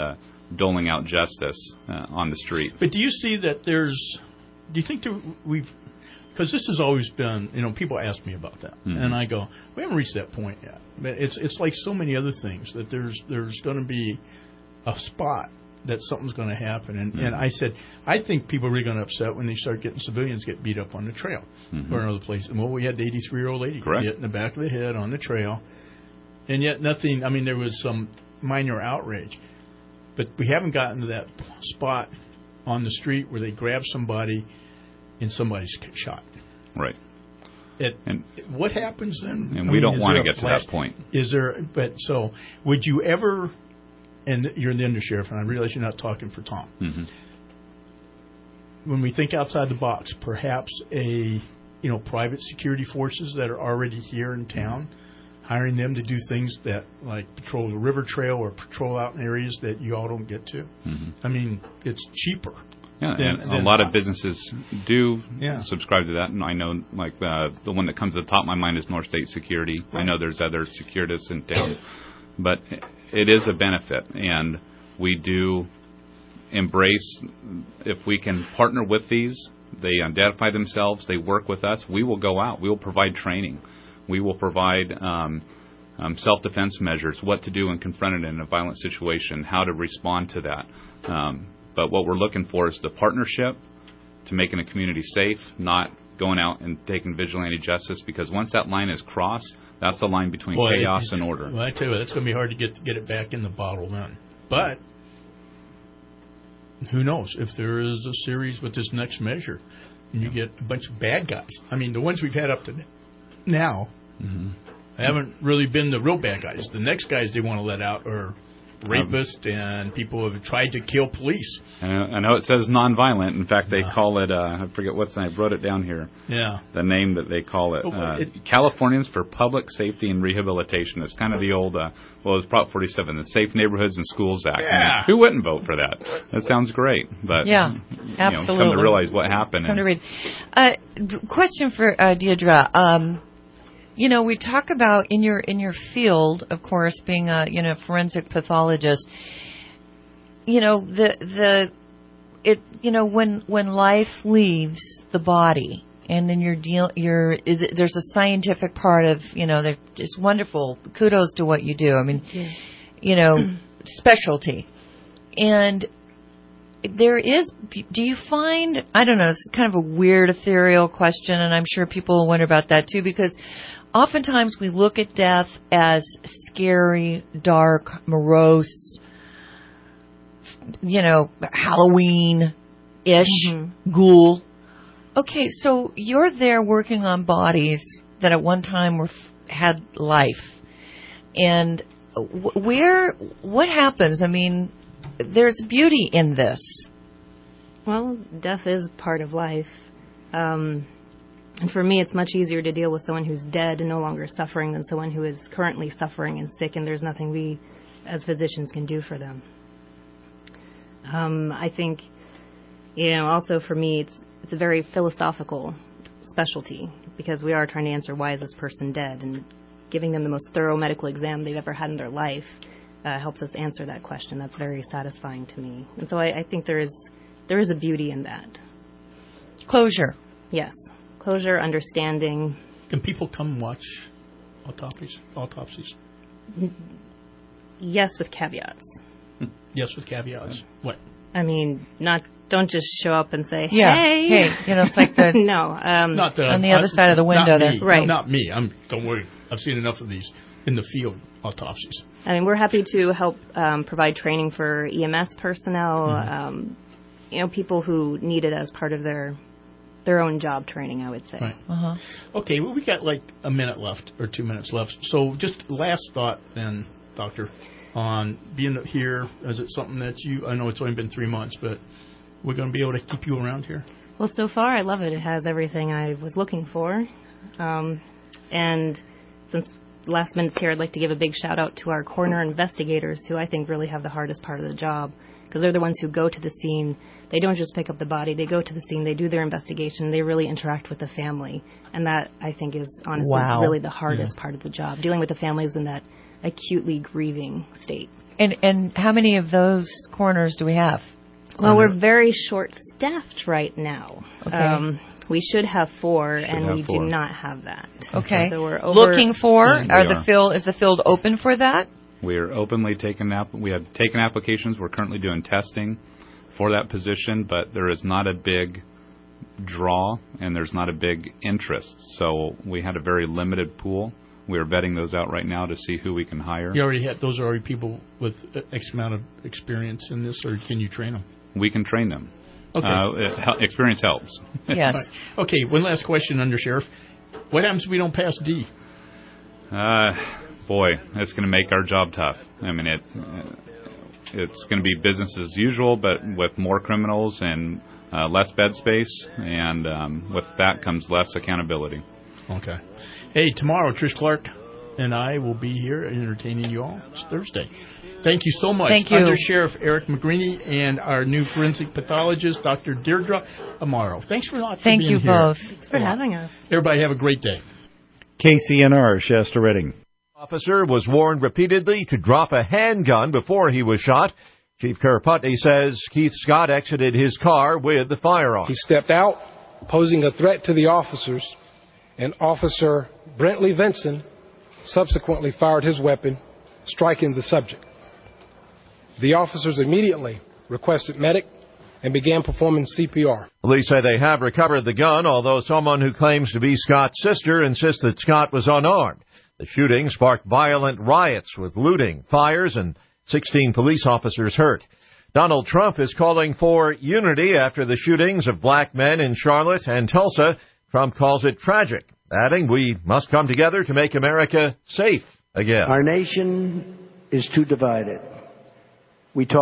doling out justice uh, on the street. But do you see that there's? Do you think that we've? Because this has always been, you know, people ask me about that, Mm-hmm. and I go, we haven't reached that point yet. But it's it's like so many other things that there's there's going to be a spot that something's going to happen, and Mm-hmm. and I said I think people are really going to upset when they start getting civilians get beat up on the trail Mm-hmm. or another place. Well, we had the eighty-three year old lady Correct. get in the back of the head on the trail, and yet nothing. I mean, there was some minor outrage, but we haven't gotten to that spot on the street where they grab somebody and somebody's shot. Right. It, and what happens then? And I we mean, don't is want there to a get to flash- that point. Is there? But so, would you ever? And you're the undersheriff, and I realize you're not talking for Tom. Mm-hmm. When we think outside the box, perhaps a you know private security forces that are already here in town, hiring them to do things that like patrol the river trail or patrol out in areas that you all don't get to. Mm-hmm. I mean, it's cheaper. Yeah, than, and than a lot of businesses do Yeah. subscribe to that, and I know, like, uh, the one that comes to the top of my mind is North State Security. I know there's other Securitas in town, but it is a benefit, and we do embrace, if we can partner with these, they identify themselves, they work with us, we will go out, we will provide training, we will provide um, um, self-defense measures, what to do when confronted in a violent situation, how to respond to that. Um, But what we're looking for is the partnership to making a community safe, not going out and taking vigilante justice, because once that line is crossed, that's the line between Boy, chaos it- and order. Well, I tell you what, that's going to be hard to get get it back in the bottle then. But who knows if there is a series with this next measure, and you get a bunch of bad guys. I mean, the ones we've had up to now Mm-hmm. haven't really been the real bad guys. The next guys they want to let out are rapists and people who have tried to kill police. And I know it says nonviolent. In fact, they call it, uh, I forget what's the name, I wrote it down here. Yeah. The name that they call it. Oh, Uh, it- Californians for Public Safety and Rehabilitation. It's kind of the old, uh, well, it was Prop forty-seven, the Safe Neighborhoods and Schools Act. I mean, Yeah. who wouldn't vote for that? That sounds great. But, Yeah, you know, absolutely. come to realize what happened. Come to and- read. Uh, b- question for uh, Deidre. Um, you know, we talk about in your in your field, of course, being a you know forensic pathologist. You know the the it you know when when life leaves the body, and then you're deal you're is it, there's a scientific part of you know they're just wonderful. Kudos to what you do. I mean, Yeah. you know, specialty. And there is, do you find, I don't know, it's kind of a weird ethereal question, and I'm sure people will wonder about that too, because oftentimes we look at death as scary, dark, morose, you know, Halloween-ish, Mm-hmm. ghoul. Okay, so you're there working on bodies that at one time were had life. And wh- where, what happens? I mean, there's beauty in this. Well, death is part of life. Um, and for me, it's much easier to deal with someone who's dead and no longer suffering than someone who is currently suffering and sick, and there's nothing we as physicians can do for them. Um, I think, you know, also for me, it's it's a very philosophical specialty, because we are trying to answer why is this person dead, and giving them the most thorough medical exam they've ever had in their life uh, helps us answer that question. That's very satisfying to me. And so I, I think there is there is a beauty in that. Closure. Yes. Closure, understanding. Can people come watch autopsies? Autopsies? Yes, with caveats. Yes, with caveats. What? I mean, not don't just show up and say, Yeah. hey. Hey, you know, it's like the no. Um, Not the, on the other uh, side of the window Not there. me. Right. Not me. I'm. Don't worry. I've seen enough of these in the field autopsies. I mean, we're happy to help um, provide training for E M S personnel, Mm-hmm. um, you know, people who need it as part of their their own job training, I would say. Right. Uh-huh. Okay, well, we got like a minute left or two minutes left. So just last thought then, Doctor, on being here. Is it something that you, I know it's only been three months, but we're going to be able to keep you around here? Well, so far, I love it. It has everything I was looking for. Um, and since last minute's here, I'd like to give a big shout-out to our coroner investigators, who I think really have the hardest part of the job, because they're the ones who go to the scene. They don't just pick up the body. They go to the scene. They do their investigation. They really interact with the family. And that, I think, is honestly Wow. really the hardest part of the job, dealing with the families in that acutely grieving state. And and how many of those coroners do we have? Well, we're very short-staffed right now. Okay. Um, we should have four, Should and have we four. do not have that. Okay. So we're over, Looking for Yeah, are we the are. field is the field open for that? We are openly taking app. We have taken applications. We're currently doing testing for that position, but there is not a big draw and there's not a big interest. So we had a very limited pool. We are vetting those out right now to see who we can hire. You already had those are already people with X amount of experience in this, or can you train them? We can train them. Okay. Uh, it, hel- experience helps. Yes. Right. Okay, one last question, Under Sheriff. What happens if we don't pass D? Uh, boy, it's going to make our job tough. I mean, it it's going to be business as usual, but with more criminals and uh, less bed space, and um, with that comes less accountability. Okay. Hey, tomorrow, Trish Clark and I will be here entertaining you all. It's Thursday. Thank you so much. Thank you. Under Sheriff Eric McGreeny and our new forensic pathologist, Doctor Deirdre Amaro. Thanks for a lot for Thank being you here. both. Thanks for having us. Everybody have a great day. K C N R, Shasta Redding. Officer was warned repeatedly to drop a handgun before he was shot. Chief Kerr Putney says Keith Scott exited his car with the firearm. He stepped out, posing a threat to the officers, and Officer Brentley Vinson subsequently fired his weapon, striking the subject. The officers immediately requested medic and began performing C P R. Police say they have recovered the gun, although someone who claims to be Scott's sister insists that Scott was unarmed. The shooting sparked violent riots with looting, fires, and sixteen police officers hurt. Donald Trump is calling for unity after the shootings of black men in Charlotte and Tulsa. Trump calls it tragic, adding, "We must come together to make America safe again." Our nation is too divided. We talk